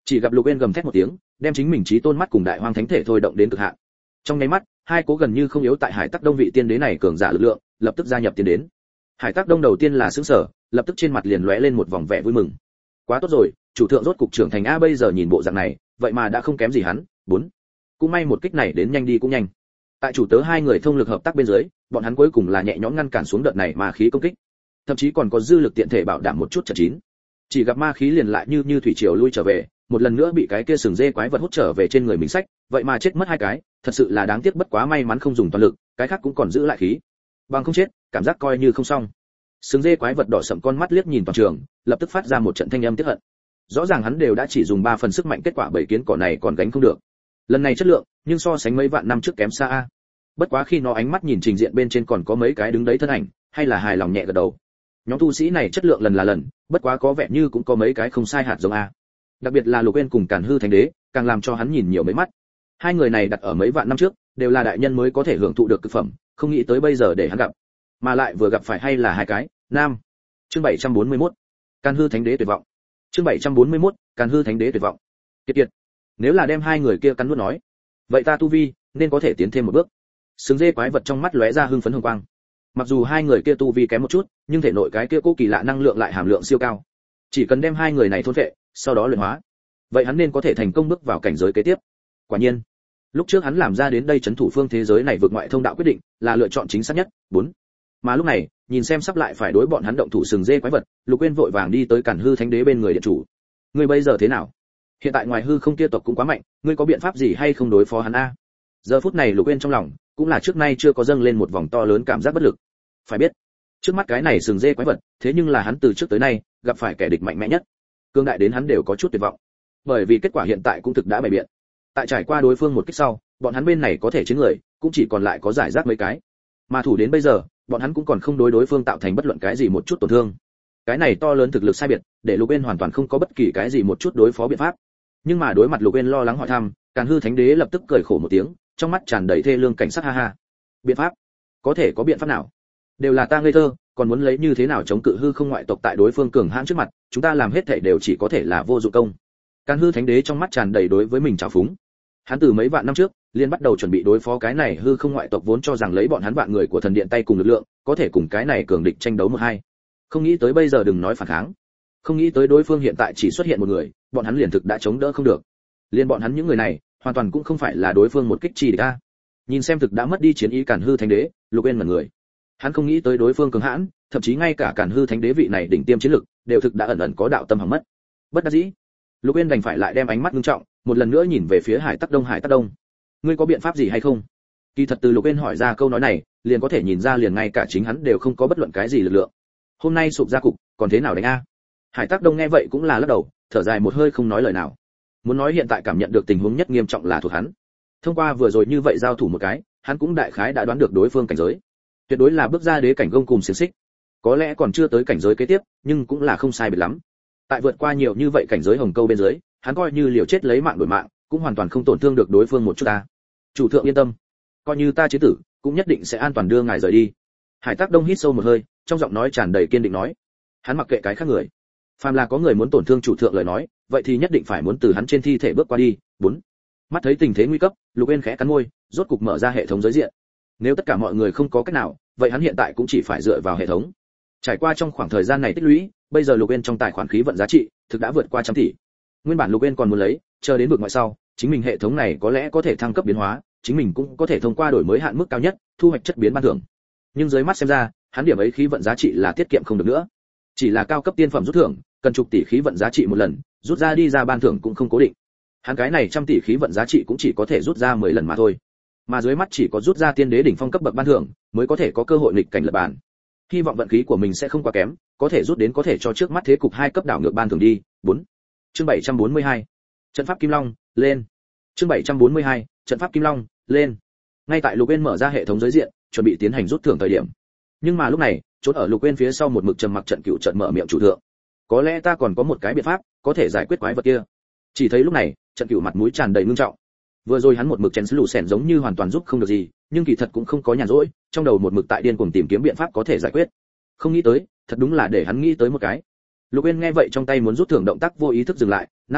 Chỉ gặp Lục Uyên gầm thét một tiếng, đem chính mình chí tôn mắt cùng đại hoang thánh thể thôi động đến cực hạn. Trong nháy mắt, hai cố gần như không yếu tại Hải Tắc Đông vị tiên đế này cường giả lực lượng, lập tức gia nhập tiến đến. Hải Tắc Đông đầu tiên là sửng sở, lập tức trên mặt liền lóe lên một vòng vẻ vui mừng. Quá tốt rồi, chủ thượng rốt cục trưởng thành a, bây giờ nhìn bộ dạng này, vậy mà đã không kém gì hắn. 4. Cũng may một kích này đến nhanh đi cũng nhanh. Tại chủ tớ hai người thông lực hợp tác bên dưới, bọn hắn cuối cùng là nhẹ nhõm ngăn cản xuống đợt này ma khí công kích. Thậm chí còn có dư lực tiện thể bảo đảm một chút trận chín. Chỉ gặp ma khí liền lại như thủy triều lui trở về, một lần nữa bị cái kia sừng dê quái vật hút trở về trên người mình sách, vậy mà chết mất hai cái, thật sự là đáng tiếc, bất quá may mắn không dùng toàn lực, cái khác cũng còn giữ lại khí. Bằng không chết, cảm giác coi như không xong. Sừng dê quái vật đỏ sậm con mắt liếc nhìn toàn trường, lập tức phát ra một trận thanh âm tiếc hận. Rõ ràng hắn đều đã chỉ dùng 3 phần sức mạnh, kết quả bảy kiến cỏ này còn gánh không được. Lần này chất lượng, nhưng so sánh mấy vạn năm trước kém xa a. Bất quá khi nó ánh mắt nhìn trình diện bên trên còn có mấy cái đứng đấy thân ảnh, hay là hài lòng nhẹ gật đầu. Nhóm tu sĩ này chất lượng lần là lần, bất quá có vẻ như cũng có mấy cái không sai hạt giống a. Đặc biệt là Lục Uyên cùng Càn Hư Thánh Đế, càng làm cho hắn nhìn nhiều mấy mắt. Hai người này đặt ở mấy vạn năm trước, đều là đại nhân mới có thể hưởng thụ được cực phẩm, không nghĩ tới bây giờ để hắn gặp, mà lại vừa gặp phải hay là hai cái nam. Chương 741. Càn Hư Thánh Đế tuyệt vọng. Chương 741. Càn Hư Thánh Đế tuyệt vọng. Kiệt kiệt, nếu là đem hai người kia cắn nuốt nói, vậy ta tu vi nên có thể tiến thêm một bước. Sừng dê quái vật trong mắt lóe ra hưng phấn hồng quang. Mặc dù hai người kia tu vi kém một chút, nhưng thể nội cái kia cố kỳ lạ năng lượng lại hàm lượng siêu cao. Chỉ cần đem hai người này thôn phệ, sau đó luyện hóa, vậy hắn nên có thể thành công bước vào cảnh giới kế tiếp. Quả nhiên, lúc trước hắn làm ra đến đây trấn thủ phương thế giới này vượt ngoại thông đạo quyết định, là lựa chọn chính xác nhất. 4. Mà lúc này, nhìn xem sắp lại phải đối bọn hắn động thủ sừng dê quái vật, Lục Uyên vội vàng đi tới Càn Hư Thánh Đế bên người điện chủ. Ngươi bây giờ thế nào? Hiện tại ngoài hư không kia tộc cũng quá mạnh, ngươi có biện pháp gì hay không đối phó hắn a? Giờ phút này Lục Uyên trong lòng cũng là trước nay chưa có dâng lên một vòng to lớn cảm giác bất lực. Phải biết, trước mắt cái này sừng dê quái vật, thế nhưng là hắn từ trước tới nay gặp phải kẻ địch mạnh mẽ nhất, cương đại đến hắn đều có chút tuyệt vọng. Bởi vì kết quả hiện tại cũng thực đã bày biện. Tại trải qua đối phương một kích sau, bọn hắn bên này có thể chiến người, cũng chỉ còn lại có giải rác mấy cái. Mà thủ đến bây giờ, bọn hắn cũng còn không đối phương tạo thành bất luận cái gì một chút tổn thương. Cái này to lớn thực lực sai biệt, để Lục Uyên hoàn toàn không có bất kỳ cái gì một chút đối phó biện pháp. Nhưng mà đối mặt Lục Uyên lo lắng hỏi thăm, Càn Hư Thánh Đế lập tức cười khổ một tiếng, trong mắt tràn đầy thê lương cảnh sắc, ha ha. Biện pháp? Có thể có biện pháp nào? Đều là ta ngây thơ, còn muốn lấy như thế nào chống cự hư không ngoại tộc tại đối phương cường hãn trước mặt, chúng ta làm hết thảy đều chỉ có thể là vô dụng công. Càn Hư Thánh Đế trong mắt tràn đầy đối với mình trào phúng. Hắn từ mấy vạn năm trước liền bắt đầu chuẩn bị đối phó cái này hư không ngoại tộc, vốn cho rằng lấy bọn hắn vạn người của thần điện tay cùng lực lượng, có thể cùng cái này cường địch tranh đấu một hai. Không nghĩ tới bây giờ đừng nói phản kháng, không nghĩ tới đối phương hiện tại chỉ xuất hiện một người, bọn hắn liền thực đã chống đỡ không được. Liên bọn hắn những người này, hoàn toàn cũng không phải là đối phương một kích chi địch a. Nhìn xem thực đã mất đi chiến ý Càn Hư Thánh Đế, Lục Uyên mặt người. Hắn không nghĩ tới đối phương cường hãn, thậm chí ngay cả Càn Hư Thánh Đế vị này đỉnh tiêm chiến lực, đều thực đã ẩn ẩn có đạo tâm hỏng mất. Bất đắc dĩ, Lục Uyên đành phải lại đem ánh mắt nghiêm trọng, một lần nữa nhìn về phía Hải Tắc Đông. Hải Tắc Đông, ngươi có biện pháp gì hay không? Kỳ thật từ Lục Uyên hỏi ra câu nói này, liền có thể nhìn ra liền ngay cả chính hắn đều không có bất luận cái gì lực lượng. Hôm nay sụp ra cục, còn thế nào đánh a? Hải Tắc Đông nghe vậy cũng là lắc đầu, thở dài một hơi không nói lời nào. Muốn nói hiện tại cảm nhận được tình huống nhất nghiêm trọng là thuộc hắn. Thông qua vừa rồi như vậy giao thủ một cái, hắn cũng đại khái đã đoán được đối phương cảnh giới. Tuyệt đối là bước ra đế cảnh gông cùng xiển xích. Có lẽ còn chưa tới cảnh giới kế tiếp, nhưng cũng là không sai biệt lắm. Tại vượt qua nhiều như vậy cảnh giới hồng câu bên dưới, hắn coi như liều chết lấy mạng đổi mạng, cũng hoàn toàn không tổn thương được đối phương một chút ta. Chủ thượng yên tâm, coi như ta chế tử, cũng nhất định sẽ an toàn đưa ngài rời đi. Hải Tắc Đông hít sâu một hơi, trong giọng nói tràn đầy kiên định nói. Hắn mặc kệ cái khác người, phàm là có người muốn tổn thương chủ thượng lời nói, vậy thì nhất định phải muốn từ hắn trên thi thể bước qua đi. 4. Mắt thấy tình thế nguy cấp, Lục Uyên khẽ cắn môi, rốt cục mở ra hệ thống giới diện. Nếu tất cả mọi người không có cách nào, vậy hắn hiện tại cũng chỉ phải dựa vào hệ thống. Trải qua trong khoảng thời gian này tích lũy, bây giờ Lục Uyên trong tài khoản khí vận giá trị thực đã vượt qua trăm tỷ. Nguyên bản Lục Uyên còn muốn lấy, chờ đến vực ngoại sau, chính mình hệ thống này có lẽ có thể thăng cấp biến hóa, chính mình cũng có thể thông qua đổi mới hạn mức cao nhất, thu hoạch chất biến ban thưởng. Nhưng dưới mắt xem ra, hắn điểm ấy khí vận giá trị là tiết kiệm không được nữa. Chỉ là cao cấp tiên phẩm rút thưởng, cần chục tỷ khí vận giá trị một lần, rút ra đi ra ban thưởng cũng không cố định. Hắn cái này trăm tỷ khí vận giá trị cũng chỉ có thể rút ra 10 lần mà thôi. Mà dưới mắt chỉ có rút ra tiên đế đỉnh phong cấp bậc ban thưởng, mới có thể có cơ hội nghịch cảnh lật bàn. Hy vọng vận khí của mình sẽ không quá kém, có thể rút đến có thể cho trước mắt thế cục 2 cấp đảo ngược ban thưởng đi. 4. Chương 742. Trận pháp Kim Long, lên. Chương 742. Trận pháp Kim Long, lên. Ngay tại Lục Uyên mở ra hệ thống giới diện, chuẩn bị tiến hành rút thưởng thời điểm. Nhưng mà lúc này, trốn ở Lục Uyên phía sau một mực trầm mặc Trận Cửu chợt mở miệng, chủ thượng, có lẽ ta còn có một cái biện pháp, có thể giải quyết quái vật kia. Chỉ thấy lúc này, Trận Cửu mặt mũi tràn đầy ngưng trọng. Vừa rồi hắn một mực chén lù xèn giống như hoàn toàn giúp không được gì, nhưng kỳ thật cũng không có nhàn rỗi, trong đầu một mực tại điên cuồng tìm kiếm biện pháp có thể giải quyết. Không nghĩ tới, thật đúng là để hắn nghĩ tới một cái. Lục Uyên nghe vậy trong tay muốn rút thưởng động tác vô ý thức dừng lại, nao nao,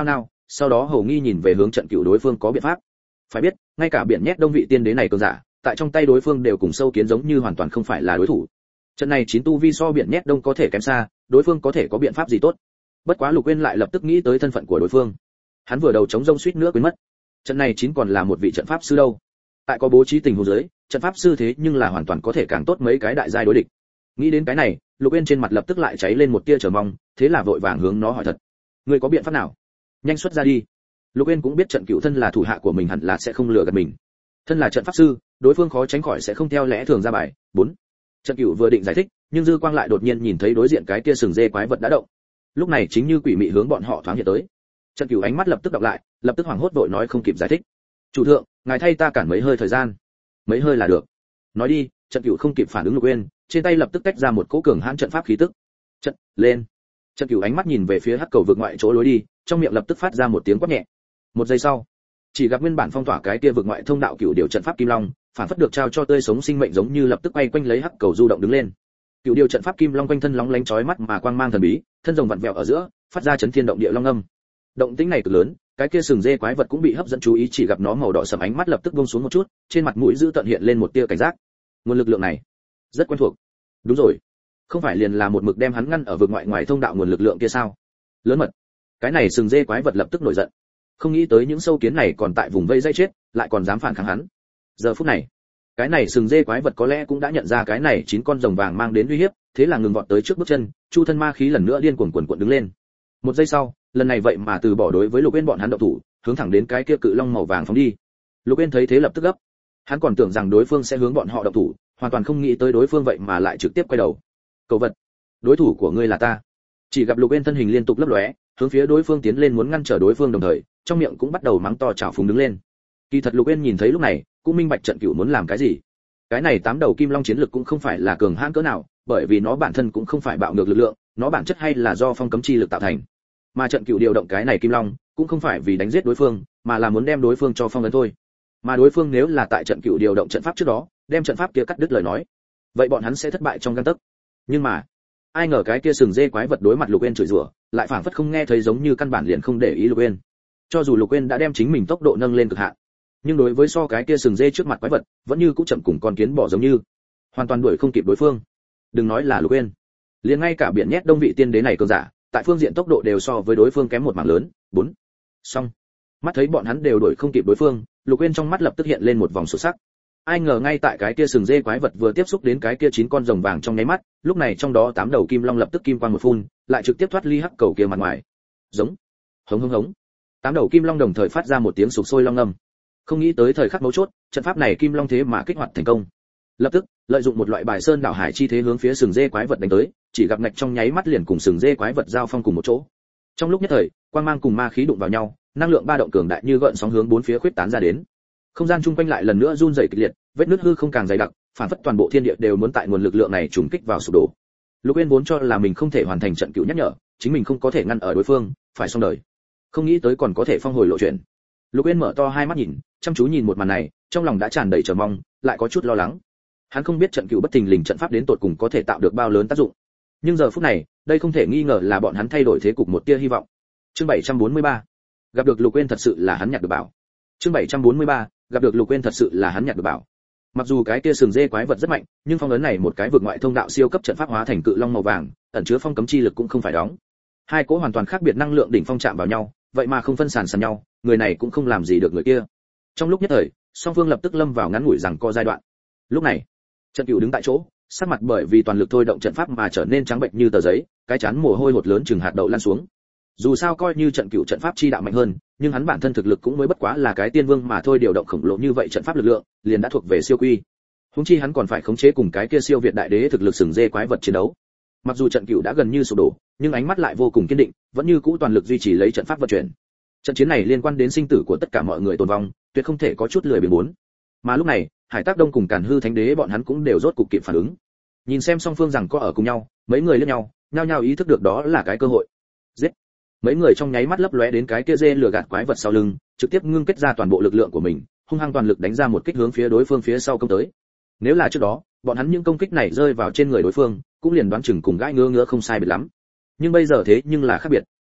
sau đó hầu nghi nhìn về hướng trận cựu đối phương có biện pháp. Phải biết, ngay cả biển nhét đông vị tiên đế này cường giả, tại trong tay đối phương đều cùng sâu kiến giống như hoàn toàn không phải là đối thủ. Trận này 9 tu vi so biển nhét đông có thể kém xa, đối phương có thể có biện pháp gì tốt. Bất quá Lục Uyên lại lập tức nghĩ tới thân phận của đối phương. Hắn vừa đầu chống rông suýt nữa quên mất. Trận này 9 còn là một vị trận pháp sư đâu. Tại có bố trí tình huống dưới, trận pháp sư thế nhưng là hoàn toàn có thể càng tốt mấy cái đại giai đối địch. Nghĩ đến cái này, Lục Uyên trên mặt lập tức lại cháy lên một tia chờ mong, thế là vội vàng hướng nó hỏi thật. Ngươi có biện pháp nào? Nhanh xuất ra đi. Lục Uyên cũng biết trận cựu thân là thủ hạ của mình hẳn là sẽ không lừa gạt mình. Thân là trận pháp sư, đối phương khó tránh khỏi sẽ không theo lẽ thường ra bài. 4. Trận cựu vừa định giải thích, nhưng dư quang lại đột nhiên nhìn thấy đối diện cái kia sừng dê quái vật đã động. Lúc này chính như quỷ mị hướng bọn họ thoáng hiện tới. Trận cửu ánh mắt lập tức đọc lại, lập tức hoảng hốt vội nói không kịp giải thích. Chủ thượng, ngài thay ta cản mấy hơi thời gian. Mấy hơi là được. Nói đi. Trận cửu không kịp phản ứng Lục Uyên, trên tay lập tức tách ra một cỗ cường hãn trận pháp khí tức. Trận lên. Trận cửu ánh mắt nhìn về phía hắc cầu vực ngoại chỗ lối đi, trong miệng lập tức phát ra một tiếng quát nhẹ. Một giây sau, chỉ gặp nguyên bản phong tỏa cái kia vực ngoại thông đạo cửu điều trận pháp kim long, phản phất được trao cho tươi sống sinh mệnh giống như lập tức quay quanh lấy hắc cầu du động đứng lên. Cửu điều trận pháp kim long quanh thân lóng lánh chói mắt mà quang mang thần bí, thân rồng vặn vẹo ở giữa, phát ra chấn thiên động địa long âm. Động tĩnh này cực lớn, cái kia sừng dê quái vật cũng bị hấp dẫn chú ý, chỉ gặp nó màu đỏ sẫm ánh mắt lập tức buông xuống một chút, trên mặt mũi dữ tợn hiện lên một tia cảnh giác. Nguồn lực lượng này rất quen thuộc. Đúng rồi, không phải liền là một mực đem hắn ngăn ở vực ngoại ngoài thông đạo nguồn lực lượng kia sao? Lớn mật. Cái này sừng dê quái vật lập tức nổi giận. Không nghĩ tới những sâu kiến này còn tại vùng vây dây chết, lại còn dám phản kháng hắn. Giờ phút này, cái này sừng dê quái vật có lẽ cũng đã nhận ra cái này 9 con rồng vàng mang đến uy hiếp, thế là ngừng vọt tới trước bước chân, chu thân ma khí lần nữa điên cuồng cuộn đứng lên. Một giây sau, lần này vậy mà từ bỏ đối với Lục Uyên bọn hắn động thủ, hướng thẳng đến cái kia cự long màu vàng phóng đi. Lục Uyên thấy thế lập tức gấp. Hắn còn tưởng rằng đối phương sẽ hướng bọn họ động thủ, hoàn toàn không nghĩ tới đối phương vậy mà lại trực tiếp quay đầu. Cậu vật, đối thủ của ngươi là ta. Chỉ gặp Lục Uyên thân hình liên tục lấp lóe, hướng phía đối phương tiến lên muốn ngăn trở đối phương, đồng thời trong miệng cũng bắt đầu mắng to chảo phúng đứng lên. Kỳ thật Lục Uyên nhìn thấy lúc này, cũng minh bạch trận cửu muốn làm cái gì. Cái này 8 đầu kim long chiến lực cũng không phải là cường hãn cỡ nào, bởi vì nó bản thân cũng không phải bạo ngược lực lượng, nó bản chất hay là do phong cấm chi lực tạo thành. Mà trận cửu điều động cái này kim long, cũng không phải vì đánh giết đối phương, mà là muốn đem đối phương cho phong ấn thôi. Mà đối phương nếu là tại trận cửu điều động trận pháp trước đó, đem trận pháp kia cắt đứt lời nói, vậy bọn hắn sẽ thất bại trong gang tấc. Nhưng mà, ai ngờ cái kia sừng dê quái vật đối mặt Lục Uyên chửi rủa, lại phảng phất không nghe thấy, giống như căn bản liền không để ý Lục Uyên. Cho dù Lục Uyên đã đem chính mình tốc độ nâng lên cực hạn, nhưng đối với so cái kia sừng dê trước mặt quái vật, vẫn như cũng chậm cùng con kiến bò giống như, hoàn toàn đuổi không kịp đối phương. Đừng nói là Lục Uyên, liền ngay cả biển nhét đông vị tiên đế này cường giả, tại phương diện tốc độ đều so với đối phương kém một mảng lớn. 4. Xong. Mắt thấy bọn hắn đều đuổi không kịp đối phương, Lục Uyên trong mắt lập tức hiện lên một vòng sốt sắc. Ai ngờ ngay tại cái kia sừng dê quái vật vừa tiếp xúc đến cái kia 9 con rồng vàng trong nháy mắt, lúc này trong đó 8 đầu kim long lập tức kim quang một phun, lại trực tiếp thoát ly hắc cầu kia mặt ngoài. Giống. Hống hống hống. 8 đầu kim long đồng thời phát ra một tiếng sục sôi long ngâm. Không nghĩ tới thời khắc mấu chốt, trận pháp này kim long thế mà kích hoạt thành công. Lập tức, lợi dụng một loại bài sơn đảo hải chi thế hướng phía sừng dê quái vật đánh tới, chỉ gặp ngạch trong nháy mắt liền cùng sừng dê quái vật giao phong cùng một chỗ. Trong lúc nhất thời, quang mang cùng ma khí đụng vào nhau, năng lượng ba động cường đại như gợn sóng hướng bốn phía khuếch tán ra đến. Không gian chung quanh lại lần nữa run rẩy kịch liệt, vết nứt hư không càng dày đặc, phản phất toàn bộ thiên địa đều muốn tại nguồn lực lượng này trùng kích vào sụp đổ. Lục Uyên vốn cho là mình không thể hoàn thành trận cựu nhắc nhở, chính mình không có thể ngăn ở đối phương, phải xong đời. Không nghĩ tới còn có thể phong hồi lộ chuyện. Lục Uyên mở to hai mắt nhìn, chăm chú nhìn một màn này, trong lòng đã tràn đầy chờ mong, lại có chút lo lắng. Hắn không biết trận cựu bất thình lình trận pháp đến tột cùng có thể tạo được bao lớn tác dụng. Nhưng giờ phút này, đây không thể nghi ngờ là bọn hắn thay đổi thế cục một tia hy vọng. Chương 743. Gặp được Lục Uyên thật sự là hắn nhặt được bảo. Chương 743. Gặp được Lục Uyên thật sự là hắn nhặt được bảo. Mặc dù cái kia sừng dê quái vật rất mạnh, nhưng phong ấn này một cái vượt ngoại thông đạo siêu cấp trận pháp hóa thành cự long màu vàng, ẩn chứa phong cấm chi lực cũng không phải đóng. Hai cỗ hoàn toàn khác biệt năng lượng đỉnh phong chạm vào nhau, vậy mà không phân sàn sàn nhau, người này cũng không làm gì được người kia. Trong lúc nhất thời, song phương lập tức lâm vào ngắn ngủi giằng co giai đoạn. Lúc này, Trận Cửu đứng tại chỗ, sắc mặt bởi vì toàn lực thôi động trận pháp mà trở nên trắng bệnh như tờ giấy, cái chán mồ hôi hột lớn chừng hạt đậu lan xuống. Dù sao coi như Trận Cửu trận pháp chi đạo mạnh hơn, nhưng hắn bản thân thực lực cũng mới bất quá là cái tiên vương mà thôi, điều động khổng lồ như vậy trận pháp lực lượng, liền đã thuộc về siêu quy. Huống chi hắn còn phải khống chế cùng cái kia siêu việt đại đế thực lực sừng dê quái vật chiến đấu. Mặc dù Trận Cửu đã gần như sụp đổ, nhưng ánh mắt lại vô cùng kiên định, vẫn như cũ toàn lực duy trì lấy trận pháp vận chuyển. Trận chiến này liên quan đến sinh tử của tất cả mọi người tồn vong, tuyệt không thể có chút lười biếng muốn. Mà lúc này, Hải Tác Đông cùng Càn Hư Thánh Đế bọn hắn cũng đều rốt cục kịp phản ứng. Nhìn xem song phương rằng có ở cùng nhau, mấy người liếc nhau, nhao nhao ý thức được đó là cái cơ hội. Giết! Mấy người trong nháy mắt lấp lóe đến cái kia dê lừa gạt quái vật sau lưng, trực tiếp ngưng kết ra toàn bộ lực lượng của mình, hung hăng toàn lực đánh ra một kích hướng phía đối phương phía sau công tới. Nếu là trước đó, bọn hắn những công kích này rơi vào trên người đối phương, cũng liền đoán chừng cùng gãi ngứa ngứa không sai biệt lắm. Nhưng bây giờ thế nhưng là khác biệt.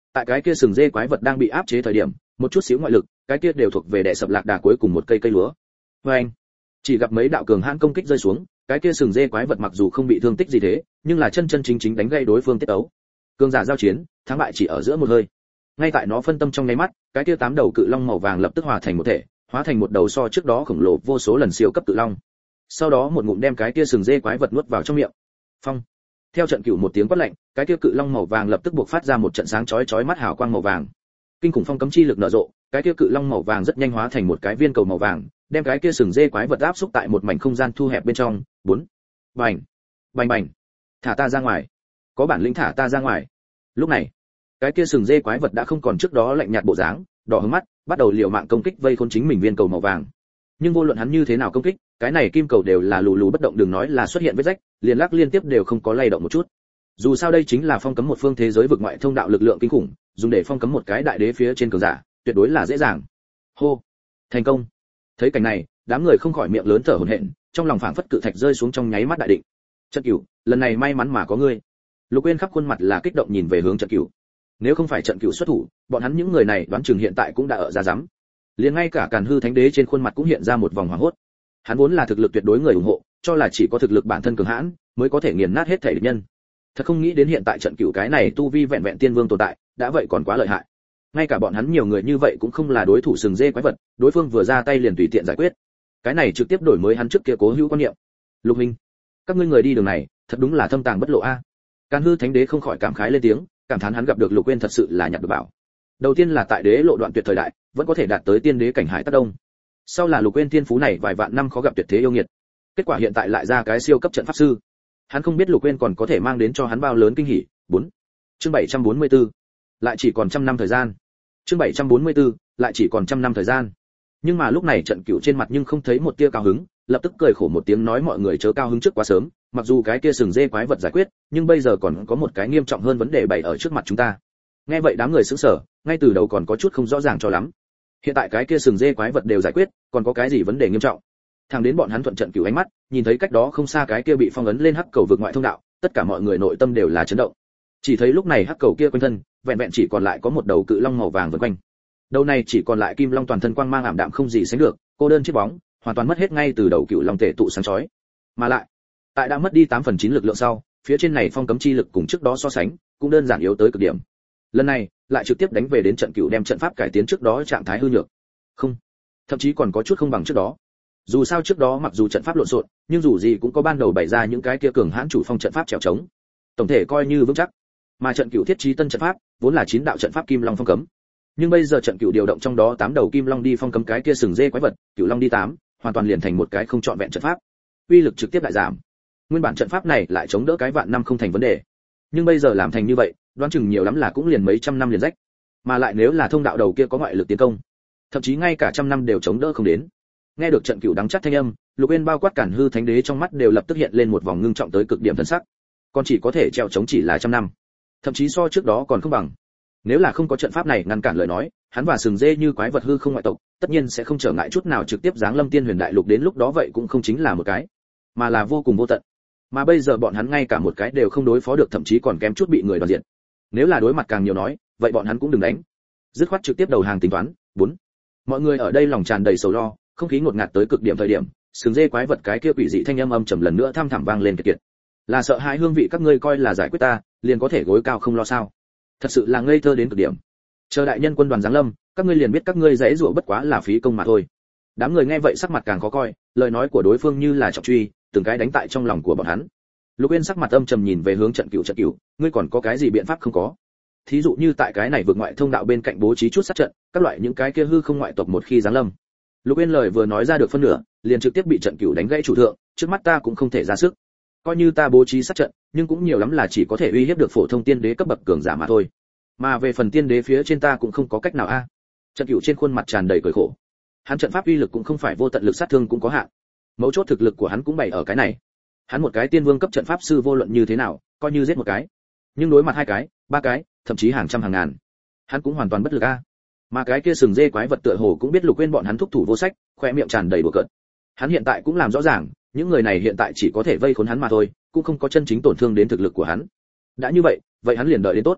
tại cái kia sừng dê quái vật đang bị áp chế thời điểm, một chút xíu ngoại lực, cái kia đều thuộc về đè sập lạc đà cuối cùng một cây lúa. Và anh, chỉ gặp mấy đạo cường hãn công kích rơi xuống, cái kia sừng dê quái vật mặc dù không bị thương tích gì thế, nhưng là chân chính chính đánh gây đối phương tiết ấu. Cường giả giao chiến, thắng bại chỉ ở giữa một hơi. Ngay tại nó phân tâm trong nháy mắt, cái kia 8 đầu cự long màu vàng lập tức hòa thành một thể, hóa thành một đầu so trước đó khổng lồ vô số lần siêu cấp cự long. Sau đó một ngụm đem cái kia sừng dê quái vật nuốt vào trong miệng. Phong. Theo trận cửu một tiếng quát lạnh, cái kia cự long màu vàng lập tức buộc phát ra một trận sáng chói chói mắt hào quang màu vàng. Kinh khủng phong cấm chi lực nở rộ, cái kia cự long màu vàng rất nhanh hóa thành một cái viên cầu màu vàng, đem cái kia sừng dê quái vật áp xúc tại một mảnh không gian thu hẹp bên trong. 4. Bành, bành bành. Thả ta ra ngoài. Có bản lĩnh thả ta ra ngoài. Lúc này, cái kia sừng dê quái vật đã không còn trước đó lạnh nhạt bộ dáng, đỏ hứng mắt, bắt đầu liều mạng công kích vây khốn chính mình viên cầu màu vàng. Nhưng vô luận hắn như thế nào công kích, cái này kim cầu đều là lù lù bất động, đừng nói là xuất hiện vết rách, liền lắc liên tiếp đều không có lay động một chút. Dù sao đây chính là phong cấm một phương thế giới vực ngoại thông đạo lực lượng kinh khủng, dùng để phong cấm một cái đại đế phía trên cường giả, tuyệt đối là dễ dàng. Hô, thành công. Thấy cảnh này, đám người không khỏi miệng lớn thở hổn hển, trong lòng phảng phất cự thạch rơi xuống trong nháy mắt đại định. Trận Cửu, lần này may mắn mà có ngươi. Lục Uyên khắp khuôn mặt là kích động nhìn về hướng Trận Cửu. Nếu không phải Trận Cửu xuất thủ, bọn hắn những người này đoán chừng hiện tại cũng đã ở ra rắm. Liền ngay cả Càn Hư Thánh Đế trên khuôn mặt cũng hiện ra một vòng hoảng hốt. Hắn vốn là thực lực tuyệt đối người ủng hộ, cho là chỉ có thực lực bản thân cường hãn mới có thể nghiền nát hết thể địch nhân. Thật không nghĩ đến hiện tại Trận Cửu cái này tu vi vẹn vẹn tiên vương tồn tại, đã vậy còn quá lợi hại. Ngay cả bọn hắn nhiều người như vậy cũng không là đối thủ sừng dê quái vật, đối phương vừa ra tay liền tùy tiện giải quyết. Cái này trực tiếp đổi mới hắn trước kia cố hữu quan niệm. Lục huynh, các ngươi người đi đường này, thật đúng là thâm tàng bất lộ a. Càn Hư Thánh Đế không khỏi cảm khái lên tiếng, cảm thán hắn gặp được Lục Uyên thật sự là nhặt được bảo. Đầu tiên là tại đế lộ đoạn tuyệt thời đại, vẫn có thể đạt tới tiên đế cảnh Hải Tắc Đông. Sau là Lục Uyên tiên phú này vài vạn năm khó gặp tuyệt thế yêu nghiệt. Kết quả hiện tại lại ra cái siêu cấp trận pháp sư. Hắn không biết Lục Uyên còn có thể mang đến cho hắn bao lớn kinh hỉ. 4. Chương 744. Lại chỉ còn 100 năm thời gian. Chương 744, lại chỉ còn 100 năm thời gian. Nhưng mà lúc này Trận Cửu trên mặt nhưng không thấy một tia cao hứng, lập tức cười khổ một tiếng nói mọi người chớ cao hứng trước quá sớm, mặc dù cái kia sừng dê quái vật giải quyết, nhưng bây giờ còn có một cái nghiêm trọng hơn vấn đề bày ở trước mặt chúng ta. Nghe vậy đám người sững sờ, ngay từ đầu còn có chút không rõ ràng cho lắm. Hiện tại cái kia sừng dê quái vật đều giải quyết, còn có cái gì vấn đề nghiêm trọng? Thẳng đến bọn hắn thuận Trận Cửu ánh mắt, nhìn thấy cách đó không xa cái kia bị phong ấn lên hắc cầu vực ngoại thông đạo, tất cả mọi người nội tâm đều là chấn động. Chỉ thấy lúc này hắc cầu kia quanh thân, vẹn vẹn chỉ còn lại có một đầu cự long màu vàng vần quanh. Đầu này chỉ còn lại kim long toàn thân quang mang ảm đạm không gì sánh được, cô đơn chiếc bóng, hoàn toàn mất hết ngay từ đầu cựu long tể tụ sáng chói. Mà lại, tại đã mất đi 8/9 lực lượng sau, phía trên này phong cấm chi lực cùng trước đó so sánh, cũng đơn giản yếu tới cực điểm. Lần này, lại trực tiếp đánh về đến Trận Cửu đem trận pháp cải tiến trước đó trạng thái hư nhược. Không, thậm chí còn có chút không bằng trước đó. Dù sao trước đó mặc dù trận pháp lộn xộn, nhưng dù gì cũng có ban đầu bày ra những cái kia cường hãn chủ phong trận pháp trèo trống. Tổng thể coi như vững chắc. Mà Trận Cửu thiết trí tân trận pháp, vốn là 9 đạo trận pháp kim long phong cấm. Nhưng bây giờ Trận Cửu điều động trong đó 8 đầu kim long đi phong cấm cái kia sừng dê quái vật, Cửu long đi 8, hoàn toàn liền thành một cái không trọn vẹn trận pháp. Uy lực trực tiếp lại giảm. Nguyên bản trận pháp này lại chống đỡ cái vạn năm không thành vấn đề. Nhưng bây giờ làm thành như vậy, đoán chừng nhiều lắm là cũng liền mấy trăm năm liền rách. Mà lại nếu là thông đạo đầu kia có ngoại lực tiến công, thậm chí ngay cả 100 năm đều chống đỡ không đến. Nghe được Trận Cửu đắng chắc thanh âm, Lục Uyên bao quát Càn Hư Thánh Đế trong mắt đều lập tức hiện lên một vòng ngưng trọng tới cực điểm thần sắc. Còn chỉ có thể treo chống chỉ là 100 năm, thậm chí so trước đó còn không bằng. Nếu là không có trận pháp này ngăn cản lời nói, hắn và sừng dê như quái vật hư không ngoại tộc, tất nhiên sẽ không trở ngại chút nào trực tiếp giáng lâm Tiên Huyền Đại Lục, đến lúc đó vậy cũng không chính là một cái, mà là vô cùng vô tận. Mà bây giờ bọn hắn ngay cả một cái đều không đối phó được, thậm chí còn kém chút bị người đoàn diện. Nếu là đối mặt càng nhiều nói, vậy bọn hắn cũng đừng đánh. Dứt khoát trực tiếp đầu hàng tính toán. 4. Mọi người ở đây lòng tràn đầy sầu lo, không khí ngột ngạt tới cực điểm thời điểm, sừng dê quái vật cái kia quỷ dị thanh âm trầm lần nữa thăm thẳm vang lên kiệt kiệt. Là sợ hãi hương vị các ngươi coi là giải quyết ta, liền có thể gối cao không lo sao? Thật sự là ngây thơ đến cực điểm. Chờ đại nhân quân đoàn giáng lâm, các ngươi liền biết các ngươi dễ dụa bất quá là phí công mà thôi. Đám người nghe vậy sắc mặt càng khó coi, lời nói của đối phương như là trọng truy, từng cái đánh tại trong lòng của bọn hắn. Lục Uyên sắc mặt âm trầm nhìn về hướng Trận Cửu, ngươi còn có cái gì biện pháp không có? Thí dụ như tại cái này vượt ngoại thông đạo bên cạnh bố trí chút sát trận, các loại những cái kia hư không ngoại tộc một khi giáng lâm. Lục Uyên lời vừa nói ra được phân nửa, liền trực tiếp bị Trận Cửu đánh gãy chủ thượng, trước mắt ta cũng không thể ra sức. Coi như ta bố trí sát trận, nhưng cũng nhiều lắm là chỉ có thể uy hiếp được phổ thông tiên đế cấp bậc cường giả mà thôi. Mà về phần tiên đế phía trên ta cũng không có cách nào a. Trận Cửu trên khuôn mặt tràn đầy cười khổ. Hắn trận pháp uy lực cũng không phải vô tận, lực sát thương cũng có hạn. Mấu chốt thực lực của hắn cũng bày ở cái này. Hắn một cái tiên vương cấp trận pháp sư vô luận như thế nào, coi như giết một cái, nhưng đối mặt 2 cái, 3 cái, thậm chí hàng trăm hàng ngàn, hắn cũng hoàn toàn bất lực a. Mà cái kia sừng dê quái vật tựa hồ cũng biết Lục Uyên bọn hắn thúc thủ vô sách, khoe miệng tràn đầy đùa cợt. Hắn hiện tại cũng làm rõ ràng, những người này hiện tại chỉ có thể vây khốn hắn mà thôi, cũng không có chân chính tổn thương đến thực lực của hắn. Đã như vậy, vậy hắn liền đợi đến tốt.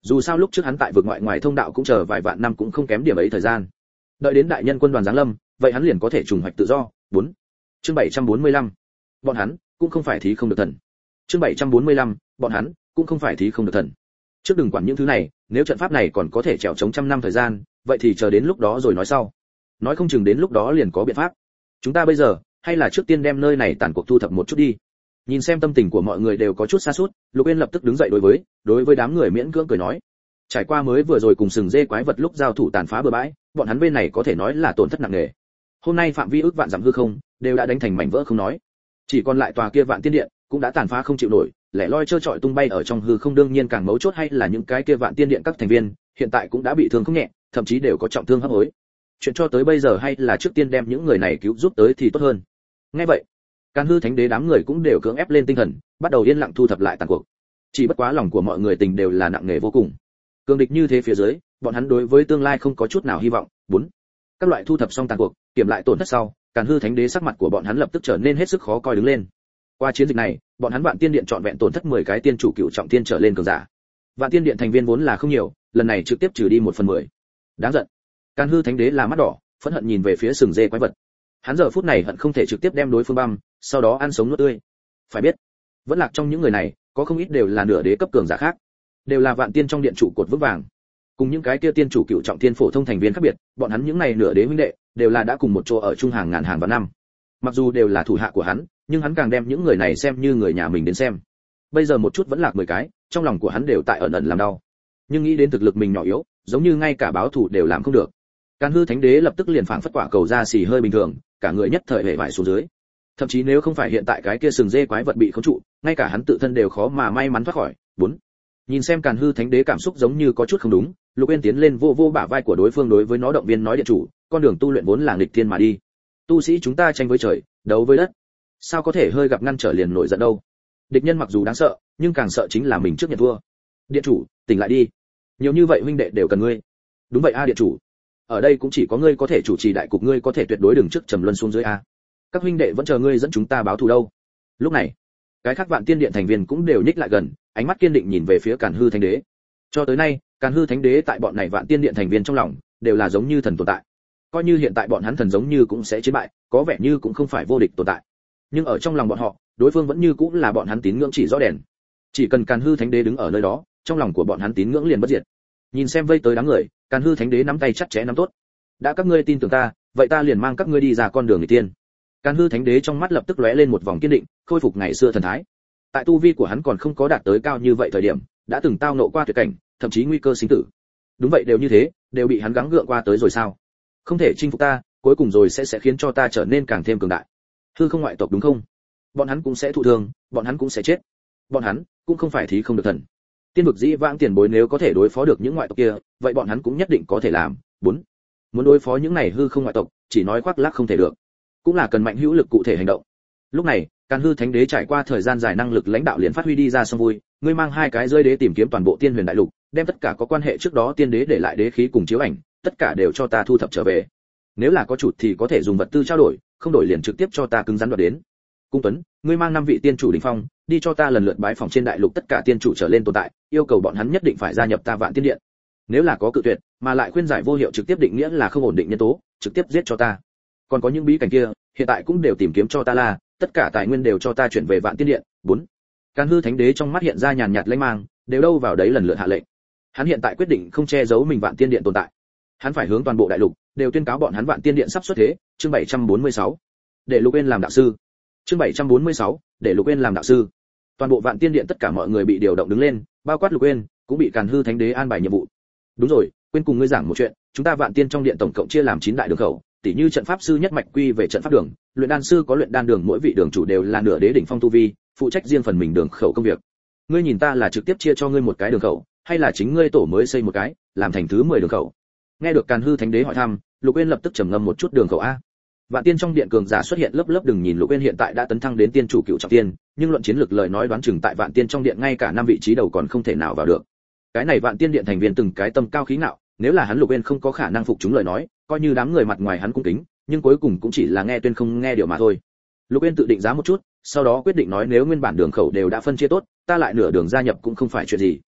Dù sao lúc trước hắn tại vực ngoại ngoài thông đạo cũng chờ vài vạn năm cũng không kém điểm ấy thời gian. Đợi đến đại nhân quân đoàn giáng lâm, vậy hắn liền có thể trùng hoạch tự do. 4. Chương 745. Bọn hắn cũng không phải thí không được thần. Chương 745. Bọn hắn cũng không phải thí không được thần. Trước đừng quản những thứ này, nếu trận pháp này còn có thể trèo chống trăm năm thời gian, vậy thì chờ đến lúc đó rồi nói sau. Nói không chừng đến lúc đó liền có biện pháp. Chúng ta bây giờ, hay là trước tiên đem nơi này tàn cuộc thu thập một chút đi. Nhìn xem tâm tình của mọi người đều có chút sa sút, Lục Uyên lập tức đứng dậy đối với đám người miễn cưỡng cười nói. Trải qua mới vừa rồi cùng sừng dê quái vật lúc giao thủ tàn phá bừa bãi, bọn hắn bên này có thể nói là tổn thất nặng nề. Hôm nay phạm vi ước vạn dặm hư không đều đã đánh thành mảnh vỡ không nói, chỉ còn lại tòa kia Vạn Tiên Điện cũng đã tàn phá không chịu nổi, lẻ loi trơ trọi tung bay ở trong hư không. Đương nhiên càng mấu chốt hay là những cái kia Vạn Tiên Điện các thành viên hiện tại cũng đã bị thương không nhẹ, thậm chí đều có trọng thương hấp hối. Chuyện cho tới bây giờ hay là trước tiên đem những người này cứu giúp tới thì tốt hơn. Nghe vậy, Càn Hư Thánh Đế đám người cũng đều cưỡng ép lên tinh thần, bắt đầu yên lặng thu thập lại tàn cuộc. Chỉ bất quá lòng của mọi người tình đều là nặng nề vô cùng. Cường địch như thế phía dưới, bọn hắn đối với tương lai không có chút nào hy vọng. 4. Các loại thu thập xong tàn cuộc, kiểm lại tổn thất sau, Càn Hư Thánh Đế sắc mặt của bọn hắn lập tức trở nên hết sức khó coi đứng lên. Qua chiến dịch này, bọn hắn Vạn Tiên Điện trọn vẹn tổn thất 10 cái tiên chủ cựu trọng tiên trở lên cường giả. Vạn Tiên Điện thành viên vốn là không nhiều, lần này trực tiếp trừ đi 1/10. Đáng giận. Càn Hư Thánh Đế là mắt đỏ, phẫn hận nhìn về phía sừng dê quái vật. Hắn giờ phút này hận không thể trực tiếp đem đối phương băm, sau đó ăn sống nuốt tươi. Phải biết, vẫn lạc trong những người này, có không ít đều là nửa đế cấp cường giả khác, đều là Vạn Tiên trong điện trụ cột vững vàng. Cùng những cái kia tiên chủ cựu trọng tiên phổ thông thành viên khác biệt, bọn hắn những này nửa đế huynh đệ đều là đã cùng một chỗ ở chung hàng ngàn hàng vạn năm. Mặc dù đều là thủ hạ của hắn, nhưng hắn càng đem những người này xem như người nhà mình đến xem. Bây giờ một chút vẫn lạc 10 cái, trong lòng của hắn đều tại ẩn ẩn làm đau. Nhưng nghĩ đến thực lực mình nhỏ yếu, giống như ngay cả báo thù đều làm không được. Càn Hư Thánh Đế lập tức liền phảng phất quả cầu ra xì hơi bình thường, cả người nhất thời hề vải xuống dưới. Thậm chí nếu không phải hiện tại cái kia sừng dê quái vật bị khống trụ, ngay cả hắn tự thân đều khó mà may mắn thoát khỏi. 4. Nhìn xem Càn Hư Thánh Đế cảm xúc giống như có chút không đúng, Lục Uyên tiến lên vô bả vai của đối phương, đối với nó động viên nói: điện chủ, con đường tu luyện vốn là nghịch thiên mà đi. Tu sĩ chúng ta tranh với trời, đấu với đất, sao có thể hơi gặp ngăn trở liền nổi giận đâu. Địch nhân mặc dù đáng sợ, nhưng càng sợ chính là mình trước nhận thua. Điện chủ, tỉnh lại đi. Nhiều như vậy huynh đệ đều cần ngươi. Đúng vậy a điện chủ. Ở đây cũng chỉ có ngươi có thể chủ trì đại cục, ngươi có thể tuyệt đối đừng trước trầm luân xuống dưới a. Các huynh đệ vẫn chờ ngươi dẫn chúng ta báo thù đâu. Lúc này, cái khác Vạn Tiên Điện thành viên cũng đều nhích lại gần, ánh mắt kiên định nhìn về phía Càn Hư Thánh Đế. Cho tới nay, Càn Hư Thánh Đế tại bọn này Vạn Tiên Điện thành viên trong lòng đều là giống như thần tồn tại. Coi như hiện tại bọn hắn thần giống như cũng sẽ chiến bại, có vẻ như cũng không phải vô địch tồn tại. Nhưng ở trong lòng bọn họ, đối phương vẫn như cũng là bọn hắn tín ngưỡng chỉ rõ đèn. Chỉ cần Càn Hư Thánh Đế đứng ở nơi đó, trong lòng của bọn hắn tín ngưỡng liền bất diệt. Nhìn xem vây tới đám người, Càn Hư Thánh Đế nắm tay chặt chẽ nắm tốt. Đã các ngươi tin tưởng ta, vậy ta liền mang các ngươi đi ra con đường nghịch tiên. Càn Hư Thánh Đế trong mắt lập tức lóe lên một vòng kiên định, khôi phục ngày xưa thần thái. Tại tu vi của hắn còn không có đạt tới cao như vậy thời điểm, đã từng tao nộ qua tuyệt cảnh, thậm chí nguy cơ sinh tử. Đúng vậy, đều như thế, đều bị hắn gắng gượng qua tới rồi sao? Không thể chinh phục ta, cuối cùng rồi sẽ khiến cho ta trở nên càng thêm cường đại. Hư không ngoại tộc đúng không? Bọn hắn cũng sẽ thụ thương, bọn hắn cũng sẽ chết. Bọn hắn cũng không phải thí không được thần. Tiên vực dĩ vãng tiền bối nếu có thể đối phó được những ngoại tộc kia, vậy bọn hắn cũng nhất định có thể làm. 4. Muốn đối phó những này hư không ngoại tộc, chỉ nói khoác lác không thể được, cũng là cần mạnh hữu lực cụ thể hành động. Lúc này, Càn Hư Thánh Đế trải qua thời gian dài năng lực lãnh đạo liền phát huy đi ra sông vui, ngươi mang 2 cái rơi đế tìm kiếm toàn bộ Tiên Huyền Đại Lục, đem tất cả có quan hệ trước đó tiên đế để lại đế khí cùng chiếu ảnh, tất cả đều cho ta thu thập trở về. Nếu là có chủ thì có thể dùng vật tư trao đổi, không đổi liền trực tiếp cho ta cứng rắn đoạt đến. Cung Tuấn, ngươi mang 5 vị tiên chủ đỉnh phong, đi cho ta lần lượt bái phỏng trên đại lục tất cả tiên chủ trở lên tồn tại, yêu cầu bọn hắn nhất định phải gia nhập ta Vạn Tiên Điện. Nếu là có cự tuyệt, mà lại khuyên giải vô hiệu, trực tiếp định nghĩa là không ổn định nhân tố, trực tiếp giết cho ta. Còn có những bí cảnh kia, hiện tại cũng đều tìm kiếm cho ta là, tất cả tài nguyên đều cho ta chuyển về Vạn Tiên Điện. 4. Càn Hư Thánh Đế trong mắt hiện ra nhàn nhạt lãnh mang, đều đâu vào đấy lần lượt hạ lệnh. Hắn hiện tại quyết định không che giấu mình Vạn Tiên Điện tồn tại. Hắn phải hướng toàn bộ đại lục đều tuyên cáo bọn hắn Vạn Tiên Điện sắp xuất thế. Chương 746. Để Lục Uyên làm đạo sư. Chương 746. Để Lục Uyên làm đạo sư. Toàn bộ Vạn Tiên Điện tất cả mọi người bị điều động đứng lên, bao quát Lục Uyên cũng bị Càn Hư Thánh Đế an bài nhiệm vụ. Đúng rồi, quên cùng ngươi giảng một chuyện, chúng ta Vạn Tiên trong điện tổng cộng chia làm 9 đại đường khẩu, tỉ như trận pháp sư nhất mạch quy về trận pháp đường, luyện đan sư có luyện đan đường, mỗi vị đường chủ đều là nửa đế đỉnh phong tu vi, phụ trách riêng phần mình đường khẩu công việc. Ngươi nhìn ta là trực tiếp chia cho ngươi một cái đường khẩu, hay là chính ngươi tổ mới xây một cái, làm thành thứ 10 đường khẩu? Nghe được Càn Hư Thánh Đế hỏi thăm, Lục Uyên lập tức trầm ngâm một chút. Đường khẩu a. Vạn Tiên trong điện cường giả xuất hiện lớp lớp, đừng nhìn Lục Uyên hiện tại đã tấn thăng đến tiên chủ cựu trọng tiên, nhưng luận chiến lược lời nói đoán chừng tại Vạn Tiên trong điện ngay cả 5 vị trí đầu còn không thể nào vào được. Cái này Vạn Tiên điện thành viên từng cái tâm cao khí ngạo, nếu là hắn Lục Uyên không có khả năng phục chúng lời nói, coi như đám người mặt ngoài hắn cung kính, nhưng cuối cùng cũng chỉ là nghe tuyên không nghe điều mà thôi. Lục Uyên tự định giá một chút, sau đó quyết định nói nếu nguyên bản đường khẩu đều đã phân chia tốt, ta lại nửa đường gia nhập cũng không phải chuyện gì.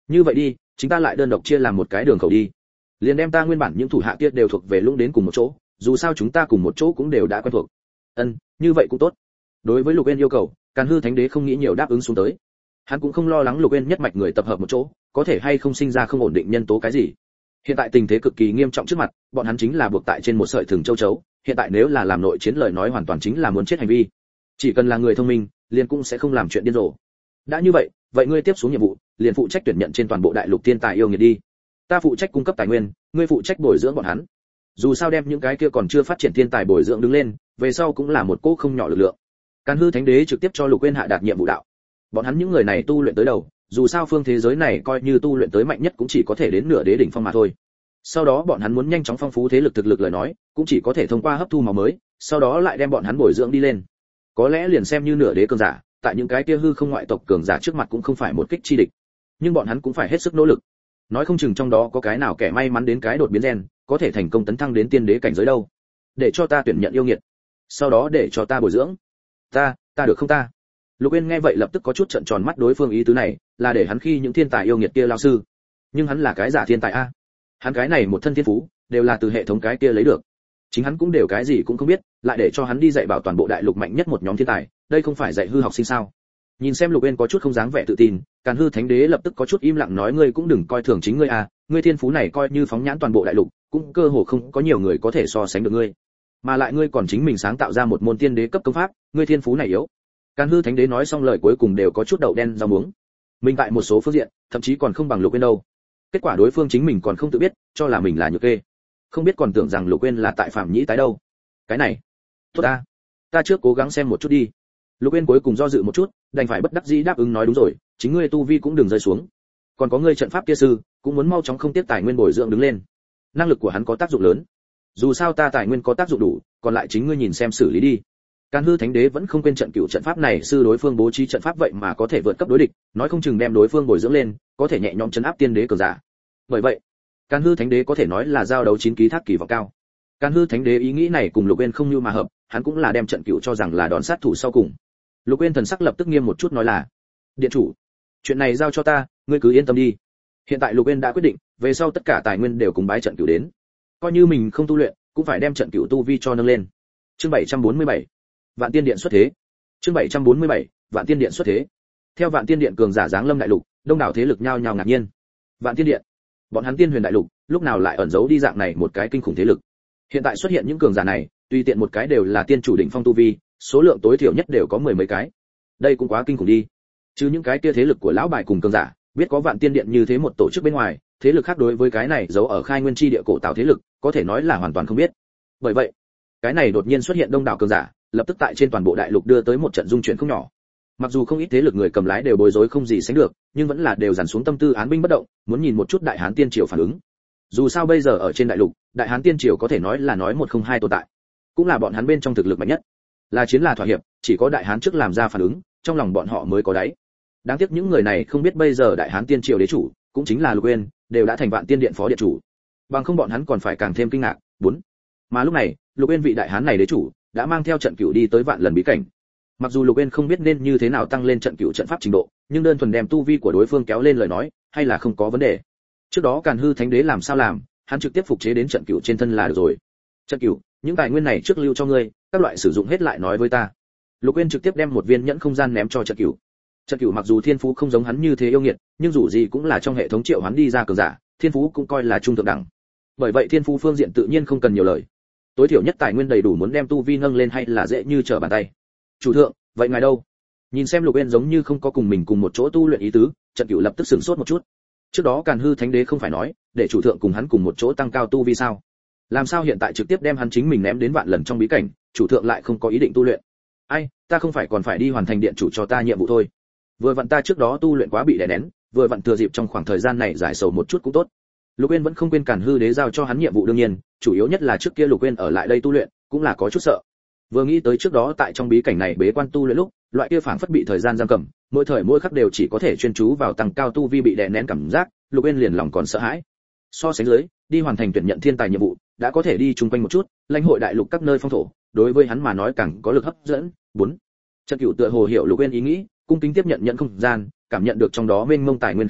Như vậy đi, chúng ta lại đơn độc chia làm một cái đường khẩu đi. Liền đem ta nguyên bản những thủ hạ kia đều thuộc về lũng đến cùng một chỗ, dù sao chúng ta cùng một chỗ cũng đều đã quen thuộc. Như vậy cũng tốt. Đối với Lục Uyên yêu cầu, Càn Hư Thánh Đế không nghĩ nhiều đáp ứng xuống tới. Hắn cũng không lo lắng Lục Uyên nhất mạch người tập hợp một chỗ, có thể hay không sinh ra không ổn định nhân tố cái gì. Hiện tại tình thế cực kỳ nghiêm trọng trước mặt, bọn hắn chính là buộc tại trên một sợi thừng châu chấu, hiện tại nếu là làm nội chiến lời nói hoàn toàn chính là muốn chết hành vi. Chỉ cần là người thông minh, liền cũng sẽ không làm chuyện điên rồ. Đã như vậy, vậy ngươi tiếp xuống nhiệm vụ, liền phụ trách tuyển nhận trên toàn bộ đại lục thiên tài yêu nghiệt đi. Ta phụ trách cung cấp tài nguyên, ngươi phụ trách bồi dưỡng bọn hắn. Dù sao đem những cái kia còn chưa phát triển thiên tài bồi dưỡng đứng lên, về sau cũng là một cỗ không nhỏ lực lượng. Càn Hư Thánh Đế trực tiếp cho Lục Uyên hạ đạt nhiệm vụ đạo. Bọn hắn những người này tu luyện tới đầu, dù sao phương thế giới này coi như tu luyện tới mạnh nhất cũng chỉ có thể đến nửa đế đỉnh phong mà thôi. Sau đó bọn hắn muốn nhanh chóng phong phú thế lực thực lực lời nói, cũng chỉ có thể thông qua hấp thu máu mới, sau đó lại đem bọn hắn bồi dưỡng đi lên. Có lẽ liền xem như nửa đế cường giả, tại những cái kia hư không ngoại tộc cường giả trước mặt cũng không phải một kích chi địch. Nhưng bọn hắn cũng phải hết sức nỗ lực. Nói không chừng trong đó có cái nào kẻ may mắn đến cái đột biến gen, có thể thành công tấn thăng đến tiên đế cảnh giới đâu. Để cho ta tuyển nhận yêu nghiệt, sau đó để cho ta bồi dưỡng. Ta được không ta? Lục Uyên nghe vậy lập tức có chút trợn tròn mắt, đối phương ý tứ này là để hắn khi những thiên tài yêu nghiệt kia lao sư. Nhưng hắn là cái giả thiên tài a. Hắn cái này một thân thiên phú đều là từ hệ thống cái kia lấy được. Chính hắn cũng đều cái gì cũng không biết, lại để cho hắn đi dạy bảo toàn bộ đại lục mạnh nhất một nhóm thiên tài, đây không phải dạy hư học sinh sao? Nhìn xem Lục Uyên có chút không dáng vẻ tự tin, Càn Hư Thánh Đế lập tức có chút im lặng nói, ngươi cũng đừng coi thường chính ngươi a, ngươi thiên phú này coi như phóng nhãn toàn bộ đại lục, cũng cơ hồ không có nhiều người có thể so sánh được ngươi. Mà lại ngươi còn chính mình sáng tạo ra một môn tiên đế cấp công pháp, ngươi thiên phú này yếu. Càn Hư Thánh Đế nói xong lời cuối cùng đều có chút đậu đen rau muống. Mình tại một số phương diện, thậm chí còn không bằng Lục Uyên đâu. Kết quả đối phương chính mình còn không tự biết, cho là mình là nhược kê. Không biết còn tưởng rằng Lục Uyên là tại Phạm Nhĩ tái đâu. Cái này, tốt ta trước cố gắng xem một chút đi. Lục Uyên cuối cùng do dự một chút, đành phải bất đắc dĩ đáp ứng nói đúng rồi, chính ngươi tu vi cũng đừng rơi xuống. Còn có ngươi trận pháp kia sư, cũng muốn mau chóng không tiếp tài nguyên bồi dưỡng đứng lên. Năng lực của hắn có tác dụng lớn. Dù sao ta tài nguyên có tác dụng đủ, còn lại chính ngươi nhìn xem xử lý đi. Càn Hư Thánh Đế vẫn không quên trận cửu trận pháp này, sư đối phương bố trí trận pháp vậy mà có thể vượt cấp đối địch, nói không chừng đem đối phương bồi dưỡng lên, có thể nhẹ nhõm trấn áp tiên đế cường giả. Bởi vậy, Càn Hư Thánh Đế có thể nói là giao đấu chín ký thác kỳ vọng cao. Càn Hư Thánh Đế ý nghĩ này cùng Lục Uyên không như mà hợp, hắn cũng là đem trận cửu cho rằng là đòn sát thủ sau cùng. Lục Uyên thần sắc lập tức nghiêm một chút nói là: "Điện chủ, chuyện này giao cho ta, ngươi cứ yên tâm đi." Hiện tại Lục Uyên đã quyết định, về sau tất cả tài nguyên đều cùng bái trận cửu đến. Coi như mình không tu luyện, cũng phải đem trận cửu tu vi cho nâng lên. Chương 747, Vạn Tiên Điện xuất thế. Chương 747, Vạn Tiên Điện xuất thế. Theo Vạn Tiên Điện cường giả giáng lâm đại lục, đông đảo thế lực nhao nhao ngạc nhiên. Vạn Tiên Điện, bọn hắn Tiên Huyền đại lục, lúc nào lại ẩn giấu đi dạng này một cái kinh khủng thế lực. Hiện tại xuất hiện những cường giả này, tùy tiện một cái đều là tiên chủ đỉnh phong tu vi, số lượng tối thiểu nhất đều có mười mấy cái. Đây cũng quá kinh khủng đi. Chứ những cái kia thế lực của lão bài cùng cường giả, biết có Vạn Tiên Điện như thế một tổ chức bên ngoài, thế lực khác đối với cái này giấu ở khai nguyên chi địa cổ tạo thế lực, có thể nói là hoàn toàn không biết. Bởi vậy, cái này đột nhiên xuất hiện đông đảo cường giả, lập tức tại trên toàn bộ đại lục đưa tới một trận dung chuyển không nhỏ. Mặc dù không ít thế lực người cầm lái đều bối rối không gì sánh được, nhưng vẫn là đều dàn xuống tâm tư án binh bất động, muốn nhìn một chút Đại Hán Tiên Triều phản ứng. Dù sao bây giờ ở trên đại lục, Đại Hán Tiên Triều có thể nói là nói một không hai tồn tại, cũng là bọn hắn bên trong thực lực mạnh nhất. Là chiến là thỏa hiệp, chỉ có Đại Hán trước làm ra phản ứng, trong lòng bọn họ mới có đáy. Đáng tiếc những người này không biết bây giờ Đại Hán Tiên Triều đế chủ, cũng chính là Lục Uyên, đều đã thành Vạn Tiên Điện phó điện chủ. Bằng không bọn hắn còn phải càng thêm kinh ngạc. 4. Mà lúc này, Lục Uyên vị Đại Hán này đế chủ, đã mang theo trận cửu đi tới Vạn Lần bí cảnh. Mặc dù Lục Uyên không biết nên như thế nào tăng lên trận cửu trận pháp trình độ, nhưng đơn thuần đem tu vi của đối phương kéo lên lời nói, hay là không có vấn đề. Trước đó Càn Hư Thánh Đế làm sao làm, hắn trực tiếp phục chế đến trận cửu trên thân là được rồi. Trận cửu, những tài nguyên này trước lưu cho ngươi, các loại sử dụng hết lại nói với ta. Lục Uyên trực tiếp đem một viên nhẫn không gian ném cho trận cửu. Trận cửu mặc dù thiên phú không giống hắn như thế yêu nghiệt, nhưng dù gì cũng là trong hệ thống triệu hắn đi ra cường giả, thiên phú cũng coi là trung thượng đẳng. Bởi vậy thiên phú phương diện tự nhiên không cần nhiều lời. Tối thiểu nhất tài nguyên đầy đủ muốn đem tu vi nâng lên hay là dễ như trở bàn tay. Chủ thượng, vậy ngài đâu? Nhìn xem Lục Uyên giống như không có cùng mình cùng một chỗ tu luyện ý tứ, Trận Cửu lập tức sửng sốt một chút. Trước đó Càn Hư Thánh Đế không phải nói, để chủ thượng cùng hắn cùng một chỗ tăng cao tu vi sao? Làm sao hiện tại trực tiếp đem hắn chính mình ném đến Vạn Lần trong bí cảnh, chủ thượng lại không có ý định tu luyện? Ai, ta không phải còn phải đi hoàn thành điện chủ cho ta nhiệm vụ thôi. Vừa vặn ta trước đó tu luyện quá bị đè nén, vừa vặn thừa dịp trong khoảng thời gian này giải sầu một chút cũng tốt. Lục Uyên vẫn không quên Càn Hư Đế giao cho hắn nhiệm vụ đương nhiên, chủ yếu nhất là trước kia Lục Uyên ở lại đây tu luyện, cũng là có chút sợ. Vừa nghĩ tới trước đó tại trong bí cảnh này bế quan tu luyện lúc, loại kia phảng phất bị thời gian giam cầm, mỗi thời mỗi khắc đều chỉ có thể chuyên chú vào tăng cao tu vi bị đè nén cảm giác, Lục Uyên liền lòng còn sợ hãi. So sánh dưới, đi hoàn thành tuyển nhận thiên tài nhiệm vụ, đã có thể đi chung quanh một chút, lãnh hội đại lục các nơi phong thổ, đối với hắn mà nói càng có lực hấp dẫn. 4. Trận Cửu tựa hồ hiểu Lục Uyên ý nghĩ, cung kính tiếp nhận nhận không gian, cảm nhận được trong đó mênh mông tài nguyên khí tức,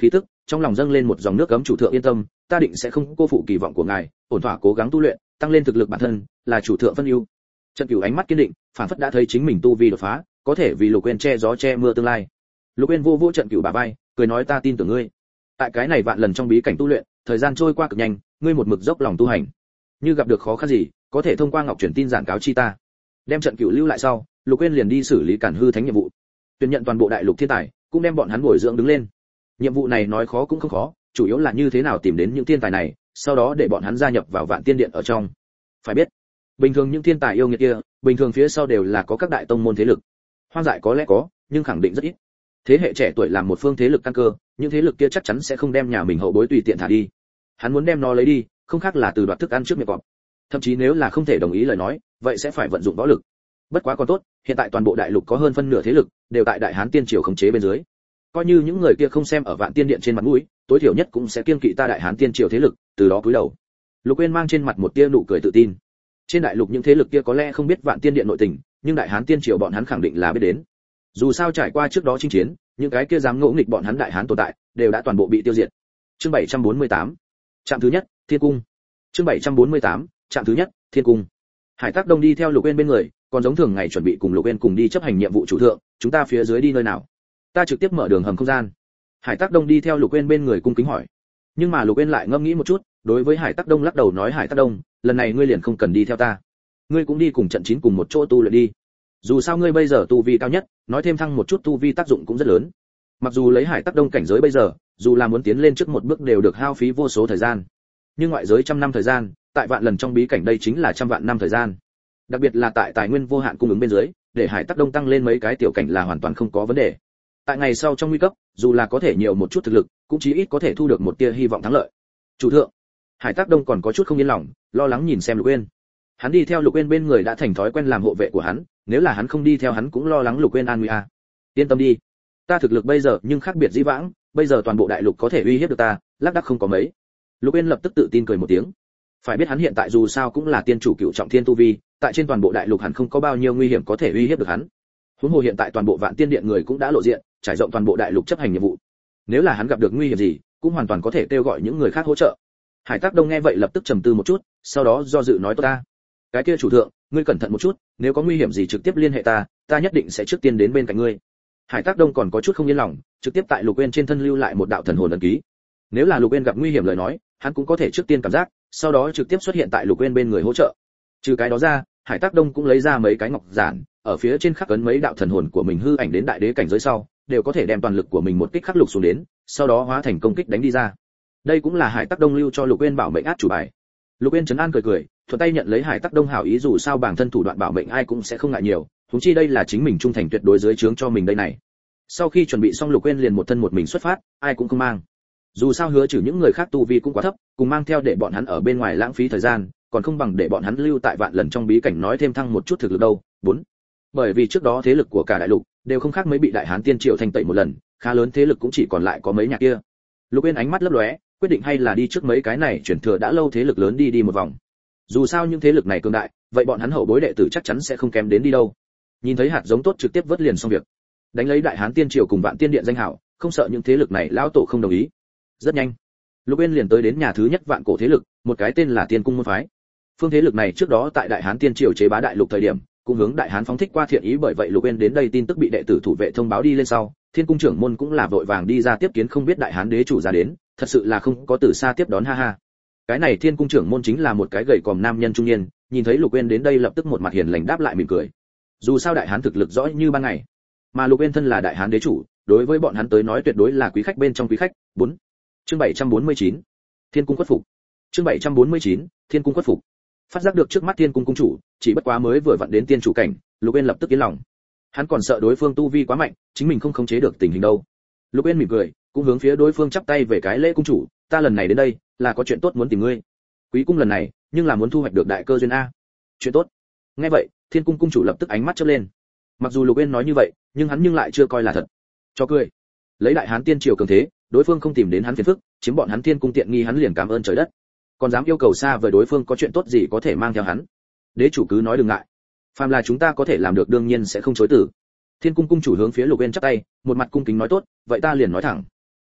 trong lòng dâng lên một dòng nước ấm. Chủ thượng yên tâm, ta định sẽ không cô phụ kỳ vọng của ngài, ổn thỏa cố gắng tu luyện, tăng lên thực lực bản thân, là chủ thượng phân ưu. Trận Cửu ánh mắt kiên định, phản phất đã thấy chính mình tu vi đột phá, có thể vì Lục Uyên che gió che mưa tương lai. Lục Uyên vô vô Trận Cửu bả vai, cười nói ta tin tưởng ngươi. Tại cái này vạn lần trong bí cảnh tu luyện, thời gian trôi qua cực nhanh, ngươi một mực dốc lòng tu hành. Như gặp được khó khăn gì, có thể thông qua ngọc truyền tin giản cáo chi ta. Đem Trận Cửu lưu lại sau, Lục Uyên liền đi xử lý Cản Hư Thánh nhiệm vụ. Tuyển nhận toàn bộ đại lục thiên tài, cũng đem bọn hắn bồi dưỡng đứng lên. Nhiệm vụ này nói khó cũng không khó, chủ yếu là như thế nào tìm đến những thiên tài này, sau đó để bọn hắn gia nhập vào Vạn Tiên Điện ở trong. Phải biết, bình thường những thiên tài yêu nghiệt kia, bình thường phía sau đều là có các đại tông môn thế lực. Hoang dại có lẽ có, nhưng khẳng định rất ít. Thế hệ trẻ tuổi làm một phương thế lực căn cơ, những thế lực kia chắc chắn sẽ không đem nhà mình hậu bối tùy tiện thả đi. Hắn muốn đem nó lấy đi, không khác là từ đoạt thức ăn trước miệng cọp. Thậm chí nếu là không thể đồng ý lời nói, vậy sẽ phải vận dụng võ lực. Bất quá còn tốt, hiện tại toàn bộ đại lục có hơn phân nửa thế lực đều tại Đại Hán Tiên Triều khống chế bên dưới. Coi như những người kia không xem ở Vạn Tiên Điện trên mặt mũi, tối thiểu nhất cũng sẽ kiêng kỵ ta Đại Hán Tiên Triều thế lực, từ đó cúi đầu. Lục Uyên mang trên mặt một tia nụ cười tự tin. Trên đại lục những thế lực kia có lẽ không biết Vạn Tiên Điện nội tình, nhưng Đại Hán Tiên Triều bọn hắn khẳng định là biết đến. Dù sao trải qua trước đó chinh chiến, những cái kia dám ngỗ nghịch bọn hắn Đại Hán tồn tại, đều đã toàn bộ bị tiêu diệt. Chương 748. Trạm thứ nhất, Thiên Cung. Chương 748. Trạm thứ nhất, Thiên Cung. Hải Tắc Đông đi theo Lục Uyên bên người, còn giống thường ngày chuẩn bị cùng Lục Uyên cùng đi chấp hành nhiệm vụ chủ thượng, chúng ta phía dưới đi nơi nào? Ta trực tiếp mở đường hầm không gian. Hải Tắc Đông đi theo Lục Uyên bên người cung kính hỏi. Nhưng mà Lục Uyên lại ngẫm nghĩ một chút, đối với Hải Tắc Đông lắc đầu nói Hải Tắc Đông, lần này ngươi liền không cần đi theo ta. Ngươi cũng đi cùng trận chín cùng một chỗ tu luyện đi. Dù sao ngươi bây giờ tu vi cao nhất, nói thêm thăng một chút tu vi tác dụng cũng rất lớn. Mặc dù lấy Hải Tắc Đông cảnh giới bây giờ, dù là muốn tiến lên trước một bước đều được hao phí vô số thời gian. Nhưng ngoại giới trăm năm thời gian, tại vạn lần trong bí cảnh đây chính là trăm vạn năm thời gian. Đặc biệt là tại tài nguyên vô hạn cung ứng bên dưới, để Hải Tắc Đông tăng lên mấy cái tiểu cảnh là hoàn toàn không có vấn đề. Tại ngày sau trong nguy cấp, dù là có thể nhiều một chút thực lực, cũng chí ít có thể thu được một tia hy vọng thắng lợi. Chủ thượng, Hải Tắc Đông còn có chút không yên lòng, lo lắng nhìn xem Lục Uyên. Hắn đi theo Lục Uyên bên người đã thành thói quen làm hộ vệ của hắn, nếu là hắn không đi theo hắn cũng lo lắng Lục Uyên an nguy a. Yên tâm đi, ta thực lực bây giờ nhưng khác biệt dĩ vãng, bây giờ toàn bộ đại lục có thể uy hiếp được ta, lác đác không có mấy. Lục Uyên lập tức tự tin cười một tiếng. Phải biết hắn hiện tại dù sao cũng là tiên chủ cựu trọng thiên tu vi, tại trên toàn bộ đại lục hẳn không có bao nhiêu nguy hiểm có thể uy hiếp được hắn. Huống hồ hiện tại toàn bộ Vạn Tiên Điện người cũng đã lộ diện, trải rộng toàn bộ đại lục chấp hành nhiệm vụ. Nếu là hắn gặp được nguy hiểm gì, cũng hoàn toàn có thể kêu gọi những người khác hỗ trợ. Hải Tắc Đông nghe vậy lập tức trầm tư một chút, sau đó do dự nói ta, cái kia chủ thượng, ngươi cẩn thận một chút, nếu có nguy hiểm gì trực tiếp liên hệ ta, ta nhất định sẽ trước tiên đến bên cạnh ngươi. Hải Tắc Đông còn có chút không yên lòng, trực tiếp tại Lục Uyên trên thân lưu lại một đạo thần hồn ấn ký. Nếu là Lục Uyên gặp nguy hiểm lời nói, hắn cũng có thể trước tiên cảm giác, sau đó trực tiếp xuất hiện tại Lục Uyên bên người hỗ trợ. Trừ cái đó ra, Hải Tắc Đông cũng lấy ra mấy cái ngọc giản, ở phía trên khắc ấn mấy đạo thần hồn của mình hư ảnh đến đại đế cảnh giới sau, đều có thể đem toàn lực của mình một kích khắc lục xuống đến, sau đó hóa thành công kích đánh đi ra. Đây cũng là Hải Tắc Đông lưu cho Lục Uyên bảo mệnh át chủ bài. Lục Uyên trấn an cười cười, thuận tay nhận lấy Hải Tắc Đông hảo ý, dù sao bản thân thủ đoạn bảo mệnh ai cũng sẽ không ngại nhiều, huống chi đây là chính mình trung thành tuyệt đối dưới trướng cho mình đây này. Sau khi chuẩn bị xong, Lục Uyên liền một thân một mình xuất phát, ai cũng không mang. Dù sao hứa trừ những người khác tu vi cũng quá thấp, cùng mang theo để bọn hắn ở bên ngoài lãng phí thời gian, còn không bằng để bọn hắn lưu tại vạn lần trong bí cảnh nói thêm thăng một chút thực lực đâu. 4. Bởi vì trước đó thế lực của cả đại lục đều không khác mấy bị Đại Hán Tiên Triều thanh tẩy một lần, khá lớn thế lực cũng chỉ còn lại có mấy nhà kia. Lục Uyên ánh mắt lấp lóe, quyết định hay là đi trước mấy cái này chuyển thừa đã lâu thế lực lớn đi một vòng. Dù sao những thế lực này cường đại, vậy bọn hắn hậu bối đệ tử chắc chắn sẽ không kém đến đi đâu. Nhìn thấy hạt giống tốt trực tiếp vớt liền xong việc. Đánh lấy Đại Hán Tiên Triều cùng Vạn Tiên Điện danh hảo, không sợ những thế lực này lão tổ không đồng ý. Rất nhanh, Lục Uyên liền tới đến nhà thứ nhất vạn cổ thế lực, một cái tên là Tiên Cung môn phái. Phương thế lực này trước đó tại Đại Hán Tiên Triều chế bá đại lục thời điểm, cũng hướng Đại Hán phóng thích qua thiện ý, bởi vậy Lục Uyên đến đây tin tức bị đệ tử thủ vệ thông báo đi lên sau, Thiên Cung trưởng môn cũng là vội vàng đi ra tiếp kiến, không biết Đại Hán đế chủ ra đến, thật sự là không có từ xa tiếp đón ha ha. Cái này Thiên Cung trưởng môn chính là một cái gầy còm nam nhân trung niên, nhìn thấy Lục Uyên đến đây lập tức một mặt hiền lành đáp lại mỉm cười. Dù sao Đại Hán thực lực rõ như ban ngày, mà Lục Uyên thân là Đại Hán đế chủ, đối với bọn hắn tới nói tuyệt đối là quý khách bên trong quý khách. 4. Chương 749. Thiên Cung khuất phục. Chương 749. Thiên Cung khuất phục. Phát giác được trước mắt Thiên Cung cung chủ chỉ bất quá mới vừa vặn đến tiên chủ cảnh, Lục Uyên lập tức yên lòng. Hắn còn sợ đối phương tu vi quá mạnh, chính mình không khống chế được tình hình đâu. Lục Uyên mỉm cười, cũng hướng phía đối phương chắp tay về cái lễ, cung chủ, ta lần này đến đây là có chuyện tốt muốn tìm ngươi. Quý cung lần này, nhưng là muốn thu hoạch được đại cơ duyên a. Chuyện tốt. Nghe vậy, Thiên Cung cung chủ lập tức ánh mắt chớp lên. Mặc dù Lục Uyên nói như vậy, nhưng hắn lại chưa coi là thật. Cho cười. Lấy Đại Hán Tiên Triều cường thế, đối phương không tìm đến hắn phiền phức, chiếm bọn hắn Thiên Cung tiện nghi hắn liền cảm ơn trời đất. Còn dám yêu cầu xa vời đối phương có chuyện tốt gì có thể mang theo hắn. Đế chủ cứ nói đừng ngại. Phàm là chúng ta có thể làm được đương nhiên sẽ không chối từ. Thiên Cung cung chủ hướng phía Lục Uyên chắp tay, một mặt cung kính nói tốt, vậy ta liền nói thẳng.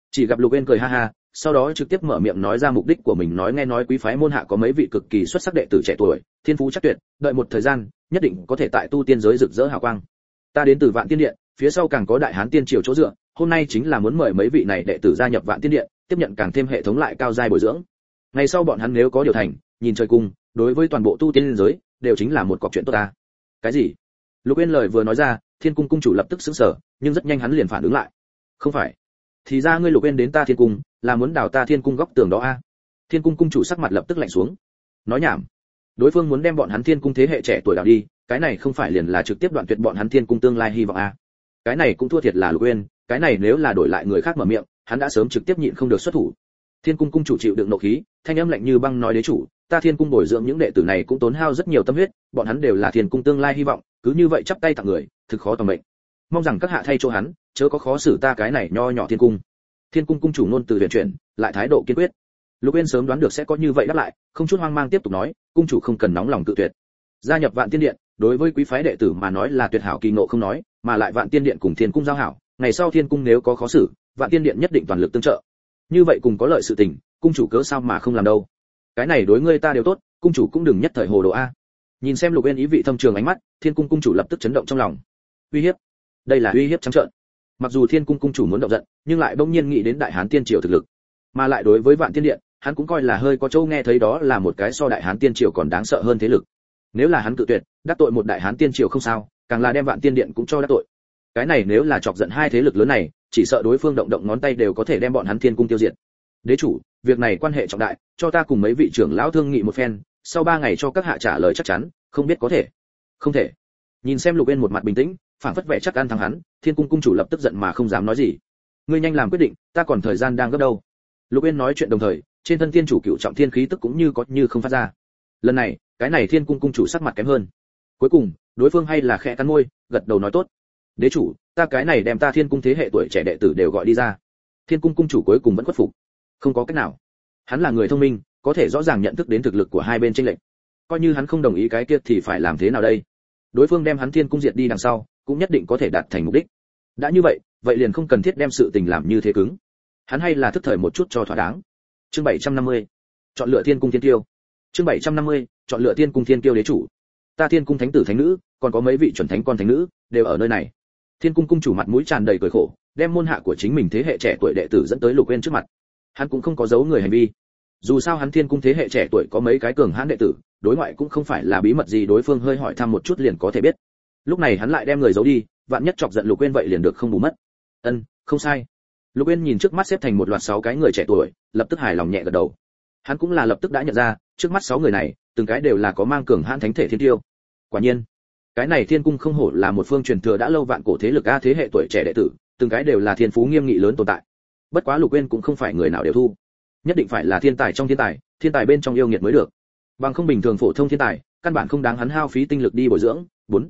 Chỉ gặp Lục Uyên cười ha ha, sau đó trực tiếp mở miệng nói ra mục đích của mình, nói nghe nói quý phái môn hạ có mấy vị cực kỳ xuất sắc đệ tử trẻ tuổi, thiên phú chắc tuyệt, đợi một thời gian, nhất định có thể tại tu tiên giới rực rỡ hào quang. Ta đến từ Vạn Tiên Điện, phía sau càng có Đại Hán Tiên Triều chỗ dựa, hôm nay chính là muốn mời mấy vị này đệ tử gia nhập Vạn Tiên Điện, tiếp nhận càng thêm hệ thống lại cao giai bồi dưỡng. Ngày sau bọn hắn nếu có điều thành, nhìn trời cung, đối với toàn bộ tu tiên giới đều chính là một cọc chuyện tốt ta. Cái gì? Lục Uyên lời vừa nói ra, Thiên Cung cung chủ lập tức sững sờ, nhưng rất nhanh hắn liền phản ứng lại. Không phải, thì ra ngươi Lục Uyên đến ta Thiên Cung, là muốn đào ta Thiên Cung góc tường đó a? Thiên Cung cung chủ sắc mặt lập tức lạnh xuống. Nói nhảm, đối phương muốn đem bọn hắn Thiên Cung thế hệ trẻ tuổi đào đi, cái này không phải liền là trực tiếp đoạn tuyệt bọn hắn Thiên Cung tương lai hy vọng a? Cái này cũng thua thiệt là Lục Uyên, cái này nếu là đổi lại người khác mở miệng, hắn đã sớm trực tiếp nhịn không được xuất thủ. Thiên Cung cung chủ chịu đựng nộ khí, thanh âm lạnh như băng nói đế chủ, ta Thiên Cung bồi dưỡng những đệ tử này cũng tốn hao rất nhiều tâm huyết, bọn hắn đều là Thiên Cung tương lai hy vọng, cứ như vậy chắp tay tặng người, thực khó toàn mệnh. Mong rằng các hạ thay cho hắn, chớ có khó xử ta cái này nho nhỏ Thiên Cung. Thiên Cung cung chủ ngôn từ huyền chuyển, lại thái độ kiên quyết. Lục Uyên sớm đoán được sẽ có như vậy đáp lại, không chút hoang mang tiếp tục nói, cung chủ không cần nóng lòng tự tuyệt. Gia nhập Vạn Tiên Điện, đối với quý phái đệ tử mà nói là tuyệt hảo kỳ ngộ không nói, mà lại Vạn Tiên Điện cùng Thiên Cung giao hảo, ngày sau Thiên Cung nếu có khó xử, Vạn Tiên Điện nhất định toàn lực tương trợ. Như vậy cùng có lợi sự tình, cung chủ cớ sao mà không làm đâu? Cái này đối ngươi ta đều tốt, cung chủ cũng đừng nhất thời hồ đồ a. Nhìn xem Lục Uyên ý vị thâm trường ánh mắt, Thiên Cung cung chủ lập tức chấn động trong lòng. Uy hiếp? Đây là uy hiếp trắng trợn. Mặc dù Thiên Cung cung chủ muốn động giận, nhưng lại bỗng nhiên nghĩ đến Đại Hán Tiên Triều thực lực, mà lại đối với Vạn Tiên Điện, hắn cũng coi là hơi có châu nghe thấy đó là một cái so Đại Hán Tiên Triều còn đáng sợ hơn thế lực. Nếu là hắn cự tuyệt, đắc tội một Đại Hán Tiên Triều không sao, càng là đem Vạn Tiên Điện cũng cho đắc tội. Cái này nếu là chọc giận hai thế lực lớn này, chỉ sợ đối phương động động ngón tay đều có thể đem bọn hắn Thiên Cung tiêu diệt. Đế chủ, việc này quan hệ trọng đại, cho ta cùng mấy vị trưởng lão thương nghị một phen, sau 3 ngày cho các hạ trả lời chắc chắn, không biết có thể. Không thể. Nhìn xem Lục Uyên một mặt bình tĩnh, phảng phất vẻ chắc ăn thắng hắn, Thiên Cung cung chủ lập tức giận mà không dám nói gì. Ngươi nhanh làm quyết định, ta còn thời gian đang gấp đâu. Lục Uyên nói chuyện đồng thời, trên thân tiên chủ cựu trọng thiên khí tức cũng như có như không phát ra. Lần này, cái này Thiên Cung cung chủ sắc mặt kém hơn. Cuối cùng, đối phương hay là khẽ cắn môi, gật đầu nói tốt. Đế chủ, ta cái này đem ta Thiên Cung thế hệ tuổi trẻ đệ tử đều gọi đi ra. Thiên Cung cung chủ cuối cùng vẫn khuất phục. Không có cách nào. Hắn là người thông minh, có thể rõ ràng nhận thức đến thực lực của hai bên chênh lệch. Coi như hắn không đồng ý cái kia thì phải làm thế nào đây? Đối phương đem hắn Thiên Cung diệt đi đằng sau, cũng nhất định có thể đạt thành mục đích. Đã như vậy, vậy liền không cần thiết đem sự tình làm như thế cứng. Hắn hay là thức thời một chút cho thỏa đáng. Chương 750. Chọn lựa Thiên Cung Thiên Kiêu. Chương 750. Chọn lựa Thiên Cung Thiên Kiêu đế chủ. Ta Thiên Cung thánh tử thánh nữ, còn có mấy vị chuẩn thánh con thánh nữ, đều ở nơi này. Thiên Cung cung chủ mặt mũi tràn đầy cười khổ, đem môn hạ của chính mình thế hệ trẻ tuổi đệ tử dẫn tới Lục Uyên trước mặt. Hắn cũng không có giấu người hành vi. Dù sao hắn Thiên Cung thế hệ trẻ tuổi có mấy cái cường hãn đệ tử, đối ngoại cũng không phải là bí mật gì, đối phương hơi hỏi thăm một chút liền có thể biết. Lúc này hắn lại đem người giấu đi, vạn nhất chọc giận Lục Uyên vậy liền được không bù mất. Không sai. Lục Uyên nhìn trước mắt xếp thành một loạt 6 cái người trẻ tuổi, lập tức hài lòng nhẹ gật đầu. Hắn cũng là lập tức đã nhận ra, trước mắt 6 người này, từng cái đều là có mang cường hãn thánh thể thiên tiêu. Quả nhiên, cái này Thiên Cung không hổ là một phương truyền thừa đã lâu vạn cổ thế lực a, thế hệ tuổi trẻ đệ tử, từng cái đều là thiên phú nghiêm nghị lớn tồn tại. Bất quá Lục Uyên cũng không phải người nào đều thu, nhất định phải là thiên tài trong thiên tài, thiên tài bên trong yêu nghiệt mới được. Bằng không bình thường phổ thông thiên tài, căn bản không đáng hắn hao phí tinh lực đi bồi dưỡng. 4.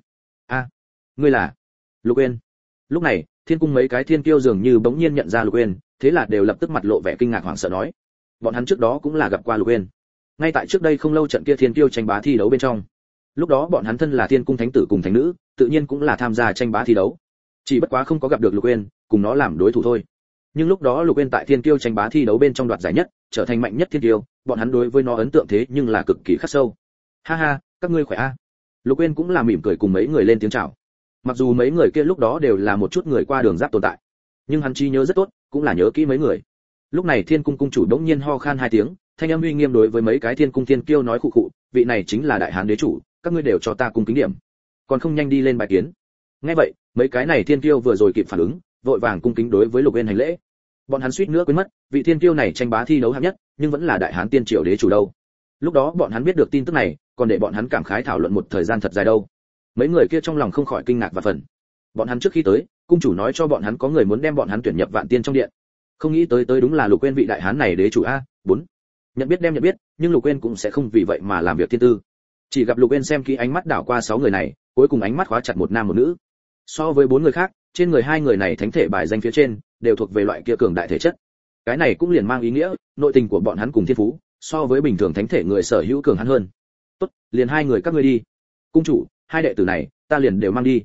Ngươi là Lục Uyên. Lúc này, Thiên Cung mấy cái thiên kiêu dường như bỗng nhiên nhận ra Lục Uyên, thế là đều lập tức mặt lộ vẻ kinh ngạc hoảng sợ nói, bọn hắn trước đó cũng là gặp qua Lục Uyên. Ngay tại trước đây không lâu trận kia thiên kiêu tranh bá thi đấu bên trong, lúc đó bọn hắn thân là Thiên Cung thánh tử cùng thánh nữ, tự nhiên cũng là tham gia tranh bá thi đấu. Chỉ bất quá không có gặp được Lục Uyên, cùng nó làm đối thủ thôi. Nhưng lúc đó Lục Uyên tại thiên kiêu tranh bá thi đấu bên trong đoạt giải nhất, trở thành mạnh nhất thiên kiêu, bọn hắn đối với nó ấn tượng thế nhưng là cực kỳ khắc sâu. Ha ha, các ngươi khỏe a. Lục Uyên cũng là mỉm cười cùng mấy người lên tiếng chào. Mặc dù mấy người kia lúc đó đều là một chút người qua đường giáp tồn tại, nhưng hắn trí nhớ rất tốt, cũng là nhớ kỹ mấy người. Lúc này Thiên Cung cung chủ đống nhiên ho khan 2 tiếng, thanh âm uy nghiêm đối với mấy cái Thiên Cung thiên kiêu nói khụ khụ, vị này chính là Đại Hán đế chủ, các ngươi đều cho ta cung kính điểm, còn không nhanh đi lên bài kiến. Nghe vậy, mấy cái này thiên kiêu vừa rồi kịp phản ứng, vội vàng cung kính đối với Lục Uyên hành lễ. Bọn hắn suýt nữa quên mất, vị thiên kiêu này tranh bá thi đấu hạng nhất, nhưng vẫn là Đại Hán Tiên Triều đế chủ đâu. Lúc đó bọn hắn biết được tin tức này, còn để bọn hắn cảm khái thảo luận một thời gian thật dài đâu. Mấy người kia trong lòng không khỏi kinh ngạc và phần. Bọn hắn trước khi tới, cung chủ nói cho bọn hắn có người muốn đem bọn hắn tuyển nhập Vạn Tiên trong điện. Không nghĩ tới đúng là Lục Uyên vị Đại Hán này đế chủ a. 4. Nhận biết, nhưng Lục Uyên cũng sẽ không vì vậy mà làm việc thiên tư. Chỉ gặp Lục Uyên xem kỹ ánh mắt đảo qua 6 người này, cuối cùng ánh mắt khóa chặt một nam một nữ. So với 4 người khác, trên người 2 người này thánh thể bài danh phía trên đều thuộc về loại kia cường đại thể chất. Cái này cũng liền mang ý nghĩa, nội tình của bọn hắn cùng thiên phú, so với bình thường thánh thể người sở hữu cường hắn hơn. Tốt, liền 2 người các ngươi đi. Cung chủ, 2 đệ tử này, ta liền đều mang đi.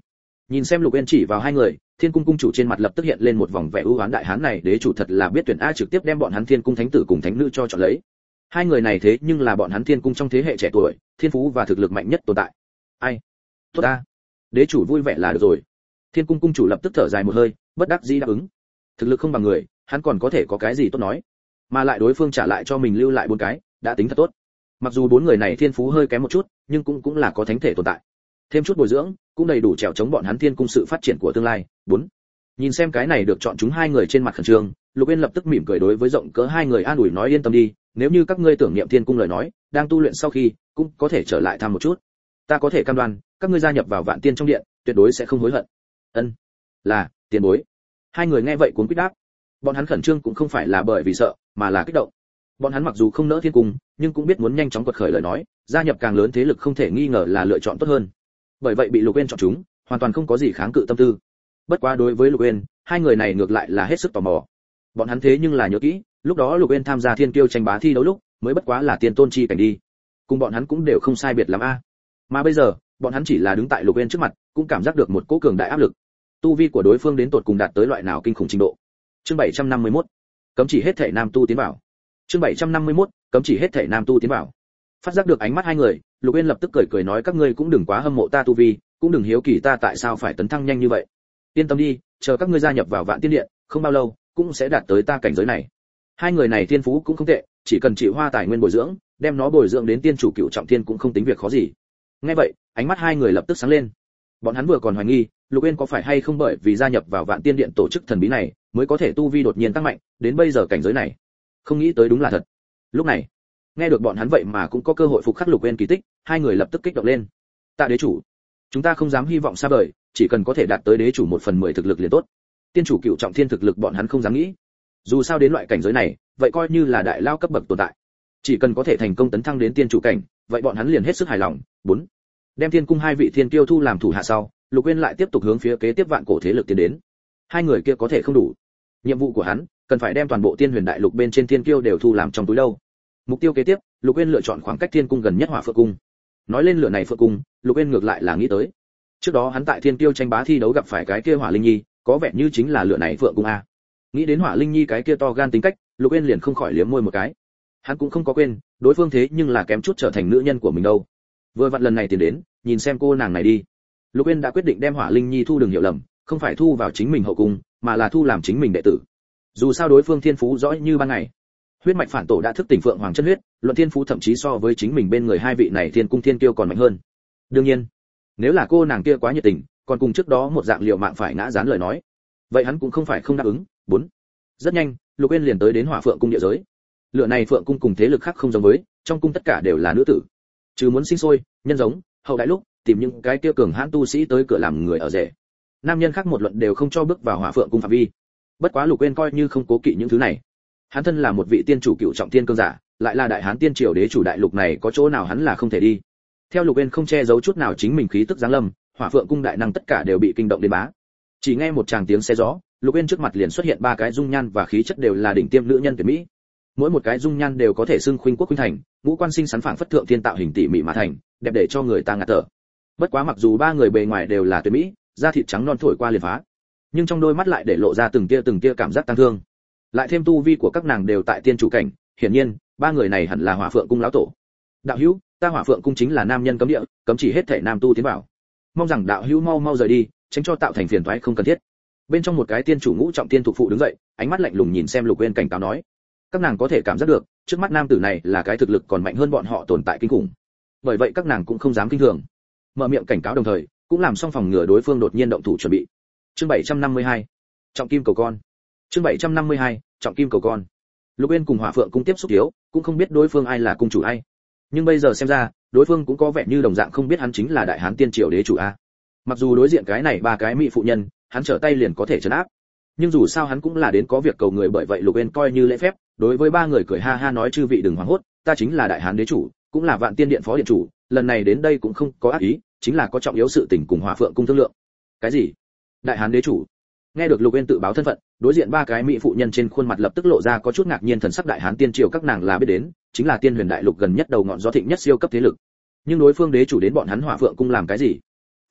Nhìn xem Lục Uyên chỉ vào hai người, Thiên Cung cung chủ trên mặt lập tức hiện lên một vòng vẻ ưu ái, đại hán này đế chủ thật là biết tuyển a, trực tiếp đem bọn hắn Thiên Cung thánh tử cùng thánh nữ cho chọn lấy. Hai người này thế nhưng là bọn hắn Thiên Cung trong thế hệ trẻ tuổi, thiên phú và thực lực mạnh nhất tồn tại. Ai? Tốt a. Đế chủ vui vẻ là được rồi. Thiên Cung cung chủ lập tức thở dài một hơi, bất đắc dĩ đáp ứng. Thực lực không bằng người, hắn còn có thể có cái gì tốt nói? Mà lại đối phương trả lại cho mình lưu lại 4 cái, đã tính thật tốt. Mặc dù 4 người này thiên phú hơi kém một chút, nhưng cũng là có thánh thể tồn tại. Thêm chút bồi dưỡng, cũng đầy đủ trèo chống bọn hắn Thiên Cung sự phát triển của tương lai. 4. Nhìn xem cái này được chọn chúng hai người trên mặt khẩn trương, Lục Uyên lập tức mỉm cười đối với rộng cỡ hai người an ủi nói yên tâm đi, nếu như các ngươi tưởng niệm Thiên Cung lời nói, đang tu luyện sau khi, cũng có thể trở lại thăm một chút. Ta có thể cam đoan, các ngươi gia nhập vào Vạn Tiên trong điện, tuyệt đối sẽ không hối hận. Ân, là tiền bối. Hai người nghe vậy cuống quýt đáp. Bọn hắn khẩn trương cũng không phải là bởi vì sợ, mà là kích động. Bọn hắn mặc dù không nỡ Thiên Cung, nhưng cũng biết muốn nhanh chóng quật khởi lời nói, gia nhập càng lớn thế lực không thể nghi ngờ là lựa chọn tốt hơn. Bởi vậy bị Lục Uyên chọn chúng, hoàn toàn không có gì kháng cự tâm tư. Bất quá đối với Lục Uyên, hai người này ngược lại là hết sức tò mò. Bọn hắn thế nhưng là nhớ kỹ, lúc đó Lục Uyên tham gia Thiên Kiêu tranh bá thi đấu lúc, mới bất quá là tiên tôn chi cảnh đi. Cùng bọn hắn cũng đều không sai biệt lắm a. Mà bây giờ, bọn hắn chỉ là đứng tại Lục Uyên trước mặt, cũng cảm giác được một cỗ cường đại áp lực. Tu vi của đối phương đến tột cùng đạt tới loại nào kinh khủng trình độ. Chương 751. Cấm chỉ hết thể nam tu tiến vào. Chương 751. Cấm chỉ hết thể nam tu tiến vào. Phát giác được ánh mắt hai người, Lục Uyên lập tức cười cười nói các ngươi cũng đừng quá hâm mộ ta tu vi, cũng đừng hiếu kỳ ta tại sao phải tấn thăng nhanh như vậy. Yên tâm đi, chờ các ngươi gia nhập vào Vạn Tiên Điện, không bao lâu cũng sẽ đạt tới ta cảnh giới này. Hai người này thiên phú cũng không tệ, chỉ cần chịu hoa tài nguyên bồi dưỡng, đem nó bồi dưỡng đến tiên chủ cựu trọng thiên cũng không tính việc khó gì. Nghe vậy, ánh mắt hai người lập tức sáng lên. Bọn hắn vừa còn hoài nghi, Lục Uyên có phải hay không bởi vì gia nhập vào Vạn Tiên Điện tổ chức thần bí này, mới có thể tu vi đột nhiên tăng mạnh, đến bây giờ cảnh giới này. Không nghĩ tới đúng là thật. Lúc này, nghe được bọn hắn vậy mà cũng có cơ hội phục khắc Lục Uyên kỳ tích, hai người lập tức kích động lên. Tạ đế chủ, chúng ta không dám hy vọng xa vời, chỉ cần có thể đạt tới đế chủ 1/10 thực lực liền tốt. Tiên chủ cựu trọng thiên thực lực bọn hắn không dám nghĩ. Dù sao đến loại cảnh giới này, vậy coi như là đại lao cấp bậc tồn tại. Chỉ cần có thể thành công tấn thăng đến tiên chủ cảnh, vậy bọn hắn liền hết sức hài lòng. 4. Đem Thiên Cung hai vị thiên kiêu thu làm thủ hạ sau, Lục Uyên lại tiếp tục hướng phía kế tiếp vạn cổ thế lực tiến đến. Hai người kia có thể không đủ. Nhiệm vụ của hắn, cần phải đem toàn bộ Tiên Huyền Đại Lục bên trên thiên kiêu đều thu làm trong túi đâu. Mục tiêu kế tiếp, Lục Uyên lựa chọn khoảng cách Thiên Cung gần nhất Hỏa Phượng Cung. Nói lên lửa này Phượng Cung, Lục Uyên ngược lại là nghĩ tới. Trước đó hắn tại Thiên Kiêu tranh bá thi đấu gặp phải cái kia Hỏa Linh Nhi, có vẻ như chính là lửa này Phượng Cung a. Nghĩ đến Hỏa Linh Nhi cái kia to gan tính cách, Lục Uyên liền không khỏi liếm môi một cái. Hắn cũng không có quên, đối phương thế nhưng là kém chút trở thành nữ nhân của mình đâu. Vừa vặn lần này tiến đến, nhìn xem cô nàng này đi. Lục Uyên đã quyết định đem Hỏa Linh Nhi thu, đừng hiểu lầm, không phải thu vào chính mình hậu cung, mà là thu làm chính mình đệ tử. Dù sao đối phương thiên phú rõ như ban ngày. Huyết mạch phản tổ đã thức tỉnh Phượng Hoàng chân huyết, luận thiên phú thậm chí so với chính mình bên người hai vị này Thiên Cung thiên kiêu còn mạnh hơn. Đương nhiên, nếu là cô nàng kia quá nhiệt tình, còn cùng trước đó một dạng liều mạng phải ngã gián lời nói, vậy hắn cũng không phải không đáp ứng. 4. Rất nhanh, Lục Uyên liền tới đến Hỏa Phượng cung địa giới. Lựa này Phượng cung cùng thế lực khác không giống với, trong cung tất cả đều là nữ tử. Trừ muốn sinh sôi, nhân giống, hậu đại lúc, tìm những cái kia cường hãn tu sĩ tới cửa làm người ở rể. Nam nhân khác một luận đều không cho bước vào Hỏa Phượng cung phạm vi. Bất quá Lục Uyên coi như không cố kỵ những thứ này. Hắn thân là một vị tiên chủ cựu trọng thiên cương giả, lại là đại hán tiên triều đế chủ đại lục này có chỗ nào hắn là không thể đi. Theo Lục Uyên không che giấu chút nào chính mình khí tức giáng lâm, Hỏa Phượng cung đại năng tất cả đều bị kinh động đến bá. Chỉ nghe một tràng tiếng xe gió, Lục Uyên trước mặt liền xuất hiện 3 cái dung nhan và khí chất đều là đỉnh tiêm nữ nhân tuyệt mỹ. Mỗi một cái dung nhan đều có thể xưng khuynh quốc khuynh thành, ngũ quan sinh sắn phảng phất thượng thiên tạo hình tỉ mỉ mà thành, đẹp để cho người ta ngạt thở. Bất quá mặc dù 3 người bề ngoài đều là tuyệt mỹ, da thịt trắng non thổi qua liền phá, nhưng trong đôi mắt lại để lộ ra từng tia cảm giác tăng thương. Lại thêm tu vi của các nàng đều tại tiên chủ cảnh, hiển nhiên 3 người này hẳn là Hỏa Phượng cung lão tổ. Đạo hữu, ta Hỏa Phượng cung chính là nam nhân cấm địa, cấm chỉ hết thể nam tu tiến vào. Mong rằng đạo hữu mau rời đi, tránh cho tạo thành phiền toái không cần thiết. Bên trong một cái tiên chủ ngũ trọng tiên thuộc phụ đứng dậy, ánh mắt lạnh lùng nhìn xem Lục Uyên cảnh cáo nói. Các nàng có thể cảm giác được, trước mắt nam tử này là cái thực lực còn mạnh hơn bọn họ tồn tại kinh khủng. Bởi vậy các nàng cũng không dám kinh thường. Mở miệng cảnh cáo đồng thời, cũng làm xong phòng ngừa đối phương đột nhiên động thủ chuẩn bị. Chương 752. Trọng kim cầu con. Chương 752. Trọng kim cầu con. Lục Uyên cùng Hỏa Phượng cung tiếp xúc yếu, cũng không biết đối phương ai là cung chủ ai. Nhưng bây giờ xem ra, đối phương cũng có vẻ như đồng dạng không biết hắn chính là đại hán tiên triều đế chủ a. Mặc dù đối diện cái này 3 cái mỹ phụ nhân, hắn trở tay liền có thể trấn áp. Nhưng dù sao hắn cũng là đến có việc cầu người, bởi vậy Lục Uyên coi như lễ phép, đối với 3 người cười ha ha nói chư vị đừng hoảng hốt, ta chính là đại hán đế chủ, cũng là Vạn Tiên Điện phó điện chủ, lần này đến đây cũng không có ác ý, chính là có trọng yếu sự tình cùng Hỏa Phượng cung thương lượng. Cái gì? Đại hán đế chủ? Nghe được Lục Uyên tự báo thân phận, đối diện 3 cái mỹ phụ nhân trên khuôn mặt lập tức lộ ra có chút ngạc nhiên thần sắc. Đại hán tiên triều các nàng là biết đến, chính là Tiên Huyền Đại Lục gần nhất đầu ngọn gió thịnh nhất siêu cấp thế lực. Nhưng đối phương đế chủ đến bọn hắn Hỏa Phượng cung làm cái gì? Phải biết,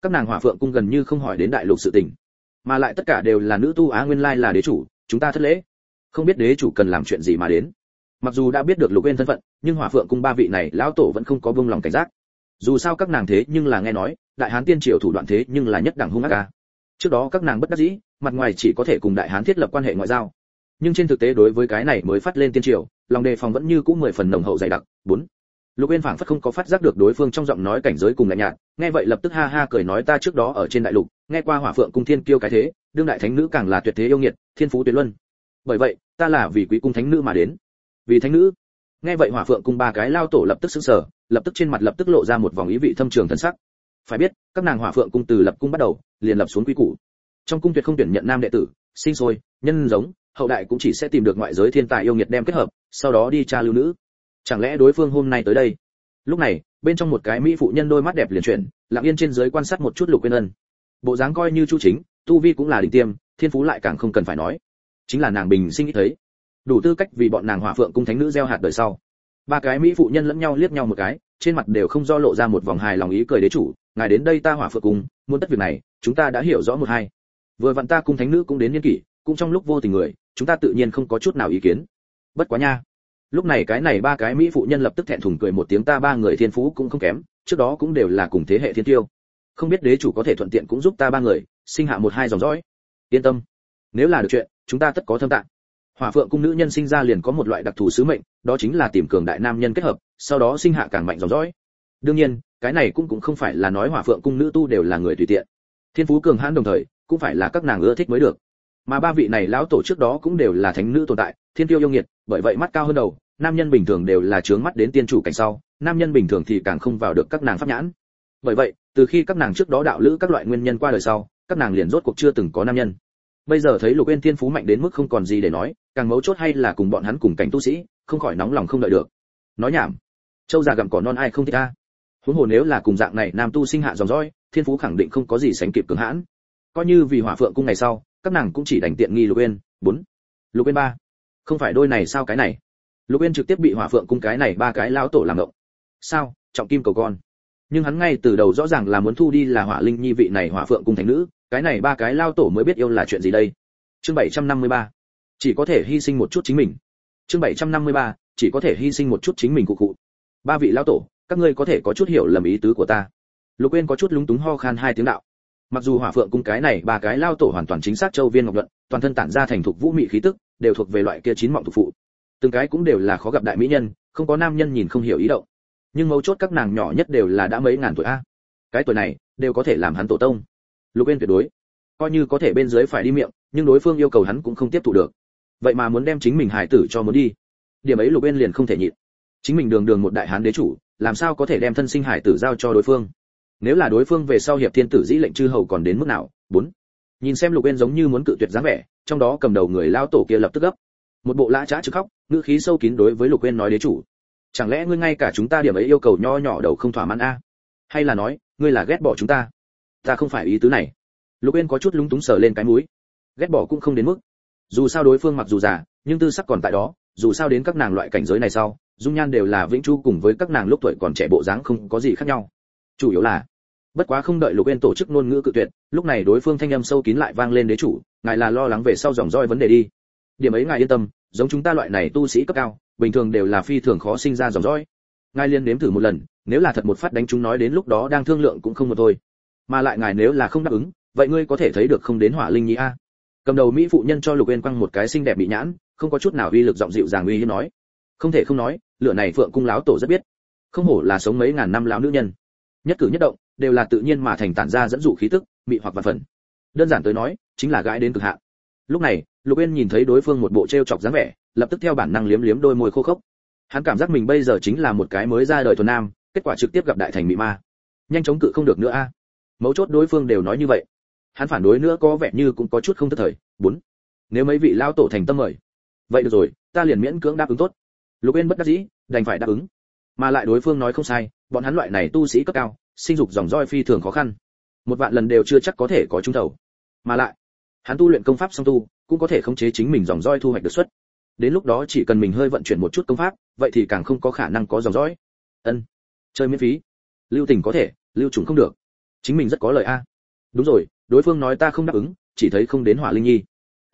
các nàng Hỏa Phượng cung gần như không hỏi đến đại lục sự tình, mà lại tất cả đều là nữ tu á, nguyên lai là đế chủ, chúng ta thất lễ, không biết đế chủ cần làm chuyện gì mà đến. Mặc dù đã biết được Lục Uyên thân phận, nhưng Hỏa Phượng cung ba vị này lão tổ vẫn không có buông lòng cảnh giác. Dù sao các nàng thế nhưng là nghe nói, đại hán tiên triều thủ đoạn thế nhưng là nhất đẳng hung ác a. Trước đó các nàng bất đắc dĩ, mặt ngoài chỉ có thể cùng đại hán thiết lập quan hệ ngoại giao, nhưng trên thực tế đối với cái này mới phát lên tiên triều, lòng đề phòng vẫn như cũ 10 phần nồng hậu dày đặc. 4. Lục Uyên phảng phất không có phát giác được đối phương trong giọng nói cảnh giới cùng lạnh nhạt, nghe vậy lập tức ha ha cười nói ta trước đó ở trên đại lục, nghe qua Hỏa Phượng cung thiên kiêu cái thế, đương đại thánh nữ càng là tuyệt thế yêu nghiệt, thiên phú tuyệt luân. Bởi vậy, ta là vì quý cung thánh nữ mà đến. Vì thánh nữ? Nghe vậy Hỏa Phượng cung ba cái lao tổ lập tức sững sờ, lập tức trên mặt lập tức lộ ra một vòng ý vị thâm trường thần sắc. Phải biết, các nàng Hỏa Phượng cung từ lập cung bắt đầu, liền lập xuống quy củ. Trong cung tuyệt không tuyển nhận nam đệ tử, sinh sôi, nhân giống, hậu đại cũng chỉ sẽ tìm được ngoại giới thiên tài yêu nghiệt đem kết hợp, sau đó đi tra lưu nữ. Chẳng lẽ đối phương hôm nay tới đây? Lúc này, bên trong một cái mỹ phụ nhân đôi mắt đẹp liền chuyển, lặng yên trên dưới quan sát một chút Lục Uyên ân. Bộ dáng coi như chu chính, tu vi cũng là đỉnh tiêm, thiên phú lại càng không cần phải nói. Chính là nàng bình sinh ít thấy, đủ tư cách vì bọn nàng Hỏa Phượng cung thánh nữ gieo hạt đời sau. Ba cái mỹ phụ nhân lẫn nhau liếc nhau một cái, trên mặt đều không do lộ ra một vòng hài lòng ý cười đế chủ, ngài đến đây ta Hỏa Phượng cung, muốn tất việc này, chúng ta đã hiểu rõ một hai. Vừa vặn ta cung thánh nữ cũng đến niên kỷ, cũng trong lúc vô tình người, chúng ta tự nhiên không có chút nào ý kiến. Bất quá nha. Lúc này cái này ba cái mỹ phụ nhân lập tức thẹn thùng cười một tiếng ta ba người thiên phú cũng không kém, trước đó cũng đều là cùng thế hệ thiên tiêu. Không biết đế chủ có thể thuận tiện cũng giúp ta ba người, sinh hạ một hai dòng dõi. Yên tâm, nếu là được chuyện, chúng ta tất có thâm tạng. Hỏa Phượng cung nữ nhân sinh ra liền có một loại đặc thù sứ mệnh, đó chính là tìm cường đại nam nhân kết hợp, sau đó sinh hạ càng mạnh dòng dõi. Đương nhiên, cái này cũng không phải là nói Hỏa Phượng cung nữ tu đều là người tùy tiện. Thiên phú cường hãn đồng thời, cũng phải là các nàng ưa thích mới được. Mà ba vị này lão tổ trước đó cũng đều là thánh nữ tồn tại, thiên tiêu yêu nghiệt, bởi vậy mắt cao hơn đầu, nam nhân bình thường đều là chướng mắt đến tiên chủ cảnh sau, nam nhân bình thường thì càng không vào được các nàng pháp nhãn. Bởi vậy, từ khi các nàng trước đó đạo lữ các loại nguyên nhân qua đời sau, các nàng liền rốt cuộc chưa từng có nam nhân. Bây giờ thấy Lục Uyên thiên phú mạnh đến mức không còn gì để nói, càng mấu chốt hay là cùng bọn hắn cùng cảnh tu sĩ, không khỏi nóng lòng không đợi được. Nói nhảm, châu già gặm cỏ non ai không thích a. Huống hồ nếu là cùng dạng này nam tu sinh hạ dòng dõi, thiên phú khẳng định không có gì sánh kịp cường hãn. Coi như vì Hỏa Phượng cung ngày sau, các nàng cũng chỉ đành tiện nghi Lục Uyên. 4. Lục Uyên 3. Không phải đôi này sao cái này? Lục Uyên trực tiếp bị Hỏa Phượng cung cái này ba cái lão tổ làm ngộng. Sao? Trọng kim cầu con. Nhưng hắn ngay từ đầu rõ ràng là muốn thu đi là Hỏa Linh Nhi vị này Hỏa Phượng cung thánh nữ, cái này ba cái lão tổ mới biết yêu là chuyện gì đây. Chương 753. Chỉ có thể hy sinh một chút chính mình. Chương 753. Chỉ có thể hy sinh một chút chính mình cụ. Ba vị lão tổ, các ngươi có thể có chút hiểu lầm ý tứ của ta. Lục Uyên có chút lúng túng ho khan hai tiếng đạo. Mặc dù Hỏa Phượng cung cái này ba cái lão tổ hoàn toàn chính xác châu viên ngọc luận, toàn thân tản ra thành thục vũ mị khí tức, đều thuộc về loại kia chín mọng thuộc phụ. Từng cái cũng đều là khó gặp đại mỹ nhân, không có nam nhân nhìn không hiểu ý động. Nhưng mấu chốt các nàng nhỏ nhất đều là đã mấy ngàn tuổi a. Cái tuổi này, đều có thể làm hắn tổ tông. Lục Uyên tuyệt đối, coi như có thể bên dưới phải đi miệng, nhưng đối phương yêu cầu hắn cũng không tiếp thụ được. Vậy mà muốn đem chính mình hải tử cho muốn đi. Điểm ấy Lục Uyên liền không thể nhịn. Chính mình đường đường một đại hán đế chủ, làm sao có thể đem thân sinh hải tử giao cho đối phương? Nếu là đối phương về sau hiệp thiên tử dĩ lệnh chư hầu còn đến mức nào? 4. Nhìn xem Lục Uyên giống như muốn cự tuyệt dáng vẻ, trong đó cầm đầu người lao tổ kia lập tức gấp. Một bộ lã chã chứ khóc, ngữ khí sâu kín đối với Lục Uyên nói đế chủ, chẳng lẽ ngươi ngay cả chúng ta điểm ấy yêu cầu nho nhỏ đầu không thỏa mãn a? Hay là nói, ngươi là ghét bỏ chúng ta? Ta không phải ý tứ này. Lục Uyên có chút lúng túng sờ lên cái mũi. Ghét bỏ cũng không đến mức. Dù sao đối phương mặc dù già, nhưng tư sắc còn tại đó, dù sao đến các nàng loại cảnh giới này sau, dung nhan đều là vĩnh chu cùng với các nàng lúc tuổi còn trẻ bộ dáng không có gì khác nhau. Chủ yếu là, bất quá không đợi Lục Uyên tổ chức ngôn ngữ cự tuyệt, lúc này đối phương thanh âm sâu kín lại vang lên đế chủ, ngài là lo lắng về sau dòng roi vấn đề đi. Điểm ấy ngài yên tâm, giống chúng ta loại này tu sĩ cấp cao, bình thường đều là phi thường khó sinh ra dòng dõi. Ngài liên nếm thử một lần, nếu là thật một phát đánh chúng nói đến lúc đó đang thương lượng cũng không một thôi. Mà lại ngài nếu là không đáp ứng, vậy ngươi có thể thấy được không đến Hỏa Linh Nhi a. Cầm đầu mỹ phụ nhân cho Lục Uyên quăng một cái xinh đẹp bị nhãn, không có chút nào uy lực giọng dịu dàng uy hiếp nói. Không thể không nói, lửa này Phượng cung láo tổ rất biết. Không hổ là sống mấy ngàn năm láo nữ nhân. Nhất cử nhất động đều là tự nhiên mà thành tản ra dẫn dụ khí tức, mị hoặc vạn phần. Đơn giản tới nói, chính là gái đến cực hạn. Lúc này, Lục Uyên nhìn thấy đối phương một bộ trêu chọc dáng vẻ, lập tức theo bản năng liếm liếm đôi môi khô khốc. Hắn cảm giác mình bây giờ chính là một cái mới ra đời thuần nam, kết quả trực tiếp gặp đại thành mị ma. Nhanh chóng cự không được nữa a. Mấu chốt đối phương đều nói như vậy. Hắn phản đối nữa có vẻ như cũng có chút không thất thời. 4. Nếu mấy vị lão tổ thành tâm mời, vậy được rồi, ta liền miễn cưỡng đáp ứng tốt. Lục Uyên bất đắc dĩ, đành phải đáp ứng. Mà lại đối phương nói không sai, bọn hắn loại này tu sĩ cấp cao, sinh dục dòng roi phi thường khó khăn. Một vạn lần đều chưa chắc có thể có trúng đầu. Mà lại, hắn tu luyện công pháp song tu, cũng có thể khống chế chính mình dòng roi thu hoạch được xuất. Đến lúc đó chỉ cần mình hơi vận chuyển một chút công pháp, vậy thì càng không có khả năng có dòng dõi. Ân, chơi miễn phí, lưu tình có thể, lưu trùng không được. chính mình rất có lời a. Đúng rồi, đối phương nói ta không đáp ứng, chỉ thấy không đến Hỏa Linh Nhi.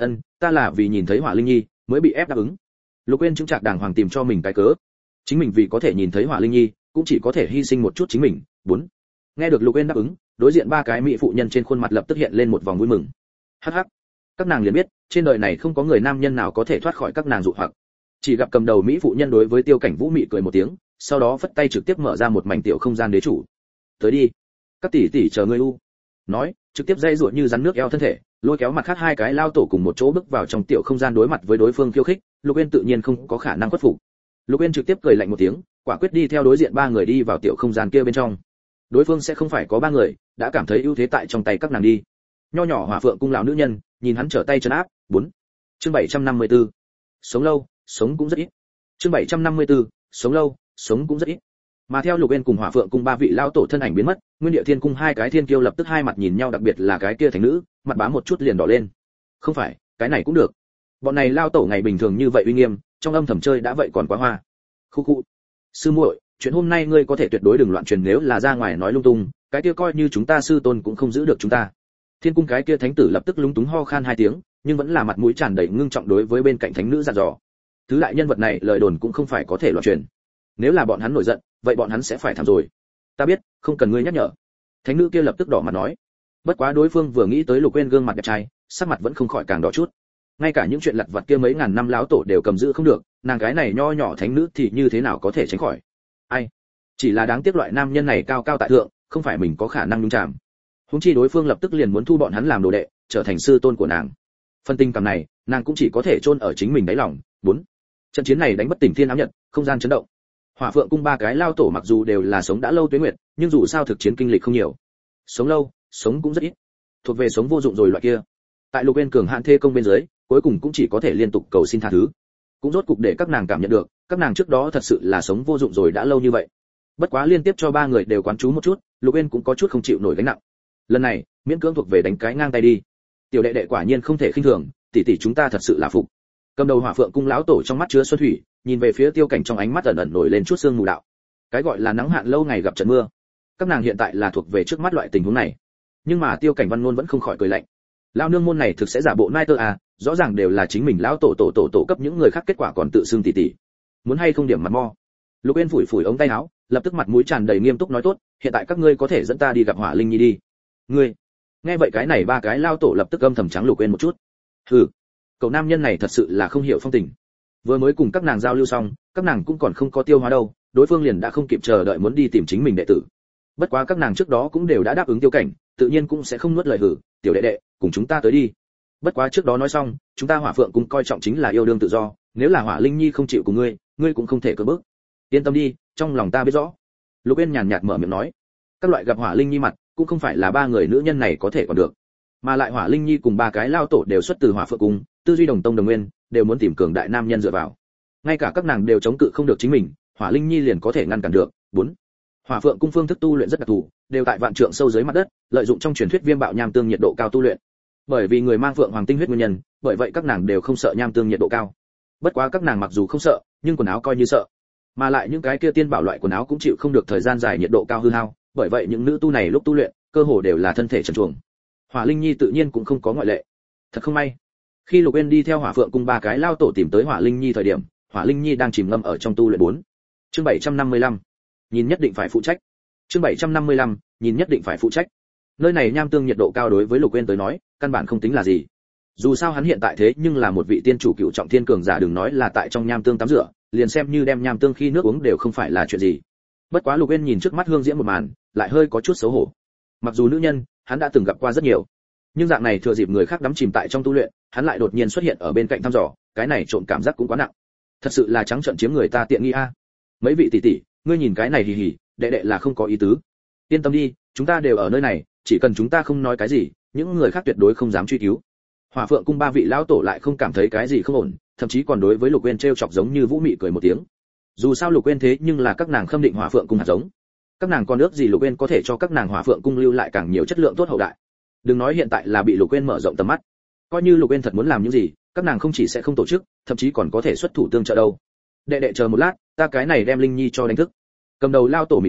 Ta là vì nhìn thấy Hỏa Linh Nhi mới bị ép đáp ứng. Lục Uyên chứng trạc đàng hoàng tìm cho mình cái cớ. Chính mình vì có thể nhìn thấy Hỏa Linh Nhi, cũng chỉ có thể hy sinh một chút chính mình. 4. Nghe được Lục Uyên đáp ứng, đối diện ba cái mỹ phụ nhân trên khuôn mặt lập tức hiện lên một vòng vui mừng. Hắc hắc. Các nàng liền biết, trên đời này không có người nam nhân nào có thể thoát khỏi các nàng dụ hoặc. Chỉ gặp cầm đầu mỹ phụ nhân đối với Tiêu Cảnh Vũ mị cười một tiếng, sau đó phất tay trực tiếp mở ra một mảnh tiểu không gian đế chủ. Tới đi, các tỷ tỷ chờ ngươi u. Nói, trực tiếp dây ruột như rắn nước eo thân thể, lôi kéo mặt khác hai cái lao tổ cùng một chỗ bước vào trong tiểu không gian đối mặt với đối phương khiêu khích, Lục Uyên tự nhiên không có khả năng khuất phục. Lục Uyên trực tiếp cười lạnh một tiếng, quả quyết đi theo đối diện ba người đi vào tiểu không gian kia bên trong. Đối phương sẽ không phải có ba người, đã cảm thấy ưu thế tại trong tay các nàng đi. Nho nhỏ Hỏa Phượng cung lão nữ nhân, nhìn hắn trở tay trấn áp. 4. Chương 754. Sống lâu, sống cũng rất ít. Chương 754. Sống lâu, sống cũng rất ít. Mà theo Lục Uyên cùng Hỏa Phượng cung ba vị lão tổ thân ảnh biến mất, Nguyên Địa Thiên cung hai cái thiên kiêu lập tức hai mặt nhìn nhau, đặc biệt là cái kia thánh nữ, mặt bám một chút liền đỏ lên. Không phải, cái này cũng được. Bọn này lão tổ ngày bình thường như vậy uy nghiêm, trong âm thầm chơi đã vậy còn quá hoa. Khu khu. Sư muội, chuyện hôm nay ngươi có thể tuyệt đối đừng loạn truyền, nếu là ra ngoài nói lung tung, cái kia coi như chúng ta sư tôn cũng không giữ được chúng ta. Thiên cung cái kia thánh tử lập tức lúng túng ho khan hai tiếng, nhưng vẫn là mặt mũi tràn đầy ngưng trọng đối với bên cạnh thánh nữ dặn dò. Thứ đại nhân vật này lời đồn cũng không phải có thể loạn truyền. Nếu là bọn hắn nổi giận, vậy bọn hắn sẽ phải thảm rồi. Ta biết, không cần ngươi nhắc nhở. Thánh nữ kia lập tức đỏ mặt nói. Bất quá đối phương vừa nghĩ tới Lục Uyên gương mặt đẹp trai, sắc mặt vẫn không khỏi càng đỏ chút. Ngay cả những chuyện lặt vặt kia mấy ngàn năm láo tổ đều cầm giữ không được, nàng gái này nho nhỏ thánh nữ thì như thế nào có thể tránh khỏi? Ai? Chỉ là đáng tiếc loại nam nhân này cao cao tại thượng, không phải mình có khả năng nhúng chạm. Huống chi đối phương lập tức liền muốn thu bọn hắn làm đồ đệ, trở thành sư tôn của nàng. Phân tình cảm này, nàng cũng chỉ có thể chôn ở chính mình đáy lòng. 4. Trận chiến này đánh bất tỉnh thiên ám nhật, không gian chấn động. Hỏa Phượng cung ba cái lao tổ mặc dù đều là sống đã lâu tuế nguyệt, nhưng dù sao thực chiến kinh lịch không nhiều. Sống lâu, sống cũng rất ít. Thuộc về sống vô dụng rồi loại kia. Tại Lục Uyên cường hạn thê công bên dưới, cuối cùng cũng chỉ có thể liên tục cầu xin tha thứ. Cũng rốt cục để các nàng cảm nhận được, các nàng trước đó thật sự là sống vô dụng rồi đã lâu như vậy. Bất quá liên tiếp cho ba người đều quán chú một chút, Lục Uyên cũng có chút không chịu nổi gánh nặng. Lần này, miễn cưỡng thuộc về đánh cái ngang tay đi. Tiểu đệ đệ quả nhiên không thể khinh thường, tỷ tỷ chúng ta thật sự là phục. Cầm đầu Hỏa Phượng cung lão tổ trong mắt chứa xuân thủy, nhìn về phía Tiêu Cảnh trong ánh mắt ẩn ẩn nổi lên chút sương mù đạo. Cái gọi là nắng hạn lâu ngày gặp trận mưa. Các nàng hiện tại là thuộc về trước mắt loại tình huống này. Nhưng mà Tiêu Cảnh Văn Nôn vẫn không khỏi cười lạnh. Lão nương môn này thực sẽ giả bộ nai tơ à, rõ ràng đều là chính mình lão tổ cấp những người khác kết quả còn tự xưng tỷ tỷ. Muốn hay không điểm mặt mo. Lục Uyên phủi phủi ống tay áo, lập tức mặt mũi tràn đầy nghiêm túc nói tốt, hiện tại các ngươi có thể dẫn ta đi gặp Hỏa Linh Nhi đi. Ngươi? Nghe vậy cái này ba cái lao tổ lập tức âm thầm trắng Lục Uyên một chút. Hừ, cậu nam nhân này thật sự là không hiểu phong tình. Vừa mới cùng các nàng giao lưu xong, các nàng cũng còn không có tiêu hóa đâu, đối phương liền đã không kịp chờ đợi muốn đi tìm chính mình đệ tử. Bất quá các nàng trước đó cũng đều đã đáp ứng Tiêu Cảnh, tự nhiên cũng sẽ không nuốt lời hử, tiểu đệ đệ, cùng chúng ta tới đi. Bất quá trước đó nói xong, chúng ta Hỏa Phượng cung coi trọng chính là yêu đương tự do, nếu là Hỏa Linh Nhi không chịu cùng ngươi, ngươi cũng không thể cưỡng bức. Yên tâm đi, trong lòng ta biết rõ. Lục Uyên nhàn nhạt mở miệng nói, các loại gặp Hỏa Linh Nhi mặt, cũng không phải là ba người nữ nhân này có thể còn được, mà lại Hỏa Linh Nhi cùng ba cái lao tổ đều xuất từ Hỏa Phượng cung, tư duy đồng tông đồng nguyên, đều muốn tìm cường đại nam nhân dựa vào. Ngay cả các nàng đều chống cự không được chính mình, Hỏa Linh Nhi liền có thể ngăn cản được. 4. Hỏa Phượng cung phương thức tu luyện rất đặc thù, đều tại vạn trượng sâu dưới mặt đất, lợi dụng trong truyền thuyết viêm bạo nham tương nhiệt độ cao tu luyện. Bởi vì người mang Phượng hoàng tinh huyết nguyên nhân, bởi vậy các nàng đều không sợ nham tương nhiệt độ cao. Bất quá các nàng mặc dù không sợ, nhưng quần áo coi như sợ. Mà lại những cái kia tiên bảo loại quần áo cũng chịu không được thời gian dài nhiệt độ cao hư hao, bởi vậy những nữ tu này lúc tu luyện, cơ hồ đều là thân thể trần truồng. Hỏa Linh Nhi tự nhiên cũng không có ngoại lệ. Thật không may, khi Lục Uyên đi theo Hỏa Phượng cung ba cái lao tổ tìm tới Hỏa Linh Nhi thời điểm, Hỏa Linh Nhi đang chìm ngâm ở trong tu luyện 4. Chương 755. Nhìn nhất định phải phụ trách. Chương 755. Nhìn nhất định phải phụ trách. Nơi này nham tương nhiệt độ cao đối với Lục Uyên tới nói, căn bản không tính là gì. Dù sao hắn hiện tại thế nhưng là một vị tiên chủ cựu trọng thiên cường giả, đừng nói là tại trong nham tương tắm rửa, liền xem như đem nham tương khi nước uống đều không phải là chuyện gì. Bất quá Lục Uyên nhìn trước mắt hương diễm một màn, lại hơi có chút xấu hổ. Mặc dù nữ nhân, hắn đã từng gặp qua rất nhiều, nhưng dạng này thừa dịp người khác đắm chìm tại trong tu luyện, hắn lại đột nhiên xuất hiện ở bên cạnh thăm dò, cái này trộm cảm giác cũng quá nặng. Thật sự là trắng trợn chiếm người ta tiện nghi a. Mấy vị tỷ tỷ, ngươi nhìn cái này hì hì, đệ đệ là không có ý tứ. Yên tâm đi, chúng ta đều ở nơi này, chỉ cần chúng ta không nói cái gì, những người khác tuyệt đối không dám truy cứu. Hỏa Phượng cung ba vị lão tổ lại không cảm thấy cái gì không ổn, thậm chí còn đối với Lục Uyên trêu chọc giống như vũ mị cười một tiếng. Dù sao Lục Uyên thế nhưng là các nàng khâm định Hỏa Phượng cung hạt giống, các nàng còn ước gì Lục Uyên có thể cho các nàng Hỏa Phượng cung lưu lại càng nhiều chất lượng tốt hậu đại. Đừng nói hiện tại là bị Lục Uyên mở rộng tầm mắt, coi như Lục Uyên thật muốn làm những gì, các nàng không chỉ sẽ không tổ chức, thậm chí còn có thể xuất thủ tương trợ đâu. Đệ đệ chờ một lát, ta cái này đem Linh Nhi cho đánh thức. Cầm đầu lao tổ mỉm cười,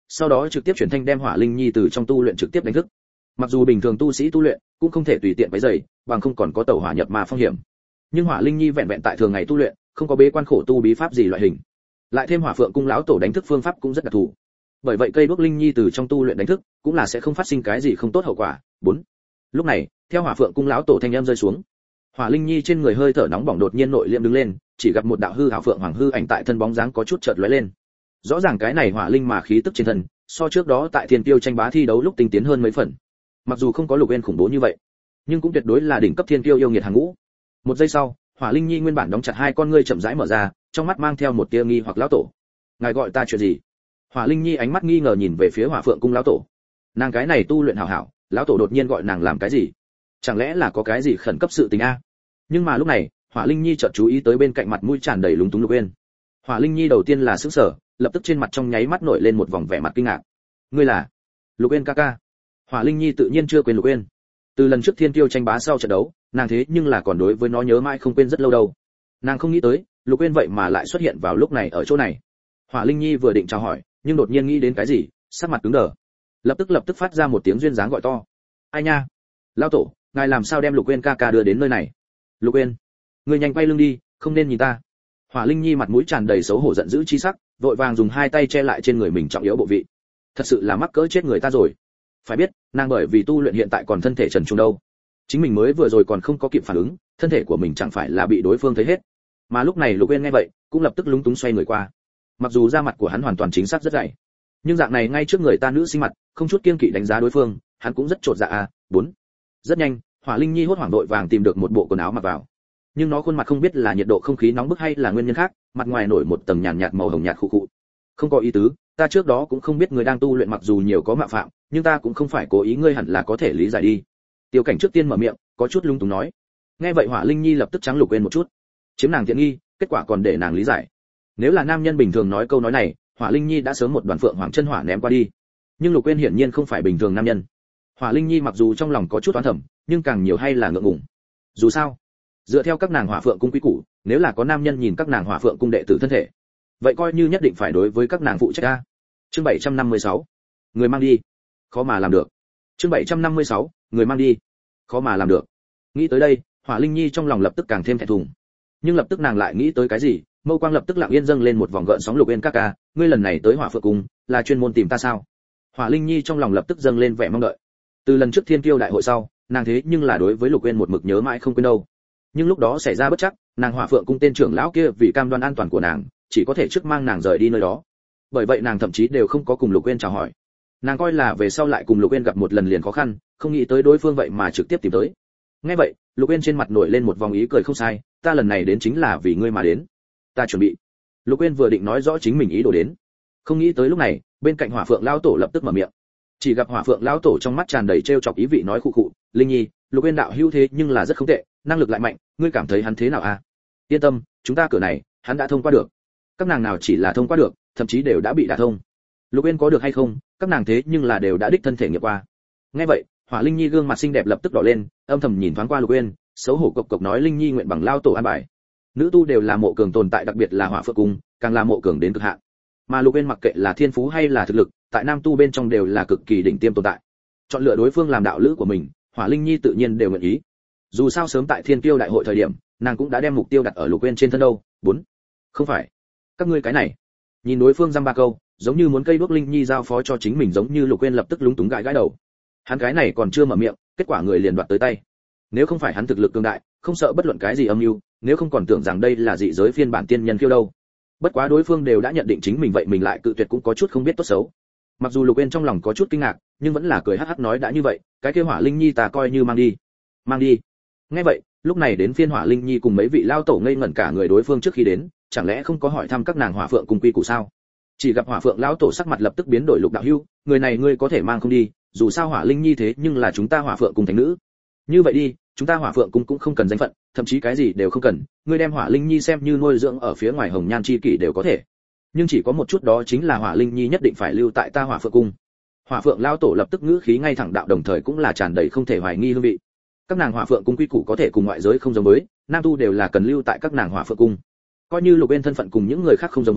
sau đó trực tiếp chuyển thanh đem Hỏa Linh Nhi từ trong tu luyện trực tiếp đánh thức. Mặc dù bình thường tu sĩ tu luyện cũng không thể tùy tiện váy dày, bằng không còn có tẩu hỏa nhập ma phong hiểm. Nhưng Hỏa Linh Nhi vẹn vẹn tại thường ngày tu luyện, không có bế quan khổ tu bí pháp gì loại hình. Lại thêm Hỏa Phượng cung lão tổ đánh thức phương pháp cũng rất đặc thù. Bởi vậy cây đuốc Linh Nhi từ trong tu luyện đánh thức, cũng là sẽ không phát sinh cái gì không tốt hậu quả. 4. Lúc này, theo Hỏa Phượng cung lão tổ thanh âm rơi xuống, Hỏa Linh Nhi trên người hơi thở nóng bỏng đột nhiên nội liệm đứng lên, chỉ gặp một đạo hư ảo phượng hoàng hư ảnh tại thân bóng dáng có chút chợt lóe lên. Rõ ràng cái này hỏa linh mà khí tức trên thân, so trước đó tại Thiên Tiêu tranh bá thi đấu lúc tinh tiến hơn mấy phần. Mặc dù không có Lục Uyên khủng bố như vậy, nhưng cũng tuyệt đối là đỉnh cấp Thiên Tiêu yêu nghiệt hàng ngũ. Một giây sau, Hỏa Linh Nhi nguyên bản đóng chặt hai con ngươi chậm rãi mở ra, trong mắt mang theo một tia nghi hoặc lão tổ. Ngài gọi ta chuyện gì? Hỏa Linh Nhi ánh mắt nghi ngờ nhìn về phía Hỏa Phượng cung lão tổ. Nàng cái này tu luyện hảo hảo, lão tổ đột nhiên gọi nàng làm cái gì? Chẳng lẽ là có cái gì khẩn cấp sự tình a? Nhưng mà lúc này, Hỏa Linh Nhi chợt chú ý tới bên cạnh mặt mũi tràn đầy lúng túng Lục Uyên. Hỏa Linh Nhi đầu tiên là sững sờ, lập tức trên mặt trong nháy mắt nổi lên một vòng vẻ mặt kinh ngạc. Ngươi là Lục Uyên ca ca? Hỏa Linh Nhi tự nhiên chưa quên Lục Uyên. Từ lần trước Thiên Tiêu tranh bá sau trận đấu, nàng thế nhưng là còn đối với nó nhớ mãi không quên rất lâu đâu. Nàng không nghĩ tới, Lục Uyên vậy mà lại xuất hiện vào lúc này ở chỗ này. Hỏa Linh Nhi vừa định chào hỏi, nhưng đột nhiên nghĩ đến cái gì, sắc mặt cứng đờ. Lập tức phát ra một tiếng duyên dáng gọi to. Ai nha? Lão tổ, ngài làm sao đem Lục Uyên ca ca đưa đến nơi này? Lục Uyên, ngươi nhanh quay lưng đi, không nên nhìn ta. Hỏa Linh Nhi mặt mũi tràn đầy xấu hổ giận dữ chi sắc, vội vàng dùng hai tay che lại trên người mình trọng yếu bộ vị. Thật sự là mắc cỡ chết người ta rồi. Phải biết, nàng bởi vì tu luyện hiện tại còn thân thể trần truồng đâu. Chính mình mới vừa rồi còn không có kịp phản ứng, thân thể của mình chẳng phải là bị đối phương thấy hết. Mà lúc này Lục Uyên nghe vậy, cũng lập tức lúng túng xoay người qua. Mặc dù da mặt của hắn hoàn toàn chính xác rất dày, nhưng dạng này ngay trước người ta nữ sinh mặt, không chút kiêng kỵ đánh giá đối phương, hắn cũng rất trột dạ a. 4. Rất nhanh, Hỏa Linh Nhi hốt hoảng đội vàng tìm được một bộ quần áo mặc vào. Nhưng nó khuôn mặt không biết là nhiệt độ không khí nóng bức hay là nguyên nhân khác, mặt ngoài nổi một tầng nhàn nhạt màu hồng nhạt khụ khụ. Không có ý tứ, ta trước đó cũng không biết người đang tu luyện mặc dù nhiều có mạo phạm, nhưng ta cũng không phải cố ý, ngươi hẳn là có thể lý giải đi. Tiêu Cảnh trước tiên mở miệng, có chút lung túng nói. Nghe vậy Hỏa Linh Nhi lập tức trắng Lục Uyên một chút, chiếm nàng tiện nghi, kết quả còn để nàng lý giải. Nếu là nam nhân bình thường nói câu nói này, Hỏa Linh Nhi đã sớm một đoàn phượng hoàng chân hỏa ném qua đi. Nhưng Lục Uyên hiển nhiên không phải bình thường nam nhân. Hỏa Linh Nhi mặc dù trong lòng có chút oán thầm, nhưng càng nhiều hay là ngượng ngùng. Dù sao, dựa theo các nàng Hỏa Phượng cung quy củ, nếu là có nam nhân nhìn các nàng Hỏa Phượng cung đệ tử thân thể, vậy coi như nhất định phải đối với các nàng phụ trách a. Chương 756. Người mang đi. Khó mà làm được. Chương 756. Người mang đi. Khó mà làm được. Nghĩ tới đây, Hỏa Linh Nhi trong lòng lập tức càng thêm thẹn thùng. Nhưng lập tức nàng lại nghĩ tới cái gì, mâu quang lập tức lặng yên dâng lên một vòng gợn sóng. Lục Uyên ca ca, ngươi lần này tới Hỏa Phượng cung, là chuyên môn tìm ta sao? Hỏa Linh Nhi trong lòng lập tức dâng lên vẻ mong đợi. Từ lần trước Thiên Kiêu đại hội sau, nàng thế nhưng là đối với Lục Uyên một mực nhớ mãi không quên đâu. Nhưng lúc đó xảy ra bất trắc, nàng Hỏa Phượng cung tên trưởng lão kia vì cam đoan an toàn của nàng, chỉ có thể trước mang nàng rời đi nơi đó. Bởi vậy nàng thậm chí đều không có cùng Lục Uyên chào hỏi. Nàng coi là về sau lại cùng Lục Uyên gặp một lần liền khó khăn, không nghĩ tới đối phương vậy mà trực tiếp tìm tới. Nghe vậy, Lục Uyên trên mặt nổi lên một vòng ý cười, không sai, ta lần này đến chính là vì ngươi mà đến. Ta chuẩn bị. Lục Uyên vừa định nói rõ chính mình ý đồ đến, không nghĩ tới lúc này, bên cạnh Hỏa Phượng lão tổ lập tức mở miệng. Chỉ gặp Hỏa Phượng lão tổ trong mắt tràn đầy trêu chọc ý vị nói khụ khụ, Linh Nhi, Lục Uyên đạo hữu thế nhưng là rất không tệ, năng lực lại mạnh, ngươi cảm thấy hắn thế nào a? Yên tâm, chúng ta cửa này, hắn đã thông qua được. Các nàng nào chỉ là thông qua được, thậm chí đều đã bị đả thông. Lục Uyên có được hay không, các nàng thế nhưng là đều đã đích thân thể nghiệm qua. Nghe vậy, Hỏa Linh Nhi gương mặt xinh đẹp lập tức đỏ lên, âm thầm nhìn thoáng qua Lục Uyên, xấu hổ cộc cộc nói Linh Nhi nguyện bằng lao tổ an bài. Nữ tu đều là mộ cường tồn tại, đặc biệt là Hỏa Phượng cung, càng là mộ cường đến cực hạn. Mà Lục Uyên mặc kệ là thiên phú hay là thực lực, tại nam tu bên trong đều là cực kỳ đỉnh tiêm tồn tại. Chọn lựa đối phương làm đạo lữ của mình, Hỏa Linh Nhi tự nhiên đều nguyện ý. Dù sao sớm tại Thiên Kiêu đại hội thời điểm, nàng cũng đã đem mục tiêu đặt ở Lục Uyên trên thân đâu. 4. Không phải. Các ngươi cái này. Nhìn đối phương dăm ba câu, giống như muốn cây đuốc Linh Nhi giao phó cho chính mình, giống như Lục Uyên lập tức lúng túng gãi gãi đầu. Hắn cái này còn chưa mở miệng, kết quả người liền đoạt tới tay. Nếu không phải hắn thực lực cường đại, không sợ bất luận cái gì âm mưu, nếu không còn tưởng rằng đây là dị giới phiên bản tiên nhân khiêu đâu. Bất quá đối phương đều đã nhận định chính mình, vậy mình lại cự tuyệt cũng có chút không biết tốt xấu. Mặc dù Lục Uyên trong lòng có chút kinh ngạc, nhưng vẫn là cười hắc hắc nói đã như vậy, cái kia Hỏa Linh Nhi ta coi như mang đi. Mang đi. Nghe vậy, lúc này đến phiên Hỏa Linh Nhi cùng mấy vị lao tổ ngây ngẩn cả người, đối phương trước khi đến, chẳng lẽ không có hỏi thăm các nàng Hỏa Phượng cùng quy củ sao? Chỉ gặp Hỏa Phượng lão tổ sắc mặt lập tức biến đổi, Lục đạo hữu, người này ngươi có thể mang không đi, dù sao Hỏa Linh Nhi thế nhưng là chúng ta Hỏa Phượng cùng thánh nữ. Như vậy đi, chúng ta Hỏa Phượng cung cũng không cần danh phận, thậm chí cái gì đều không cần, ngươi đem Hỏa Linh Nhi xem như nuôi dưỡng ở phía ngoài hồng nhan chi kỷ đều có thể. Nhưng chỉ có một chút, đó chính là Hỏa Linh Nhi nhất định phải lưu tại ta Hỏa Phượng cung. Hỏa Phượng lão tổ lập tức ngữ khí ngay thẳng đạo, đồng thời cũng là tràn đầy không thể hoài nghi hương vị. Các nàng Hỏa Phượng cung quy củ có thể cùng ngoại giới không giống với, nam tu đều là cần lưu tại các nàng Hỏa Phượng cung. Coi như Lục Uyên thân phận cùng những người khác không giống với,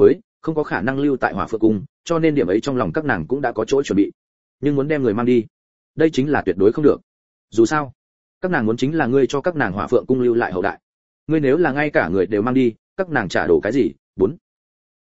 không có khả năng lưu tại Hỏa Phượng cung, cho nên điểm ấy trong lòng các nàng cũng đã có chỗ chuẩn bị. Nhưng muốn đem người mang đi, đây chính là tuyệt đối không được. Dù sao, các nàng muốn chính là ngươi cho các nàng Hỏa Phượng cung lưu lại hậu đại. Ngươi nếu là ngay cả người đều mang đi, các nàng trả đổ cái gì? 4.